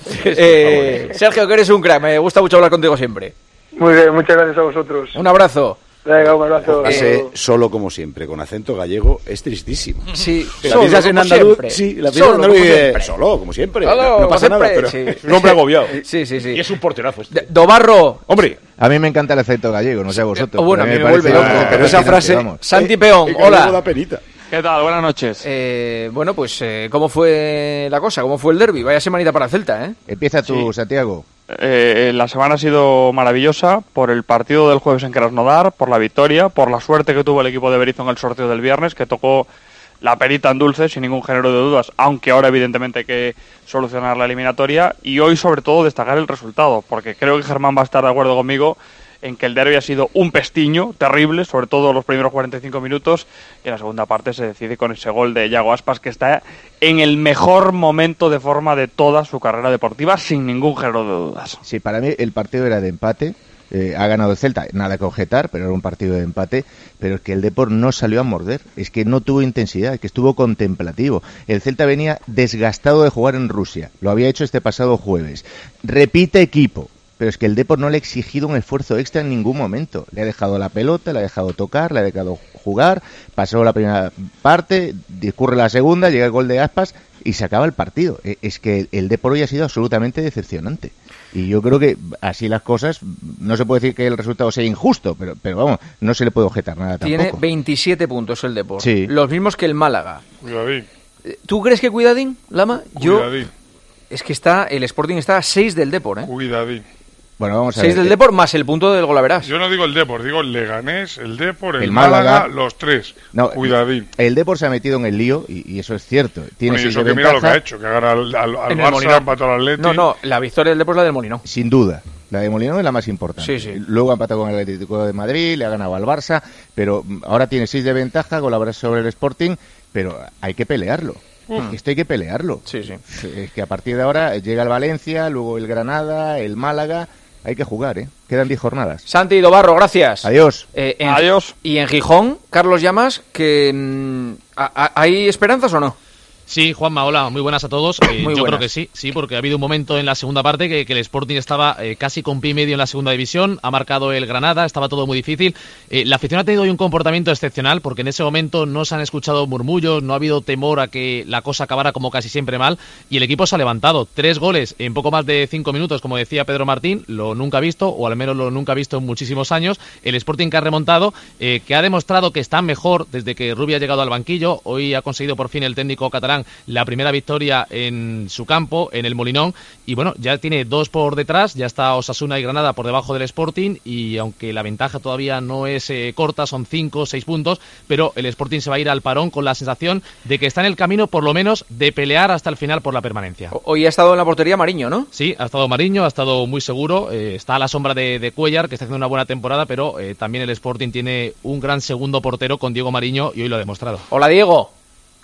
eh, Sergio, que eres un crack, me gusta mucho hablar contigo siempre. Muy bien, muchas gracias a vosotros. Un abrazo. Venga, un abrazo. Ese solo como siempre, con acento gallego, es tristísimo. Sí, la piensas en andaluz, sí, la piensas en andaluz y de... Solo, como siempre. Solo, no pasa siempre. nada, pero sí. es un hombre agobiado. Sí, sí, sí. Y es un porterazo este. Dobarro. Hombre. A mí me encanta el acento gallego, no sé a vosotros. Oh, bueno, a mí me, me vuelve loco. Ah, pero esa frase... Vamos. Santi Peón, eh, hola. Da penita. ¿Qué tal? Buenas noches. Eh, bueno, pues, eh, ¿cómo fue la cosa? ¿Cómo fue el derbi? Vaya semanita para el Celta, ¿eh? Empieza tú, sí. Santiago. Eh, la semana ha sido maravillosa por el partido del jueves en Krasnodar, por la victoria, por la suerte que tuvo el equipo de Berizzo en el sorteo del viernes, que tocó la perita en dulce, sin ningún género de dudas, aunque ahora evidentemente hay que solucionar la eliminatoria, y hoy sobre todo destacar el resultado, porque creo que Germán va a estar de acuerdo conmigo en que el derbi ha sido un pestiño terrible, sobre todo los primeros cuarenta y cinco minutos, y en la segunda parte se decide con ese gol de Yago Aspas, que está en el mejor momento de forma de toda su carrera deportiva, sin ningún género de dudas. Sí, para mí el partido era de empate, eh, ha ganado el Celta, nada que objetar, pero era un partido de empate, pero es que el Depor no salió a morder, es que no tuvo intensidad, es que estuvo contemplativo. El Celta venía desgastado de jugar en Rusia, lo había hecho este pasado jueves. Repite equipo. Pero es que el Depor no le ha exigido un esfuerzo extra en ningún momento. Le ha dejado la pelota, le ha dejado tocar, le ha dejado jugar, pasó la primera parte, discurre la segunda, llega el gol de Aspas y se acaba el partido. Es que el Depor hoy ha sido absolutamente decepcionante. Y yo creo que así las cosas, no se puede decir que el resultado sea injusto, pero, pero vamos, no se le puede objetar nada tampoco. Tiene veintisiete puntos el Depor, sí. Los mismos que el Málaga. Cuidadín. ¿Tú crees que cuidadín, Lama? Cuidadín. Yo, es que está, el Sporting está a seis del Depor, ¿eh? Cuidadín. Bueno, vamos a seis ver. del Depor más el punto del Golaveras. Yo no digo el Depor, digo el Leganés, el Depor, el, el Málaga, Málaga, los tres. No, Cuidadín. El Depor se ha metido en el lío y, y eso es cierto. Tiene Bueno, y eso seis que de mira ventaja. lo que ha hecho, que gana al, al, al Barça, empató al Atleti. No, no, la victoria del Depor es la del Molinón. Sin duda. La de Molinón es la más importante. Sí, sí. Luego ha empatado con el Atlético de Madrid, le ha ganado al Barça, pero ahora tiene seis de ventaja, Golaveras sobre el Sporting, pero hay que pelearlo. Uf. Esto hay que pelearlo. Sí, sí. Es que a partir de ahora llega el Valencia, luego el Granada, el Málaga. Hay que jugar, ¿eh? Quedan diez jornadas. Santi Dobarro, gracias. Adiós. Eh, en, Adiós. Y en Gijón, Carlos Llamas, que mm, a, a, ¿hay esperanzas o no? Sí, Juanma, hola, muy buenas a todos. Eh, muy yo buenas. creo que sí, sí, porque ha habido un momento en la segunda parte que, que el Sporting estaba eh, casi con pie y medio en la segunda división, ha marcado el Granada, estaba todo muy difícil. Eh, la afición ha tenido hoy un comportamiento excepcional porque en ese momento no se han escuchado murmullos, no ha habido temor a que la cosa acabara como casi siempre mal y el equipo se ha levantado. Tres goles en poco más de cinco minutos, como decía Pedro Martín, lo nunca visto, o al menos lo nunca visto en muchísimos años. El Sporting que ha remontado, eh, que ha demostrado que está mejor desde que Rubio ha llegado al banquillo. Hoy ha conseguido por fin el técnico catalán la primera victoria en su campo, en el Molinón, y bueno, ya tiene dos por detrás, ya está Osasuna y Granada por debajo del Sporting, y aunque la ventaja todavía no es eh, corta, son cinco o seis puntos, pero el Sporting se va a ir al parón con la sensación de que está en el camino, por lo menos, de pelear hasta el final por la permanencia. Hoy ha estado en la portería Mariño, ¿no? Sí, ha estado Mariño, ha estado muy seguro, eh, está a la sombra de, de Cuellar, que está haciendo una buena temporada, pero eh, también el Sporting tiene un gran segundo portero con Diego Mariño, y hoy lo ha demostrado. Hola, Diego.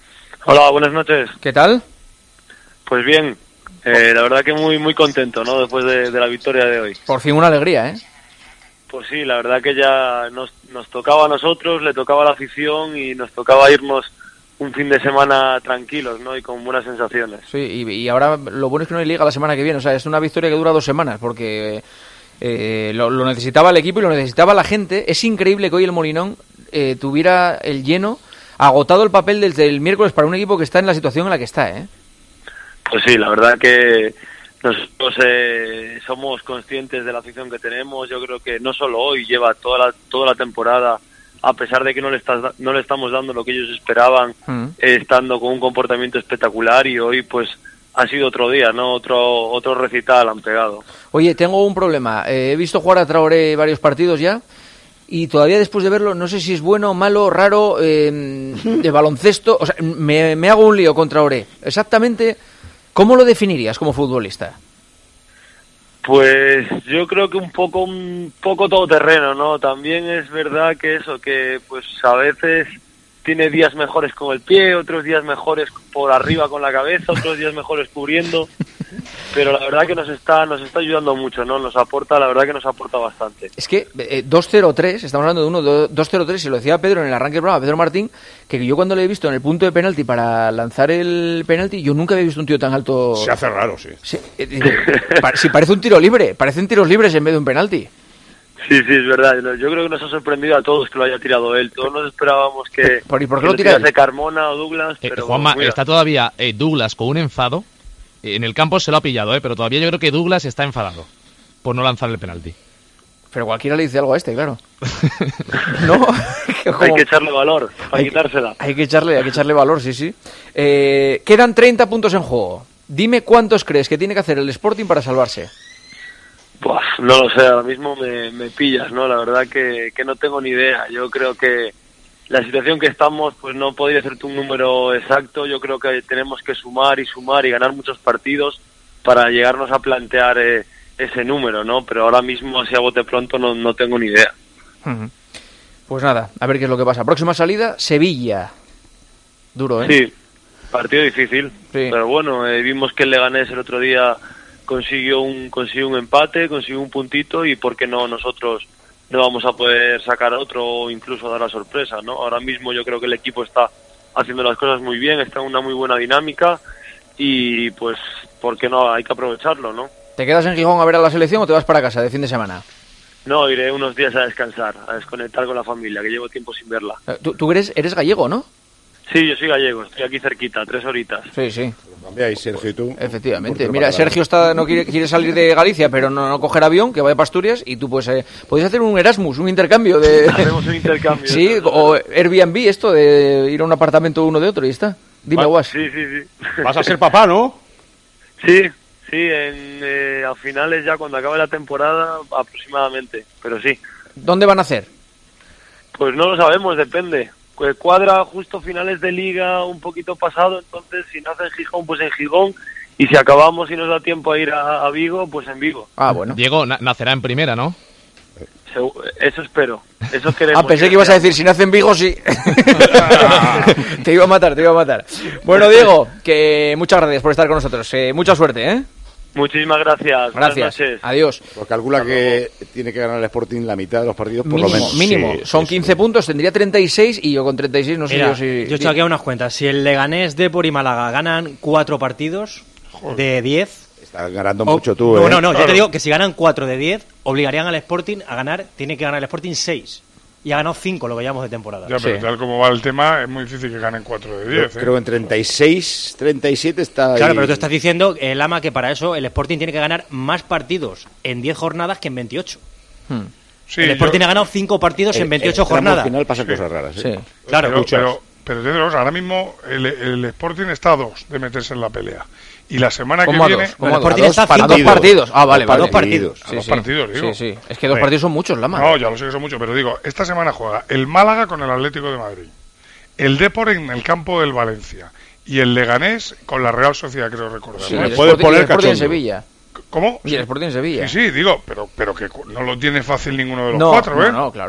Hola, buenas noches. ¿Qué tal? Pues bien, eh, la verdad que muy muy contento, ¿no? Después de, de la victoria de hoy. Por fin una alegría, ¿eh? Pues sí, la verdad que ya nos, nos tocaba a nosotros, le tocaba a la afición y nos tocaba irnos un fin de semana tranquilos, ¿no? Y con buenas sensaciones. Sí, y, y ahora lo bueno es que no hay liga la semana que viene, o sea, es una victoria que dura dos semanas, porque eh, lo, lo necesitaba el equipo y lo necesitaba la gente. Es increíble que hoy el Molinón eh, tuviera el lleno, agotado el papel desde el miércoles para un equipo que está en la situación en la que está, ¿eh? Pues sí, la verdad que nosotros eh, somos conscientes de la afición que tenemos. Yo creo que no solo hoy, lleva toda la toda la temporada, a pesar de que no le estás, no le estamos dando lo que ellos esperaban, mm. eh, estando con un comportamiento espectacular, y hoy pues ha sido otro día, ¿no? Otro otro recital han pegado. Oye, tengo un problema. Eh, he visto jugar a Traoré varios partidos ya y todavía después de verlo no sé si es bueno, malo, raro, eh, de baloncesto. O sea, me, me hago un lío con Traoré. Exactamente, ¿cómo lo definirías como futbolista? Pues yo creo que un poco un poco todoterreno, ¿no? También es verdad que eso, que pues a veces tiene días mejores con el pie, otros días mejores por arriba con la cabeza, otros días mejores cubriendo, pero la verdad que nos está nos está ayudando mucho, ¿no? Nos aporta, la verdad que nos aporta bastante. Es que eh, dos cero tres, estamos hablando de uno, dos cero tres, y lo decía Pedro en el arranque del programa, Pedro Martín, que yo cuando le he visto en el punto de penalti para lanzar el penalti, yo nunca había visto un tío tan alto. Se hace raro, sí. sí eh, digo, pa- si parece un tiro libre, parecen tiros libres en vez de un penalti. Sí, sí, es verdad. Yo creo que nos ha sorprendido a todos que lo haya tirado él. Todos nos esperábamos que, ¿Por, ¿y por qué que lo, lo tira tirase Carmona o Douglas. Eh, pero Juanma, mira. está todavía eh, Douglas con un enfado. En el campo se lo ha pillado, eh, pero todavía yo creo que Douglas está enfadado por no lanzar el penalti. Pero cualquiera le dice algo a este, claro. ¿No? Hay que echarle valor, para hay, quitársela. Hay que echarle, hay que echarle valor, sí, sí. Eh, quedan treinta puntos en juego. Dime cuántos crees que tiene que hacer el Sporting para salvarse. Buah, no lo sé, ahora mismo me, me pillas, ¿no? La verdad que, que no tengo ni idea. Yo creo que la situación que estamos, pues no podría hacerte un número exacto. Yo creo que tenemos que sumar y sumar y ganar muchos partidos para llegarnos a plantear eh, ese número, ¿no? Pero ahora mismo, así a bote pronto, no, no tengo ni idea. Uh-huh. Pues nada, a ver qué es lo que pasa. Próxima salida, Sevilla. Duro, ¿eh? Sí, partido difícil. Sí. Pero bueno, eh, vimos que el Leganés el otro día consiguió un consiguió un empate, consiguió un puntito, y por qué no nosotros no vamos a poder sacar otro o incluso dar la sorpresa, ¿no? Ahora mismo yo creo que el equipo está haciendo las cosas muy bien, está en una muy buena dinámica y pues por qué no, hay que aprovecharlo, ¿no? ¿Te quedas en Gijón a ver a la selección o te vas para casa de fin de semana? No, iré unos días a descansar, a desconectar con la familia, que llevo tiempo sin verla. Tú, tú eres, eres gallego, ¿no? Sí, yo soy gallego, estoy aquí cerquita, tres horitas. Sí, sí. Ahí, Sergio, y tú. Efectivamente. Mira, Sergio está no quiere, quiere salir de Galicia, pero no, no coger avión, que vaya para Asturias, y tú pues eh, podéis hacer un Erasmus, un intercambio de... Hacemos un intercambio. Sí, o Airbnb, esto de ir a un apartamento uno de otro, y está. Dime, Guas. Sí, sí, sí. Vas a ser papá, ¿no? Sí, sí, en, eh, a finales ya, cuando acabe la temporada, aproximadamente, pero sí. ¿Dónde van a hacer? Pues no lo sabemos, depende. Cuadra justo finales de liga, un poquito pasado, entonces si nace en Gijón, pues en Gijón, y si acabamos y nos da tiempo a ir a, a Vigo, pues en Vigo. Ah, bueno. Diego na- nacerá en primera, ¿no? Eso espero, eso queremos. Ah, pensé que ibas a decir, si nace en Vigo, sí. Te iba a matar, te iba a matar. Bueno, Diego, que muchas gracias por estar con nosotros. Eh, mucha suerte, ¿eh? Muchísimas gracias. Gracias. Adiós. Pues calcula que tiene que ganar el Sporting la mitad de los partidos, por mínimo, lo menos. Mínimo. Sí, Son sí, quince sí. puntos, tendría treinta y seis y yo con treinta y seis no sé Mira, yo si... Yo he hecho aquí unas cuentas. Si el Leganés, Depor y Málaga ganan cuatro partidos de diez... Estás ganando o, mucho tú, No, ¿eh? no, no. Claro. Yo te digo que si ganan cuatro de diez, obligarían al Sporting a ganar... Tiene que ganar el Sporting seis. Y ha ganado cinco, lo que llevamos de temporada. Ya, pero Sí. tal como va el tema, es muy difícil que ganen cuatro de diez. Yo creo que en treinta y seis, treinta y siete está Claro, ahí. pero tú estás diciendo, eh, Lama, que para eso el Sporting tiene que ganar más partidos en diez jornadas que en veintiocho. Hmm. Sí, el Sporting yo- ha ganado cinco partidos en El- veintiocho el tramo jornadas. final pasan Sí. cosas raras, ¿eh? Sí. Claro, pero, muchas. pero, pero te digo una cosa, ahora mismo el, el Sporting está a dos de meterse en la pelea. Y la semana que ¿Cómo a viene... dos? ¿Cómo el a dos? Sporting A está a dos cinco partidos. partidos. Ah, vale, Dos vale. Dos partidos. A dos partidos, digo. Sí, sí. Es que dos Bueno. partidos son muchos, Lama. No, ya lo sé que son muchos, pero digo, esta semana juega el Málaga con el Atlético de Madrid, el Depor en el campo del Valencia y el Leganés con la Real Sociedad, creo recordar. Sí, ¿no? el puedes Sporting, poner el Sporting en cachondo. Sevilla. ¿Cómo? Y el Sporting en Sevilla. Sí, sí, digo, pero, pero que cu- no lo tiene fácil ninguno de los no, cuatro, ¿eh? no, no, claro.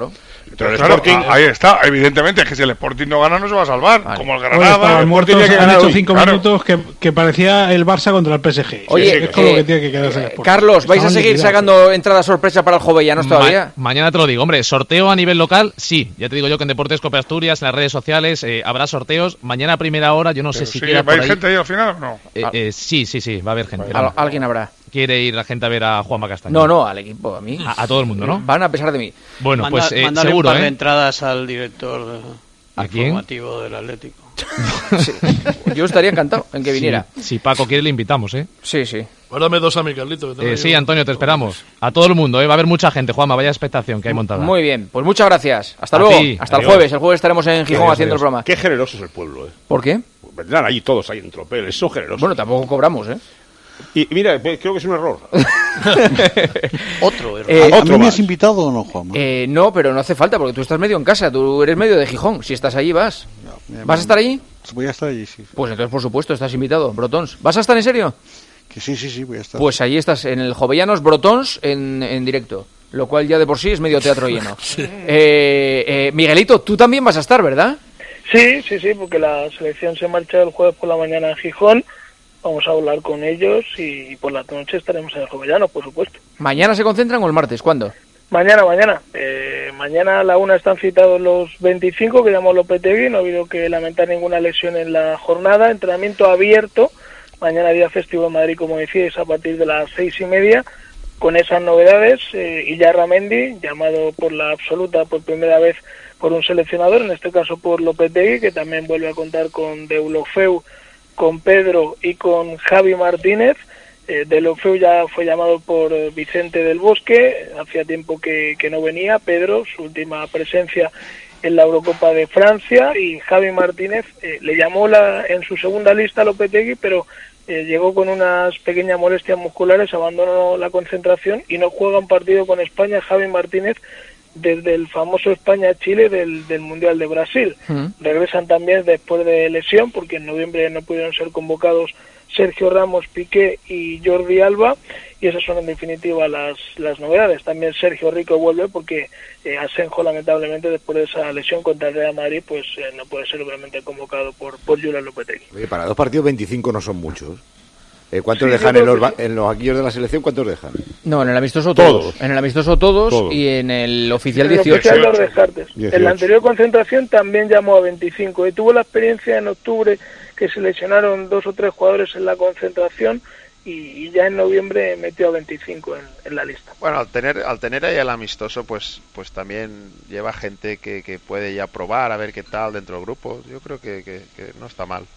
Pero claro, Sporting, ahí está, evidentemente, es que si el Sporting no gana no se va a salvar, vale. Como el Granada. Oye, estaban muertos, que han hecho hoy. cinco claro. minutos que, que parecía el Barça contra el P S G. Oye, sí, es con eh, lo que tiene que quedarse el Sporting. Carlos, ¿vais Estaban a seguir liquidados. sacando entradas sorpresa para el Jovellanos todavía? Ma mañana te lo digo, hombre, sorteo a nivel local, sí, ya te digo yo que en Deportes Cope Asturias, en las redes sociales, eh, habrá sorteos, mañana a primera hora, yo no Pero sé si sí, quiera ¿va a ir por ahí... gente ahí al final o no? Eh, eh, sí, sí, sí, va a haber gente. Al alguien habrá. Quiere ir la gente a ver a Juanma Castaño. No, no, al equipo, a mí. A, a todo el mundo, ¿no? Van a pesar de mí. Bueno, Manda, pues eh, mándale seguro, un par ¿eh? de entradas al director ¿A quién? informativo del Atlético. Sí. Yo estaría encantado en que viniera. Si sí, Paco quiere, le invitamos, ¿eh? Sí, sí. Guárdame dos a mi Carlito. Que eh, sí, Antonio, te esperamos. A todo el mundo, ¿eh? Va a haber mucha gente, Juanma, vaya expectación que hay montada. Muy bien, pues muchas gracias. Hasta A luego. ti, Hasta adiós. el jueves. El jueves estaremos en Gijón Adiós, haciendo adiós. el programa. Qué generoso es el pueblo, ¿eh? ¿Por qué? Vendrán allí todos ahí en tropeles, son generosos. Bueno, tampoco cobramos, ¿eh? Y mira, creo que es un error. Otro error. Eh, ¿A otro mí me más. has invitado o no, Juanma? Eh, no, pero no hace falta porque tú estás medio en casa. Tú eres medio de Gijón. Si estás allí, vas. Me- ¿Vas a estar allí? Voy a estar allí, sí. Pues entonces, por supuesto, estás invitado. Brotons. ¿Vas a estar en serio? Que sí, sí, sí, voy a estar. Pues allí estás, en el Jovellanos Brotons en, en directo. Lo cual ya de por sí es medio teatro lleno. Sí. eh, eh, Miguelito, tú también vas a estar, ¿verdad? Sí, sí, sí, porque la selección se marcha el jueves por la mañana en Gijón. Vamos a hablar con ellos y por la noche estaremos en el Jovellanos, por supuesto. ¿Mañana se concentran o el martes? ¿Cuándo? Mañana, mañana. Eh, mañana a la una están citados los veinticinco que llamó Lopetegui. No ha habido que lamentar ninguna lesión en la jornada. Entrenamiento abierto. Mañana día festivo en Madrid, como decíais, a partir de las seis y media. Con esas novedades, eh, Illarramendi, llamado por la absoluta por primera vez por un seleccionador, en este caso por Lopetegui, que también vuelve a contar con Deulofeu, con Pedro y con Javi Martínez. Eh, Deulofeu ya fue llamado por eh, Vicente del Bosque, hacía tiempo que, que no venía. Pedro, su última presencia en la Eurocopa de Francia, y Javi Martínez eh, le llamó la, en su segunda lista a Lopetegui, pero eh, llegó con unas pequeñas molestias musculares, abandonó la concentración y no juega un partido con España Javi Martínez desde el famoso España-Chile del, del Mundial de Brasil. Mm. Regresan también después de lesión, porque en noviembre no pudieron ser convocados Sergio Ramos, Piqué y Jordi Alba, y esas son en definitiva las, las novedades. También Sergio Rico vuelve porque eh, Asenjo, lamentablemente, después de esa lesión contra el Real Madrid, pues eh, no puede ser obviamente convocado por, por Julen Lopetegui. Oye, para dos partidos veinticinco no son muchos. Eh, ¿Cuántos Sí, dejan yo en creo los, que ba- en los banquillos de la selección? ¿Cuántos dejan? No, en el amistoso todos. Todos. En el amistoso todos, Todos. y en el oficial En el dieciocho. oficial los descartes. dieciocho. En la anterior concentración también llamó a veinticinco. Y tuvo la experiencia en octubre que se lesionaron dos o tres jugadores en la concentración y, y ya en noviembre metió a veinticinco en, en la lista. Bueno, al tener al tener ahí el amistoso, pues pues también lleva gente que, que puede ya probar, a ver qué tal dentro del grupo. Yo creo que, que, que no está mal.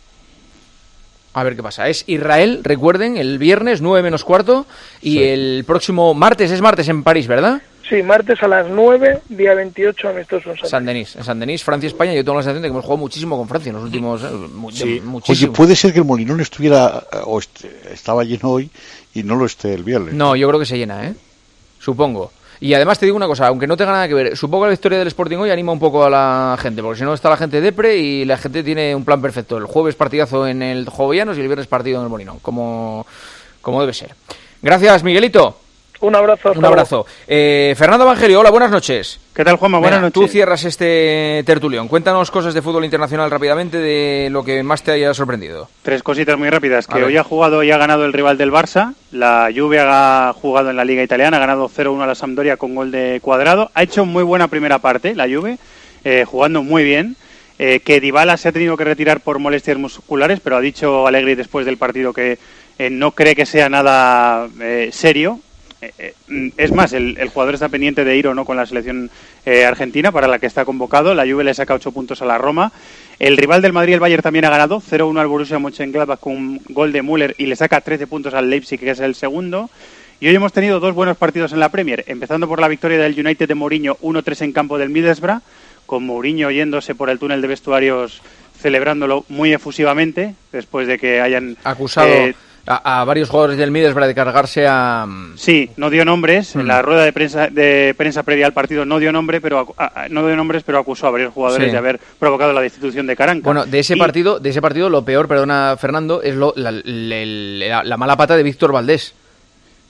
A ver qué pasa. Es Israel, recuerden, el viernes nueve menos cuarto, y Sí. el próximo martes, es martes en París, ¿verdad? Sí, martes a las nueve, día veintiocho, amistoso en San San Denis, en San Denis, Francia, España. Yo tengo la sensación de que hemos jugado muchísimo con Francia en los últimos... eh, mu- de- Oye, muchísimo. puede ser que el Molinón estuviera eh, o est- estaba lleno hoy y no lo esté el viernes. No, yo creo que se llena, ¿eh? Supongo. Y además te digo una cosa, aunque no tenga nada que ver, supongo que la victoria del Sporting hoy anima un poco a la gente, porque si no está la gente depre y la gente tiene un plan perfecto. El jueves partidazo en el Jovellanos y el viernes partido en el Molinón, como, como debe ser. Gracias, Miguelito. Un abrazo. Un abrazo. Eh, Fernando Evangelio, hola, buenas noches. ¿Qué tal, Juanma? Buenas Venga, noches. Tú cierras este tertulión. Cuéntanos cosas de fútbol internacional rápidamente, de lo que más te haya sorprendido. Tres cositas muy rápidas. A Que ver. hoy ha jugado y ha ganado el rival del Barça. La Juve ha jugado en la Liga Italiana, ha ganado cero uno a la Sampdoria con gol de Cuadrado. Ha hecho muy buena primera parte la Juve, eh, jugando muy bien. Eh, que Dybala se ha tenido que retirar por molestias musculares, pero ha dicho Allegri después del partido que eh, no cree que sea nada eh, serio. Eh, eh, es más, el, el jugador está pendiente de ir o no con la selección eh, argentina, para la que está convocado. La Juve le saca ocho puntos a la Roma. El rival del Madrid, el Bayern, también ha ganado cero uno al Borussia Mönchengladbach con un gol de Müller y le saca trece puntos al Leipzig, que es el segundo. Y hoy hemos tenido dos buenos partidos en la Premier, empezando por la victoria del United de Mourinho uno tres en campo del Middlesbrough, con Mourinho yéndose por el túnel de vestuarios celebrándolo muy efusivamente, después de que hayan Acusado eh, a, a varios jugadores del Middlesbrough de cargarse a... Sí, no dio nombres. Mm. En la rueda de prensa de prensa previa al partido no dio nombre, pero acu- a- a- no dio nombres, pero acusó a varios jugadores Sí. de haber provocado la destitución de Caranca. Bueno, de ese Y- partido, de ese partido lo peor, perdona Fernando, es lo, la, la- la- la mala pata de Víctor Valdés.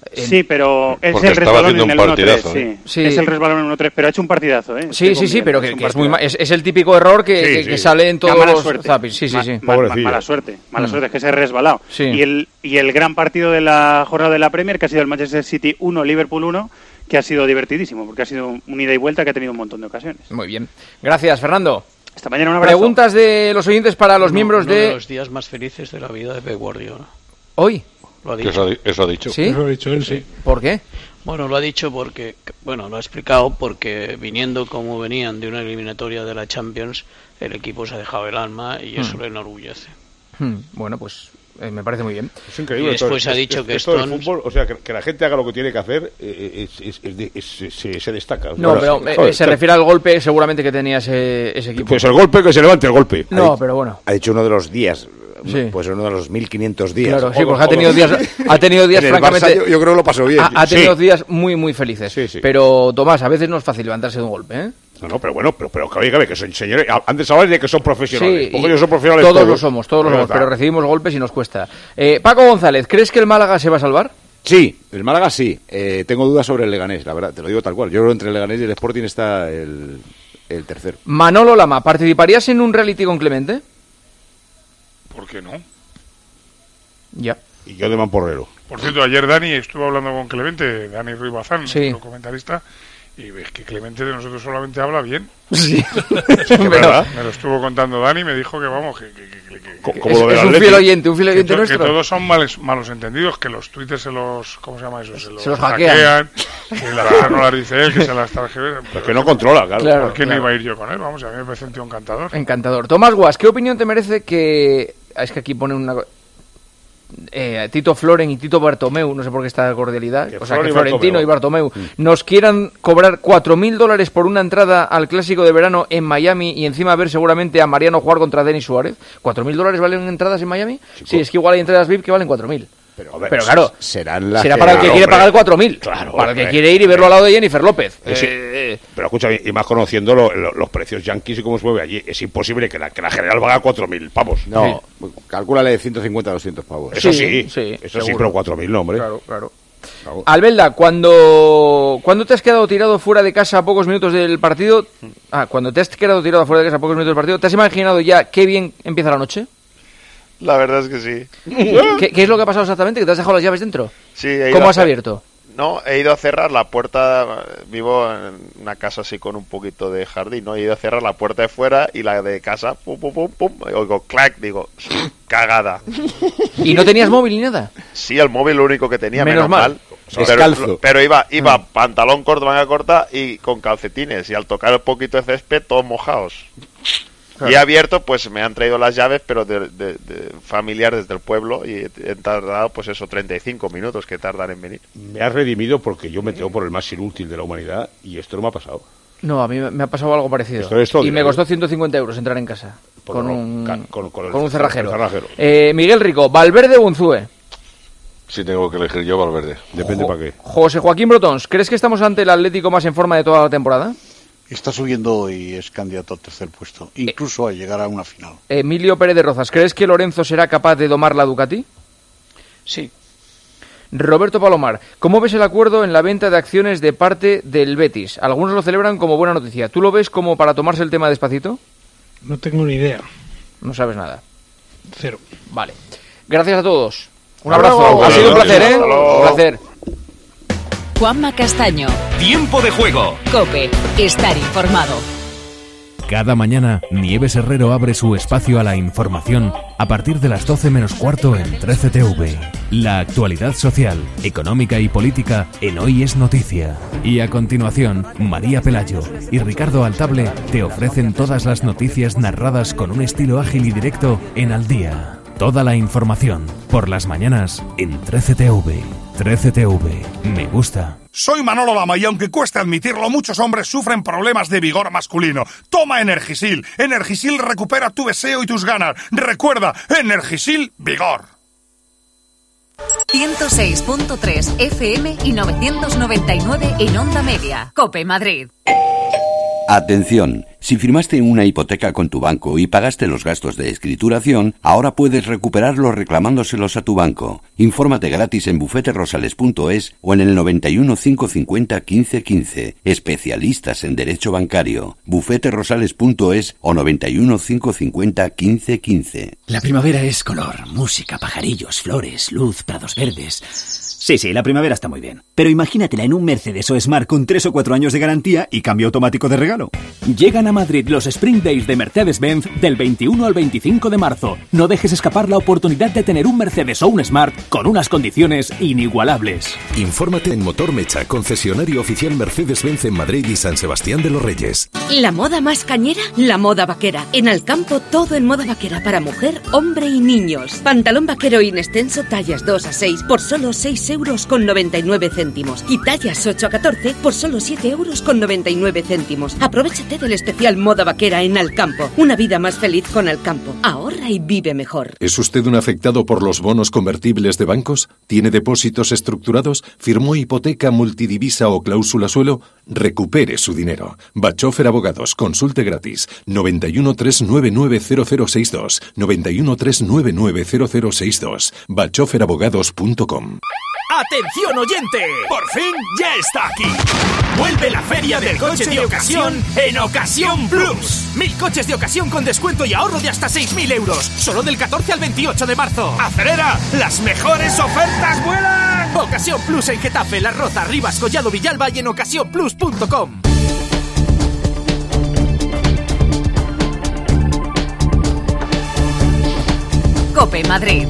Sí, pero es Porque el estaba resbalón haciendo en el un uno tres, partidazo, sí. ¿eh? Sí. Es el resbalón en uno tres, pero ha hecho un partidazo, ¿eh? Sí, sí, sí, pero que, que es, muy ma- es, es el típico error que, Sí, que, sí. que sale en todos La mala los suerte. zappings. Sí, sí, Ma- sí. ma- ma- mala suerte, mala Mm. suerte, es que se ha resbalado. Sí. Y, el, y el gran partido de la jornada de la Premier, que ha sido el Manchester City uno, Liverpool uno, que ha sido divertidísimo, porque ha sido un ida y vuelta que ha tenido un montón de ocasiones. Muy bien. Gracias, Fernando. Hasta mañana, un abrazo. Preguntas de los oyentes para los Uno- miembros uno de... de los días más felices de la vida de Pep Guardiola. ¿Hoy? Lo ha Que dicho. Eso ha, di- eso ha dicho. ¿Sí? Eso lo ha dicho él, sí. ¿Por qué? Bueno, lo ha dicho porque, bueno, lo ha explicado porque viniendo como venían de una eliminatoria de la Champions, el equipo se ha dejado el alma y eso Hmm. le enorgullece. Hmm, Bueno, pues eh, me parece muy bien. Es increíble. Y después todo- ha dicho es- que esto del Stones- fútbol, o sea, que, que la gente haga lo que tiene que hacer, eh, es, es- es de- es- es- se, se destaca. No, Ahora, pero eh, joder, se refiere al golpe seguramente que tenía ese, ese equipo. Pues el golpe, que se levante el golpe. No, pero bueno. Ha dicho uno de los días. Sí. Pues uno de los mil quinientos días. Claro, sí, O- porque ha o- tenido días, ha tenido días En el francamente... Barça yo, yo creo que lo pasó bien. Ha, ha tenido Sí. días muy, muy felices. Sí, sí. Pero, Tomás, a veces no es fácil levantarse de un golpe, ¿eh? No, no, pero bueno, pero, pero que oiga, que son señores. Antes hablabas de que son profesionales. Sí, porque y ellos son profesionales. todos lo somos, todos lo Pues ya somos, está. pero recibimos golpes y nos cuesta. Eh, Paco González, ¿crees que el Málaga se va a salvar? Sí, el Málaga sí. Eh, tengo dudas sobre el Leganés, la verdad, te lo digo tal cual. Yo creo que entre el Leganés y el Sporting está el, el tercero. Manolo Lama, ¿participarías en un reality con Clemente? ¿Por qué no? Ya. Y yo de Mamporrero. Por cierto, ayer Dani estuvo hablando con Clemente, Dani Ruiz Bazán, Sí. nuestro comentarista, y ves que Clemente de nosotros solamente habla bien. Sí. Es que ¿Verdad? Me lo estuvo contando Dani y me dijo que vamos, que, que, que- que- que- Como Es, lo del es un Atleti. fiel oyente, un fiel que oyente to- nuestro. que todos son males, malos entendidos, que los twitters se los, ¿cómo se llama eso? Se los, los hackean. que las cosas no las dice él, que se las tarjetea. Pero que no controla, claro. Claro. ¿Por qué claro. no iba a ir yo con él? Vamos, a mí me parece un tío encantador. Encantador. Tomás Guas, ¿qué opinión te merece que... Es que aquí pone una... eh, Tito Floren y Tito Bartomeu, no sé por qué esta cordialidad, Que o sea, Floren que y Florentino Bartomeu. y Bartomeu nos quieran cobrar cuatro mil dólares por una entrada al Clásico de Verano en Miami y encima ver seguramente a Mariano jugar contra Denis Suárez. ¿cuatro mil dólares valen entradas en Miami? Sí, es que igual hay entradas V I P que valen cuatro mil. Pero, a ver, Pero claro, serán las será que- para el que Claro, quiere hombre. pagar cuatro mil. Claro, para el que hombre. quiere ir y verlo al lado de Jennifer López. Eh, sí. Eh, Pero escúchame, y más conociendo lo- lo- los precios yanquis y cómo se mueve allí, es imposible que la, que la general valga cuatro mil pavos. No, calcúlale de ciento cincuenta a doscientos pavos. Eso Sí, sí, sí, eso sí, seguro. pero cuatro mil no, hombre. Claro, claro. Albelda, cuando, cuando te has quedado tirado fuera de casa a pocos minutos del partido, ah, cuando te has quedado tirado fuera de casa a pocos minutos del partido, ¿te has imaginado ya qué bien empieza la noche? La verdad es que sí. ¿Qué, qué es lo que ha pasado exactamente? ¿Que te has dejado las llaves dentro? Sí, he ido ¿Cómo a has hacer- abierto? No, he ido a cerrar la puerta. Vivo en una casa así con un poquito de jardín, ¿no? He ido a cerrar la puerta de fuera y la de casa, pum, pum, pum, pum. y Oigo, clac, digo, cagada. ¿Y no tenías móvil ni nada? Sí, el móvil lo único que tenía, Menos menos, mal. mal. Descalzo. Pero, pero iba, iba Mm. pantalón corto, manga corta y con calcetines. Y al tocar un poquito de césped, todos mojados. Claro. Y he abierto, pues me han traído las llaves, pero de, de, de familiar desde el pueblo. Y he, he tardado, pues eso, treinta y cinco minutos que tardan en venir. Me has redimido porque yo me tengo por el más inútil de la humanidad y esto no me ha pasado. No, a mí me- me ha pasado algo parecido. Esto es todo, y me ¿eh? costó ciento cincuenta euros entrar en casa. Pues Con no, un, ca- con- con el- con un cerrajero. el cerrajero. Eh, Miguel Rico, Valverde o Unzúe. Si tengo que elegir yo, Valverde. Depende para qué. José Joaquín Brotons, ¿crees que estamos ante el Atlético más en forma de toda la temporada? Está subiendo y es candidato al tercer puesto, incluso a llegar a una final. Emilio Pérez de Rozas, ¿crees que Lorenzo será capaz de domar la Ducati? Sí. Roberto Palomar, ¿cómo ves el acuerdo en la venta de acciones de parte del Betis? Algunos lo celebran como buena noticia. ¿Tú lo ves como para tomarse el tema despacito? No tengo ni idea. No sabes nada. Cero. Vale. Gracias a todos. Un Hasta abrazo. luego. Ha sido un Hasta placer, ¿eh? luego. Un placer. Juanma Castaño. Tiempo de juego. Cope. Estar informado. Cada mañana, Nieves Herrero abre su espacio a la información a partir de las doce menos cuarto en trece T V. La actualidad social, económica y política en Hoy es Noticia. Y a continuación, María Pelayo y Ricardo Altable te ofrecen todas las noticias narradas con un estilo ágil y directo en Al Día. Toda la información, por las mañanas, en trece T V. trece T V. Me gusta. Soy Manolo Lama y aunque cueste admitirlo, muchos hombres sufren problemas de vigor masculino. Toma Energisil. Energisil recupera tu deseo y tus ganas. Recuerda, Energisil Vigor. ciento seis punto tres F M y novecientos noventa y nueve en Onda Media. Cope Madrid. Atención, Si firmaste una hipoteca con tu banco y pagaste los gastos de escrituración, ahora puedes recuperarlos reclamándoselos a tu banco. Infórmate gratis en bufete rosales punto es o en el noventa y uno, cinco cincuenta, quince quince. Especialistas en derecho bancario. bufete rosales punto es o noventa y uno, cinco cincuenta, quince quince. La primavera es color, música, pajarillos, flores, luz, prados verdes. Sí, sí, la primavera está muy bien. Pero imagínatela en un Mercedes o Smart con tres o cuatro años de garantía y cambio automático de regalo. Llegan a Madrid los Spring Days de Mercedes-Benz del veintiuno al veinticinco de marzo. No dejes escapar la oportunidad de tener un Mercedes o un Smart con unas condiciones inigualables. Infórmate en Motor Mecha, concesionario oficial Mercedes-Benz en Madrid y San Sebastián de los Reyes. La moda más cañera, la moda vaquera. En Alcampo todo en moda vaquera para mujer, hombre y niños. Pantalón vaquero in extenso tallas dos a seis por solo seis euros con noventa y nueve céntimos y tallas ocho a catorce por solo siete euros con noventa y nueve céntimos. Aprovechate del especial moda vaquera en Alcampo. Una vida más feliz con Alcampo. Ahorra y vive mejor. ¿Es usted un afectado por los bonos convertibles de bancos? ¿Tiene depósitos estructurados? ¿Firmó hipoteca, multidivisa o cláusula suelo? Recupere su dinero. Bachofer Abogados. Consulte gratis. noventa y uno, tres nueve nueve, cero cero seis dos. noventa y uno, tres nueve nueve, cero cero seis dos. bachofer abogados punto com. ¡Atención oyente! ¡Por fin ya está aquí! Vuelve la feria del coche de ocasión en Ocasión Plus. Mil coches de ocasión con descuento y ahorro de hasta seis mil euros. Solo del catorce al veintiocho de marzo. ¡Acelera! ¡Las mejores ofertas vuelan! Ocasión Plus en Getafe, Las Rozas, Rivas, Collado, Villalba y en ocasión plus punto com. COPE Madrid.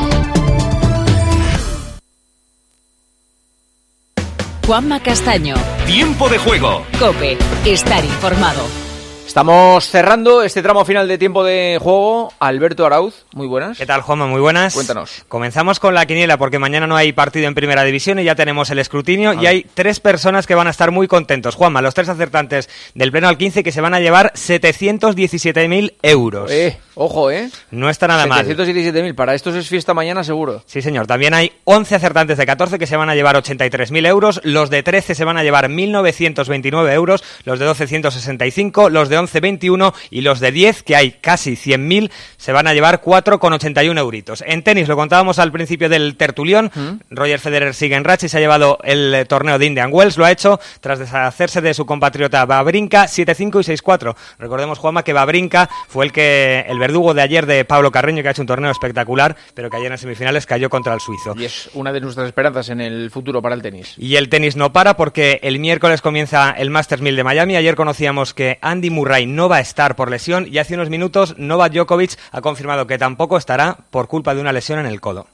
Juanma Castaño. Tiempo de juego. COPE. Estar informado. Estamos cerrando este tramo final de tiempo de juego. Alberto Arauz, muy buenas. ¿Qué tal, Juanma? Muy buenas. Cuéntanos. Comenzamos con la quiniela porque mañana no hay partido en Primera División y ya tenemos el escrutinio y hay tres personas que van a estar muy contentos. Juanma, los tres acertantes del pleno al quince que se van a llevar setecientos diecisiete mil euros. Eh, ojo, eh. No está nada mal. setecientos diecisiete mil, para estos es fiesta mañana seguro. Sí, señor. También hay once acertantes de catorce que se van a llevar ochenta y tres mil euros, los de trece se van a llevar mil novecientos veintinueve euros, los de doce ciento sesenta y cinco, los de once veintiuno y los de diez, que hay casi cien mil, se van a llevar cuatro con ochenta y uno euritos. En tenis, lo contábamos al principio del tertulión, ¿Mm? Roger Federer sigue en racha y se ha llevado el torneo de Indian Wells, lo ha hecho tras deshacerse de su compatriota Wawrinka, siete cinco y seis cuatro. Recordemos, Juanma, que Wawrinka fue el que el verdugo de ayer de Pablo Carreño, que ha hecho un torneo espectacular, pero que ayer en semifinales cayó contra el suizo. Y es una de nuestras esperanzas en el futuro para el tenis. Y el tenis no para porque el miércoles comienza el Masters mil de Miami. Ayer conocíamos que Andy Murray no va a estar por lesión y hace unos minutos Novak Djokovic ha confirmado que tampoco estará por culpa de una lesión en el codo.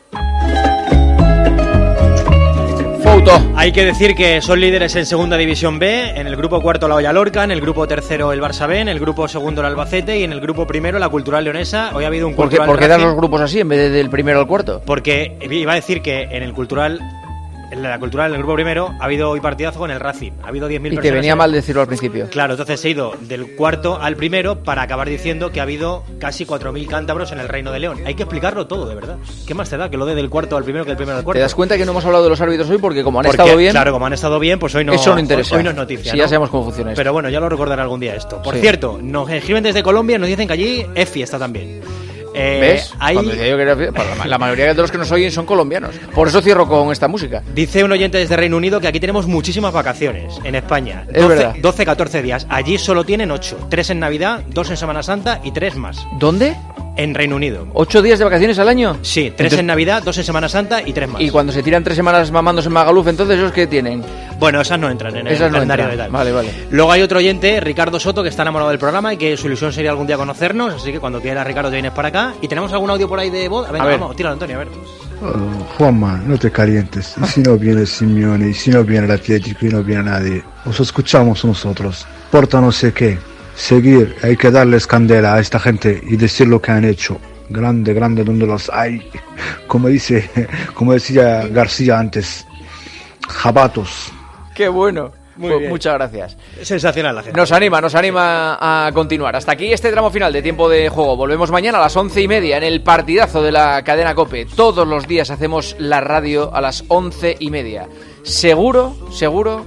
Foto. Hay que decir que son líderes en Segunda División B, en el grupo cuarto la Hoya Lorca, en el grupo tercero el Barça B, en el grupo segundo el Albacete y en el grupo primero la Cultural Leonesa. Hoy ha habido un ¿Por qué, Cultural ¿por qué dan Racing? los grupos así en vez de del primero al cuarto? Porque iba a decir que en el Cultural... En la Cultural, en el grupo primero, ha habido hoy partidazo con el Racing. Ha habido diez mil Y personas. te venía en... mal decirlo al principio. Claro, entonces he ido del cuarto al primero para acabar diciendo que ha habido casi cuatro mil cántabros en el Reino de León. Hay que explicarlo todo, de verdad. ¿Qué más te da que lo dé del cuarto al primero que el primero al cuarto? ¿Te das cuenta que no hemos hablado de los árbitros hoy? Porque como han Porque, estado bien... Claro, como han estado bien, pues hoy no, eso no interesa. Hoy, hoy no es noticia. Sí, ¿no? ya sabemos cómo funciona esto. Pero bueno, ya lo recordará algún día esto. Por Sí. cierto, nos escriben desde Colombia y nos dicen que allí es fiesta también. Eh, ¿Ves? Hay... Cuando decía yo que era fiesta, la, la mayoría de los que nos oyen son colombianos. Por eso cierro con esta música. Dice un oyente desde Reino Unido que aquí tenemos muchísimas vacaciones en España. Es verdad. doce, catorce días. Allí solo tienen ocho. tres en Navidad, dos en Semana Santa y tres más. ¿Dónde? En Reino Unido. ¿Ocho días de vacaciones al año? Sí, tres Entonces... en Navidad, dos en Semana Santa y tres más. Y cuando se tiran tres semanas mamándose en Magaluf, entonces ¿esos qué tienen? Bueno, esas no entran en el esas no calendario entran. de tal. Vale, vale. Luego hay otro oyente, Ricardo Soto, que está enamorado del programa y que su ilusión sería algún día conocernos, así que cuando quiera, Ricardo, te vienes para acá. ¿Y tenemos algún audio por ahí de voz? Venga, a ver. vamos, tíralo, Antonio, a ver. Uh, Juanma, no te calientes. Y si no viene Simeone, y si no viene el Atlético, y no viene nadie, os escuchamos nosotros. Porta no sé qué. Seguir, hay que darles candela a esta gente y decir lo que han hecho. Grande, grande, donde los hay. Como dice, como decía García antes, jabatos. Qué bueno. Muy Pues bien. muchas gracias. Sensacional la gente. Nos anima, nos anima a continuar. Hasta aquí este tramo final de tiempo de juego. Volvemos mañana a las once y media en el partidazo de la cadena COPE. Todos los días hacemos la radio a las once y media. Seguro, seguro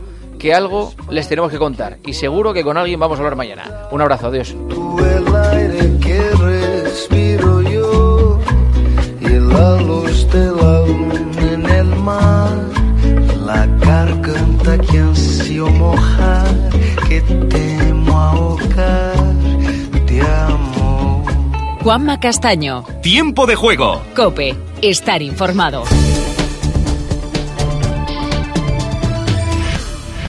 que algo les tenemos que contar. Y seguro que con alguien vamos a hablar mañana. Un abrazo, adiós. El aire que respiro yo y la luz de la luna en el mar, la garganta que ansio mojar, que temo ahogar de amor. Juanma Castaño. Tiempo de juego. COPE. Estar informado.